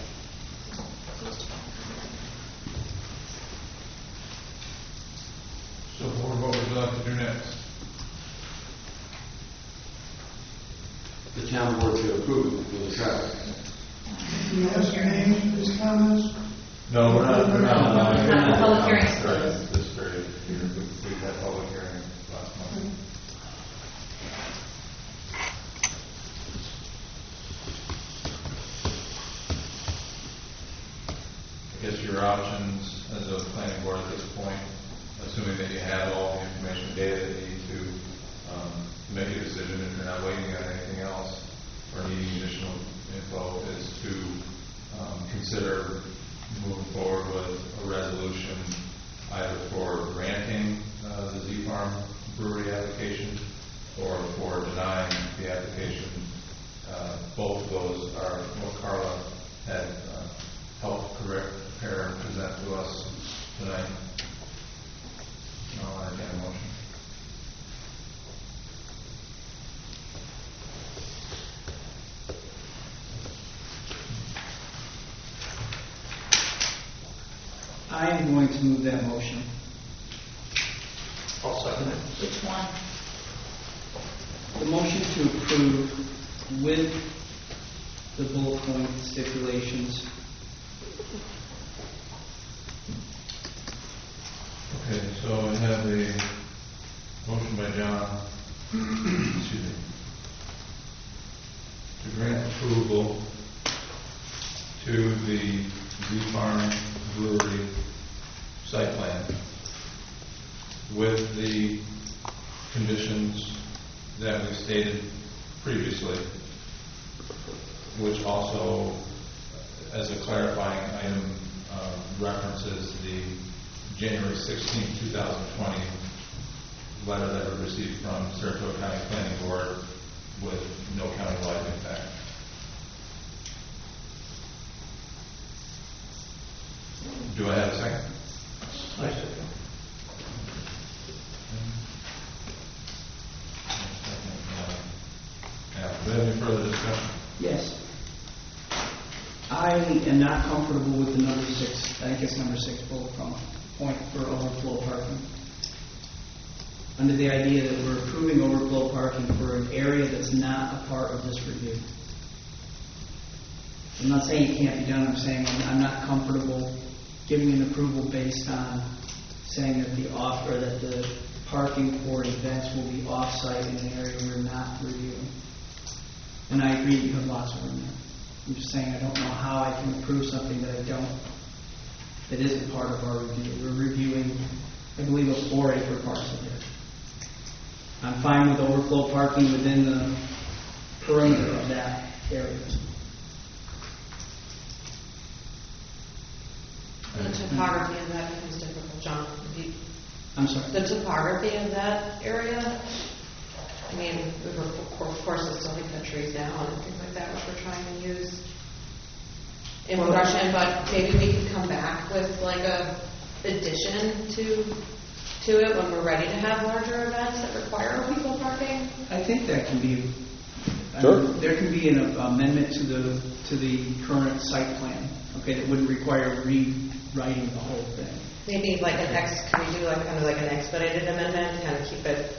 So, board, what would you like to do next? The town board should approve it for the traffic. Do you have some names for these comments? No, we're not. We're not. No, no, no, public hearings. Right, this very, we we had public hearing last month. I guess your options as a planning board at this point, assuming that you have all the information and data that you need to um, make a decision, if you're not waiting on anything else or needing additional info, is to um, consider moving forward with a resolution either for granting uh, the Z Farm Brewery application or for denying the application. Uh, both of those are what Carla had uh, helped correct, prepare, and present to us tonight. I'll entertain a motion. I am going to move that motion. I'll second it. Which one? The motion to approve with the bullet point stipulations. Okay, so I have a motion by John, excuse me, to grant approval to the Z Farm Brewery site plan with the conditions that we stated previously, which also, as a clarifying item, uh, references the January sixteenth, two thousand twenty letter that we received from Saratoga County Planning Board with no countywide impact. Do I have a second? I second. Now, do we have any further discussion? Yes. I I am not comfortable with the number six, I think it's number six bullet point for overflow parking. Under the idea that we're approving overflow parking for an area that's not a part of this review. I'm not saying it can't be done, I'm saying I'm, I'm not comfortable giving an approval based on saying that the off, or that the parking for events will be off-site in an area we're not reviewing. And I agree, you have lots of room there. I'm just saying I don't know how I can approve something that I don't, that isn't part of our review. We're reviewing, I believe, a four acre parcel here. I'm fine with overflow parking within the perimeter of that area. The topography of that becomes difficult, John. Do you- I'm sorry? The topography of that area, I mean, we were, of course, it's still cut trees down and things like that, which we're trying to use in production, but maybe we could come back with like a addition to to it when we're ready to have larger events that require people parking. I think that can be, I Sure. mean, there can be an amendment to the to the current site plan, okay, that wouldn't require rewriting the whole thing. Maybe like an ex, can we do like kind of like an expedited amendment, kind of keep it.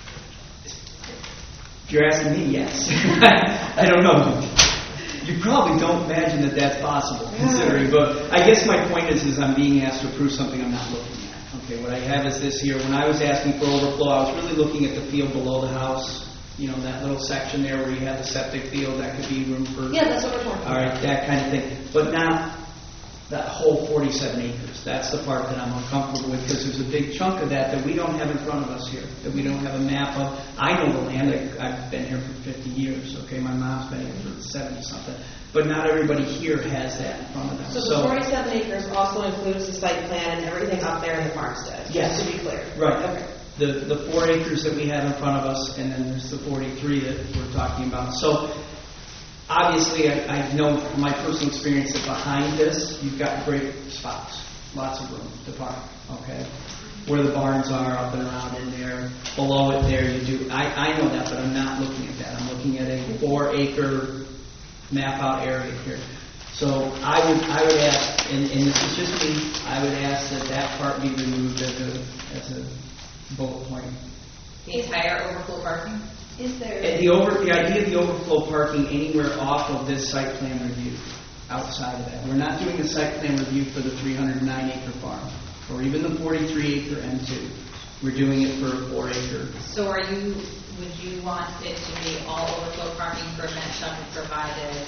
If you're asking me, yes. I don't know. You probably don't imagine that that's possible, considering, but I guess my point is, is I'm being asked to approve something I'm not looking at. Okay, what I have is this here. When I was asking for overflow, I was really looking at the field below the house, you know, that little section there where you have the septic field, that could be room for... Yeah, that's what we're talking about. All right, that kind of thing. But not that whole forty-seven acres. That's the part that I'm uncomfortable with, because there's a big chunk of that that we don't have in front of us here, that we don't have a map of. I know the land. I, I've been here for fifty years, okay? My mom's been here for seventy-something. But not everybody here has that in front of them. So the forty-seven acres also includes the site plan and everything up there in the farmstead, Yes. just to be clear. Right. Okay. The the four acres that we have in front of us, and then there's the forty-three that we're talking about. So obviously, I, I know from my personal experience that behind this, you've got great spots, lots of room to park, okay? Where the barns are, up and around in there. Below it there, you do. I, I know that, but I'm not looking at that. I'm looking at a four-acre map-out area here. So I would I would ask, and, and this is just me, I would ask that that part be removed as a, as a bullet point. The entire overflow parking? Is there? And the over, the idea of the overflow parking anywhere off of this site plan review, outside of that. We're not doing a site plan review for the three hundred nine acre farm, or even the forty-three acre M two. We're doing it for a four acre. So are you, would you want it to be all overflow parking for events shall be provided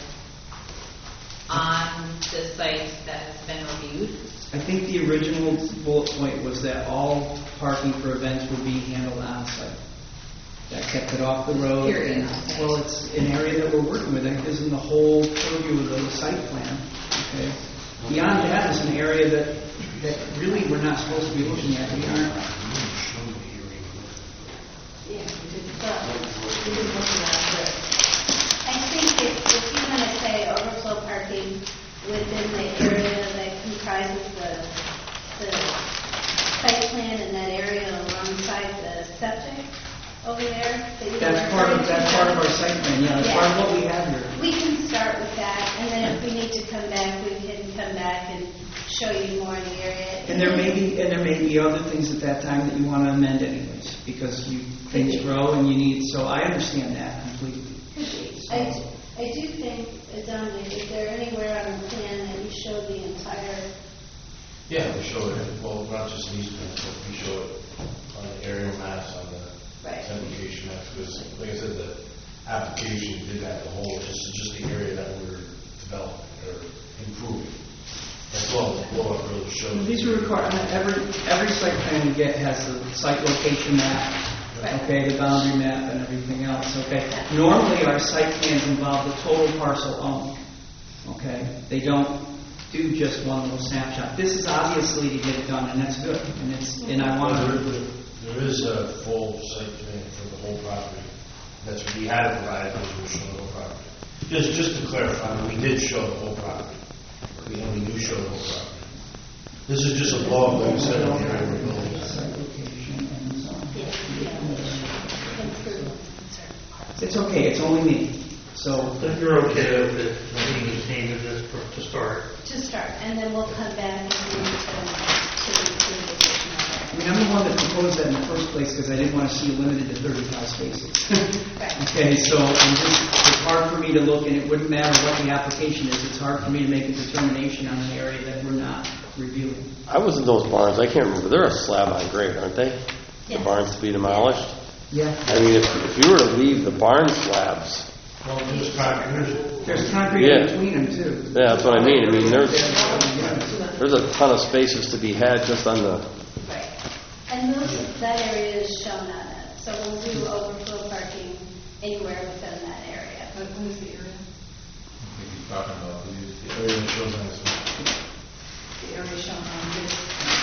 on the site that has been reviewed? I think the original bullet point was that all parking for events would be handled on site. That kept it off the road. Period. And, well, it's an area that we're working with. That gives them the whole purview of the site plan. Okay. Beyond that is an area that, that really we're not supposed to be looking at. We aren't. Yeah, we did look at it. I think if, if you want to say overflow parking within the area that comprises the, the site plan in that area alongside the septic over there. That you That's were part of referring to that's now. part of our site plan. Yeah, that's Yeah. part of what we have here. We can start with that, and then if we need to come back, we can come back and show you more of the area. And there may be and there may be other things at that time that you want to amend anyways, because you things grow and you need. So I understand that completely. I, I do think, uh, Dominic, is there anywhere on the plan that you show the entire? Yeah, we show it, well, not just in East Point, but we show it on the aerial maps, on the Right. application maps, because like I said, the application did have the whole, just, just the area that we were developing or improving. That's all the blow-up really shows. These are required. Every every site plan we get has the site location map, okay, the boundary map, and everything else. Okay. Normally, our site plans involve the total parcel owned. Okay. They don't do just one little snapshot. This is obviously to get it done, and that's good. And it's and I want to. There is a full site plan for the whole property. That's what we had to provide, because we showed the whole property. Just, just to clarify, we did show the whole property. We, and we do show the whole property. This is just a blow up, like I said, on the area we're building. It's okay. It's only me. So If you're okay with it, maybe change this for just start. To start, and then we'll come back and do to, to, to the decision on that. I mean, I'm the one that proposed that in the first place because I didn't want to see it limited to thirty-five spaces. Okay, so I'm just, it's hard for me to look, and it wouldn't matter what the application is, it's hard for me to make a determination on an area that we're not reviewing. I was in those barns, I can't remember, they're a slab on grade, aren't they? The Yes. barns to be demolished? Yeah. I mean, if, if you were to leave the barn slabs, Well, there's concrete, there's, There's concrete Yeah. in between them, too. yeah, that's what I mean, I mean, there's, there's a ton of spaces to be had just on the, Right. And those, that area is shown on it, so we'll do overflow parking anywhere within that area. What what is the area? I think he's talking about these. the area that shows on this one. The area shown on this.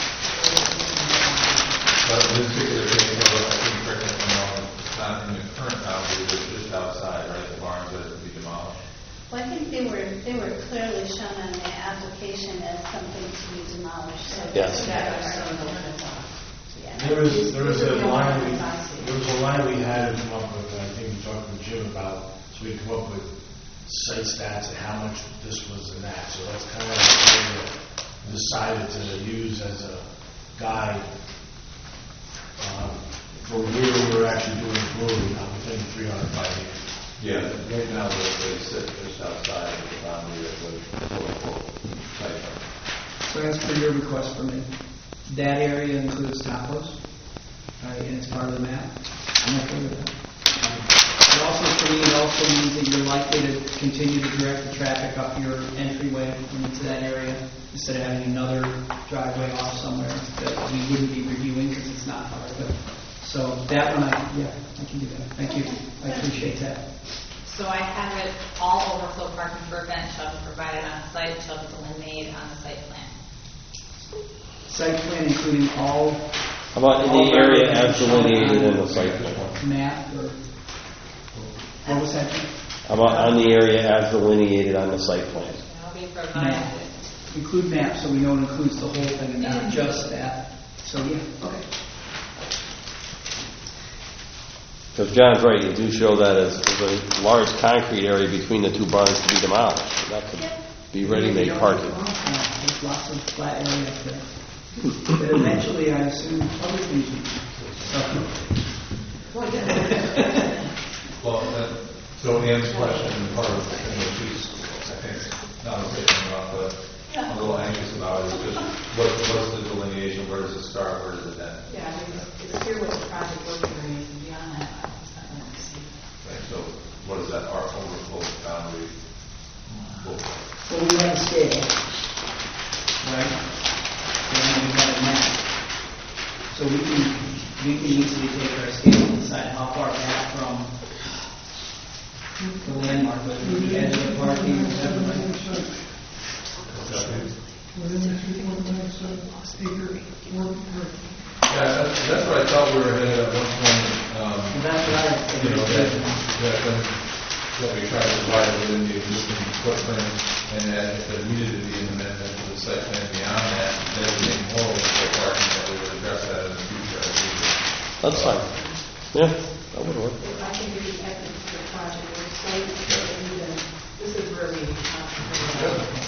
But in this particular case, I think correct me if I'm wrong, it's not in the current boundary, it's just outside, right, the barns that are to be demolished. Well, I think they were, they were clearly shown on the application as something to be demolished. So Yes. that's what our- yeah. There was, there was a line, we there was a line we had to come up with, and I think we talked with Jim about, so we come up with site stats and how much this was and that. So that's kind of like what we decided to use as a guide um, for where we were actually doing the brewery, not within three hundred five acres. Yeah, right now they, they sit just outside of the boundary of the quote-unquote site. So as per your request for me, that area includes topos, right, and it's part of the map. I'm okay with that. It also, for me, it also means that you're likely to continue to direct the traffic up your entryway and into that area instead of having another driveway off somewhere that we wouldn't be reviewing because it's not part of it. So that one, I, yeah, I can do that. Thank you. I appreciate that. So I have it, all overflow parking for event shall be provided on site, shall be delineated on the site plan. Site plan including all. how about in all the area residential as delineated in the site plan? Map or, what was that? How about on the area as delineated on the site plan? Shall be Map. provided. Include map so we know it includes the whole thing and not just that. So, yeah, okay. Because John's right, you do show that as, as a large concrete area between the two barns to be demolished. That could be ready-made parking. There's lots of flat area up there. But eventually, I assume other things will be. Well, that, so the answer question, part of the thing that she's, I think, not thinking about, but a little anxious about is just what, what's the delineation, where does it start, where does it end? Yeah, I mean, it's it's clear what the project work area is, and beyond that, I was not going to see. Right, so what is that, our overflow boundary look like? Well, we have a scale, right? And we have a map. So we can, we can easily take our scale and decide how far back from the landmark, whether it's the edge of the parking, whatever, right? Within the three point nine seven acre work area. Yeah, that's, that's what I thought we were headed at one point, um, And that's what I, you know, that, that, um, that we tried to provide within the existing footprint, and that if there needed to be an amendment to the site plan beyond that, designate more overflow parking, that we would address that in the future as needed. That's fine. Yeah, that would work. I think if you add it to the project, we're excited to need a, this is where we concentrate.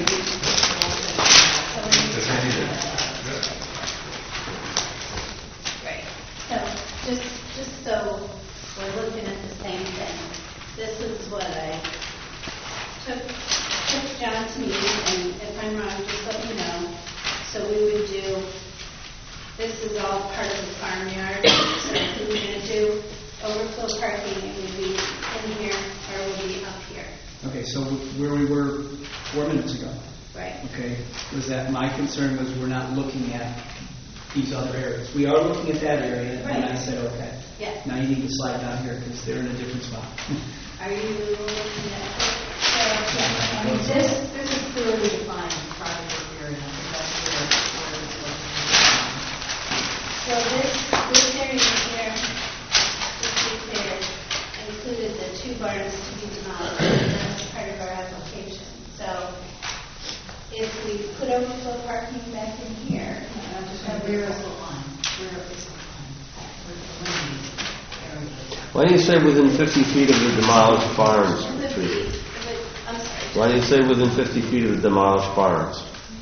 Right. So, just, just so we're looking at the same thing, this is what I took, took John to meet, and if I'm wrong, just let me know. So we would do, this is all part of the farmyard, so if we were going to do overflow parking, it would be in here, or it would be up here. okay, so where we were four minutes ago. Right. Okay, was that my concern was we're not looking at these other areas. We are looking at that area, and I Right. said, okay. Yeah. Now you need to slide down here because they're in a different spot. Are you looking at, so, I mean, yeah, this, this is clearly defined project work area, and I think that's where, where it's going. so this, this area here, this is there, included the two barns to be demolished, and that's part of our application. So if we put overflow parking back in here, I'm just And trying where to. is the line? Where is the line? Where's the line area? Why do you say within fifty feet of the demolished barns? fifty, but, I'm sorry, Why do you say within fifty feet of the demolished barns?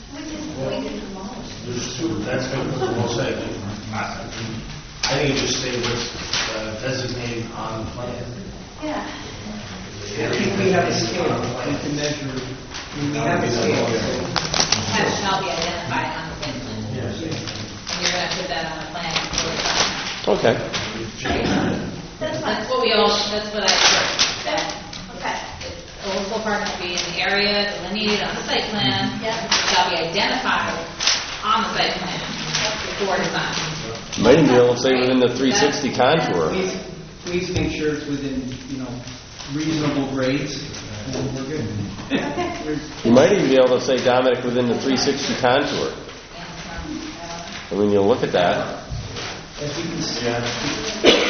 There's two, that's what we'll say. I think you just say what's uh, designated on the plan. Yeah. I think we have a scale, we can measure, we have a scale. That shall be identified on the plan. Yes. And you're gonna put that on the plan before it's on. Okay. That's That's what we all, that's what I heard. That Okay. overflow parking will be in the area delineated on the site plan. Yep. Shall be identified on the site plan before design. Might even be able to say within the three sixty contour. Please, please make sure it's within, you know, reasonable grades, and we're good. We're- You might even be able to say, Dominic, within the three sixty contour. I mean, you'll look at that. As you can see.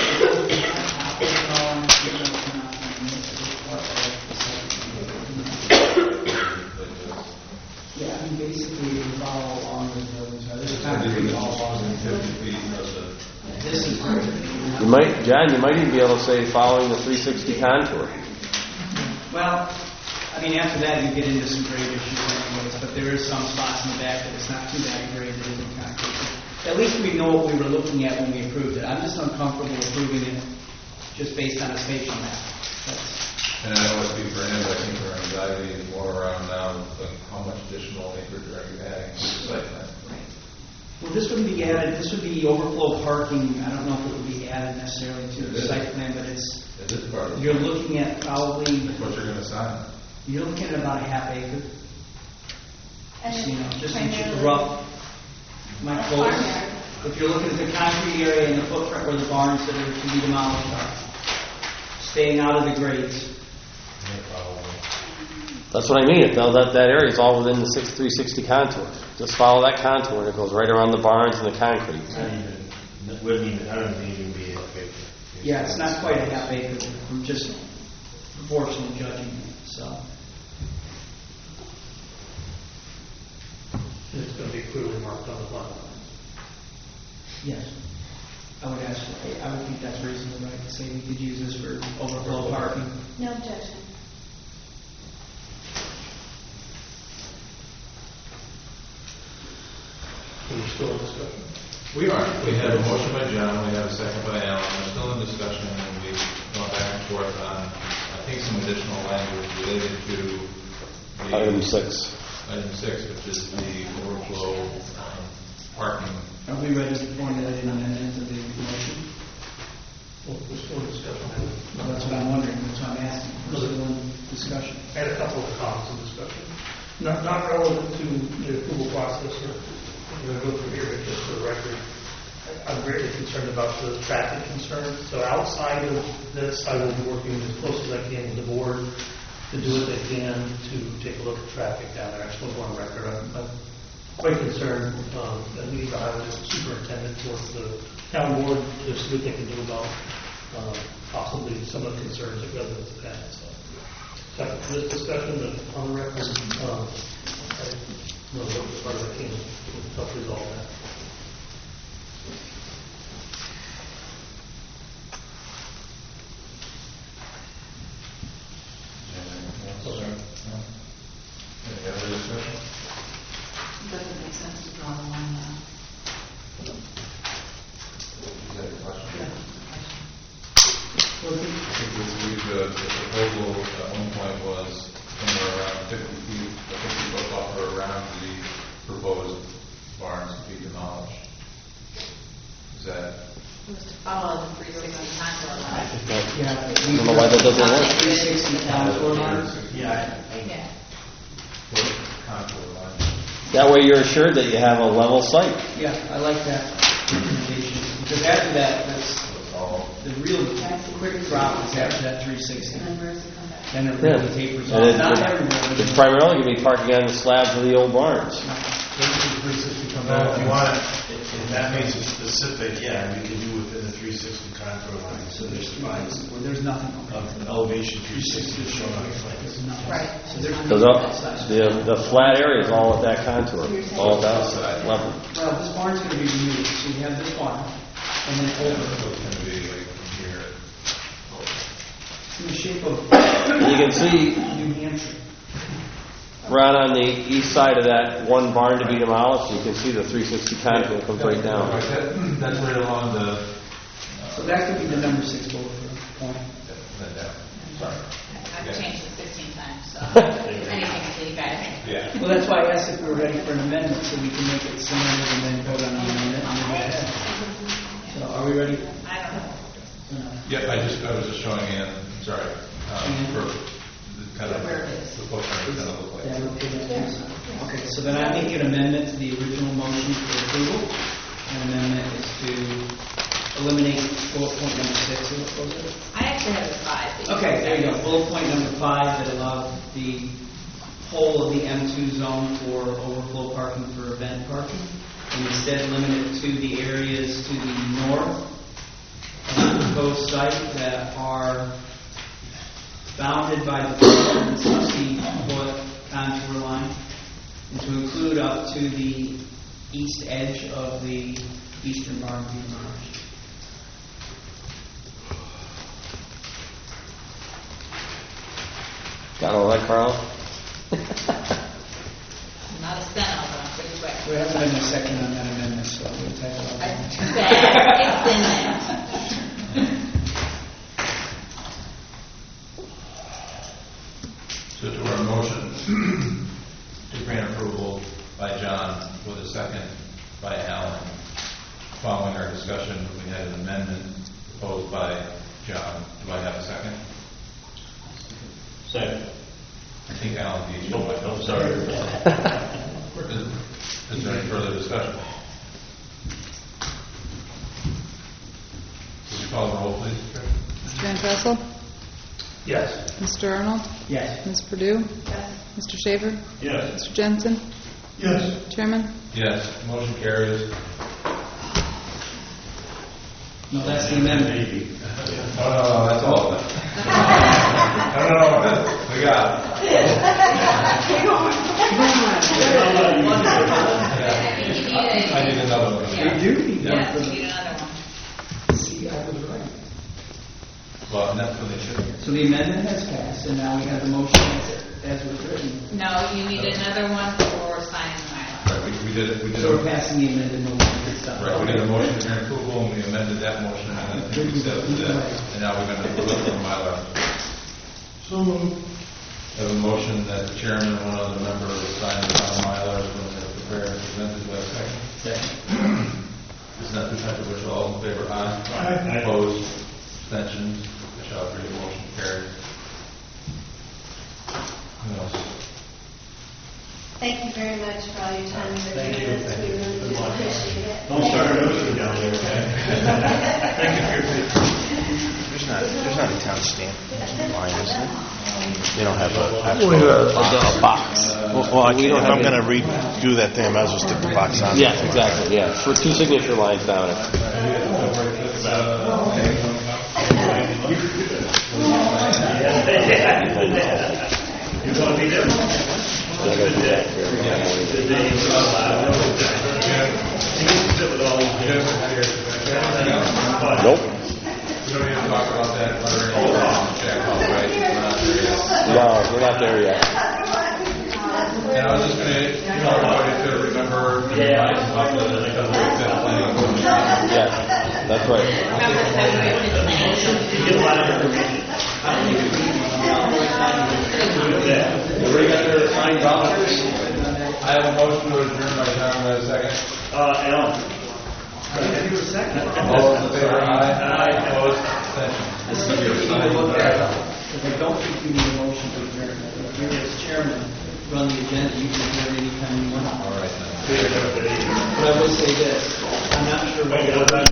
Yeah, I mean, basically, we follow along with the buildings. There's concrete all along. This is. You might, John, you might even be able to say following the three sixty contour. Well, I mean, after that, you get into some grade issues anyways, but there is some spots in the back that it's not too bad a grade that isn't concrete. At least we know what we were looking at when we approved it. I'm just uncomfortable approving it just based on a spatial map. That's, And I don't want to speak for him, but I think our anxiety is more around now, like how much additional acreage are you adding to the site plan? well, this would be added, this would be overflow parking. I don't know if it would be added necessarily to It the is. site plan, but it's, It is part of it. you're looking at probably, That's what you're going to sign. you're looking at about a half acre. And You know, just in primarily rough, my a close. farmyard. If you're looking at the concrete area and the footprint where the barns that are to be demolished are, staying out of the grades. That's what I mean. It- That, that area is all within the six, three sixty contour. Just follow that contour and it goes right around the barns and the concrete. It's not even, it wouldn't even, I don't think even be a big. Yeah, it's not quite a half acre. I'm just proportionally judging it, so. And it's going to be clearly marked on the plan. Yes. I would ask, I would think that's reasonable, right, to say we could use this for overflow parking. No objection. Are you still in discussion? We are. We have a motion by John, we have a second by Alan. We're still in discussion, and we've gone back and forth on, I think, some additional language related to the... Item six. Item six, which is the overflow um, parking. Are we ready to formulate an amendment to the motion? Well, we're still in discussion. Well, that's what I'm wondering, that's what I'm asking. We're still in discussion. I had a couple of comments in discussion. Not, not relevant to the approval process, or I'm going to go through here, but just for the record, I- I'm greatly concerned about the traffic concerns. So outside of this, I will be working as close as I can with the board to do what they can to take a look at traffic down there. I just want to go on record. I'm, I'm quite concerned um, that we need to hire the superintendent to work with the town board to see what they can do about um, possibly some of the concerns that residents have had. So, second to this discussion, but on the record, um, I will work as hard as I can to help resolve that. Any other discussion? It doesn't make sense to draw the line now. Is that your question? Yeah. I think we, we, the, the proposal at one point was somewhere around fifty feet, a fifty foot buffer around the proposed barns to be demolished. Is that? It was to follow the three sixty contour line. Yeah. I don't know why that doesn't work. three sixty contour line. Yeah. Yeah. Contour line. That way you're assured that you have a level site. Yeah, I like that recommendation, because after that, that's, the real quick drop is after that three sixty. And then where's it come back? Then it Yeah. really tapers And off. it- Not it- everywhere. It's primarily going to be parking on the slabs of the old barns. Well, if you want it, if if that makes it specific, yeah, we can do within the three sixty contour line, so there's lines Well, there's nothing. of elevation three sixty is shown on the plan. Right. So there's Because up, the, the flat area is all at that contour, all at that level. Well, this barn's going to be removed, so you have this barn, and then So over. it's going to be like from here. It's in the shape of And you can see, New Hampshire. right on the east side of that one barn to be demolished, you can see the three sixty contour comes right down. Right, that- That's right along the, So that could be the number six bullet point. that- that- sorry. I've Yeah. changed it sixteen times, so anything to you guys. Yeah. Well, that's why I asked if we were ready for an amendment, so we can make it similar and then vote on the amendment and move ahead. So are we ready? I don't know. Yep, I just, I was just showing Ann, sorry, um, for the kind of, Where it is. the footprint kind of look like. Yeah, okay, that's- Okay, so then I make an amendment to the original motion for approval. An amendment is to eliminate bullet point number six, or what was it? I actually have it five. but you Okay, can there you go. say- Bullet point number five that allowed the whole of the M two zone for overflow parking for event parking, and instead limit it to the areas to the north of the proposed site that are bounded by the sixty foot contour line, and to include up to the east edge of the eastern barbecue marsh. Got all that, Carl? I'm not a steno, but I'm pretty quick. There hasn't been a second on that amendment, so we'll take it all. That's too bad. It's in there. So to our motion to grant approval by John with a second by Alan. Following our discussion, we had an amendment proposed by John. Do I have a second? Second. I think Alan beat you. Nope, I'm sorry. Is is there any further discussion? Would you call the roll, please? Mister Van Tassel? Yes. Mister Arnold? Yes. Miz Purdue? Yes. Mister Shaver? Yes. Mister Jensen? Yes. Chairman? Yes, motion carries. No, that's the amendment. Maybe. Oh, no, no, that's all of it. No, no, no, we got it. I need another one. We do need one Yes, for you the, need another one. see, I was right. Well, and that's for the show. So the amendment has passed, and now we have the motion as, as was written. No, you need another one for signing the Mylar. Right, we, we did it, we did So we're it. passing the amended motion. It's done. Right, we did a motion to grant approval, and we amended that motion, and I think we said that, and now we're gonna approve it from Mylar. So moved. We have a motion that the chairman and one other member will sign the final Mylar when they're prepared and presented by a second. Second. Is not too controversial, all in favor, aye? Aye. Opposed, abstentions, I shall agree, motion carried. Who else? Thank you very much for all your time and Thank you. this. We really do appreciate it. Don't start noticing down there, okay? Thank you for your patience. There's not, there's not a town stamp line, is there? They don't have a, We have a- a box. Well, well, We don't if have I'm any- gonna redo that thing, I might as well stick the box on. Yes, exactly, yeah. For two signature lines down it. You gonna be there? Good day. Good day. You can sit with all these guys. Nope. We don't need to talk about that, letter A, Jack, all right, we're not there yet. No, we're not there yet. And I was just gonna, you know, everybody to remember, remind us about the, the February fifth planning board. Yes, that's right. Remember February fifteenth. You get a lot of information. Everybody got their signed vouchers? I have a motion to adjourn by John, by a second. Uh, Alan? You were second. All those in favor, aye. Aye. Opposed, abstentions. This is what you need to look at, because I don't think you need a motion to adjourn. If you're as chairman, run the agenda, you can adjourn anytime you want. All right, then. But I will say this, I'm not sure what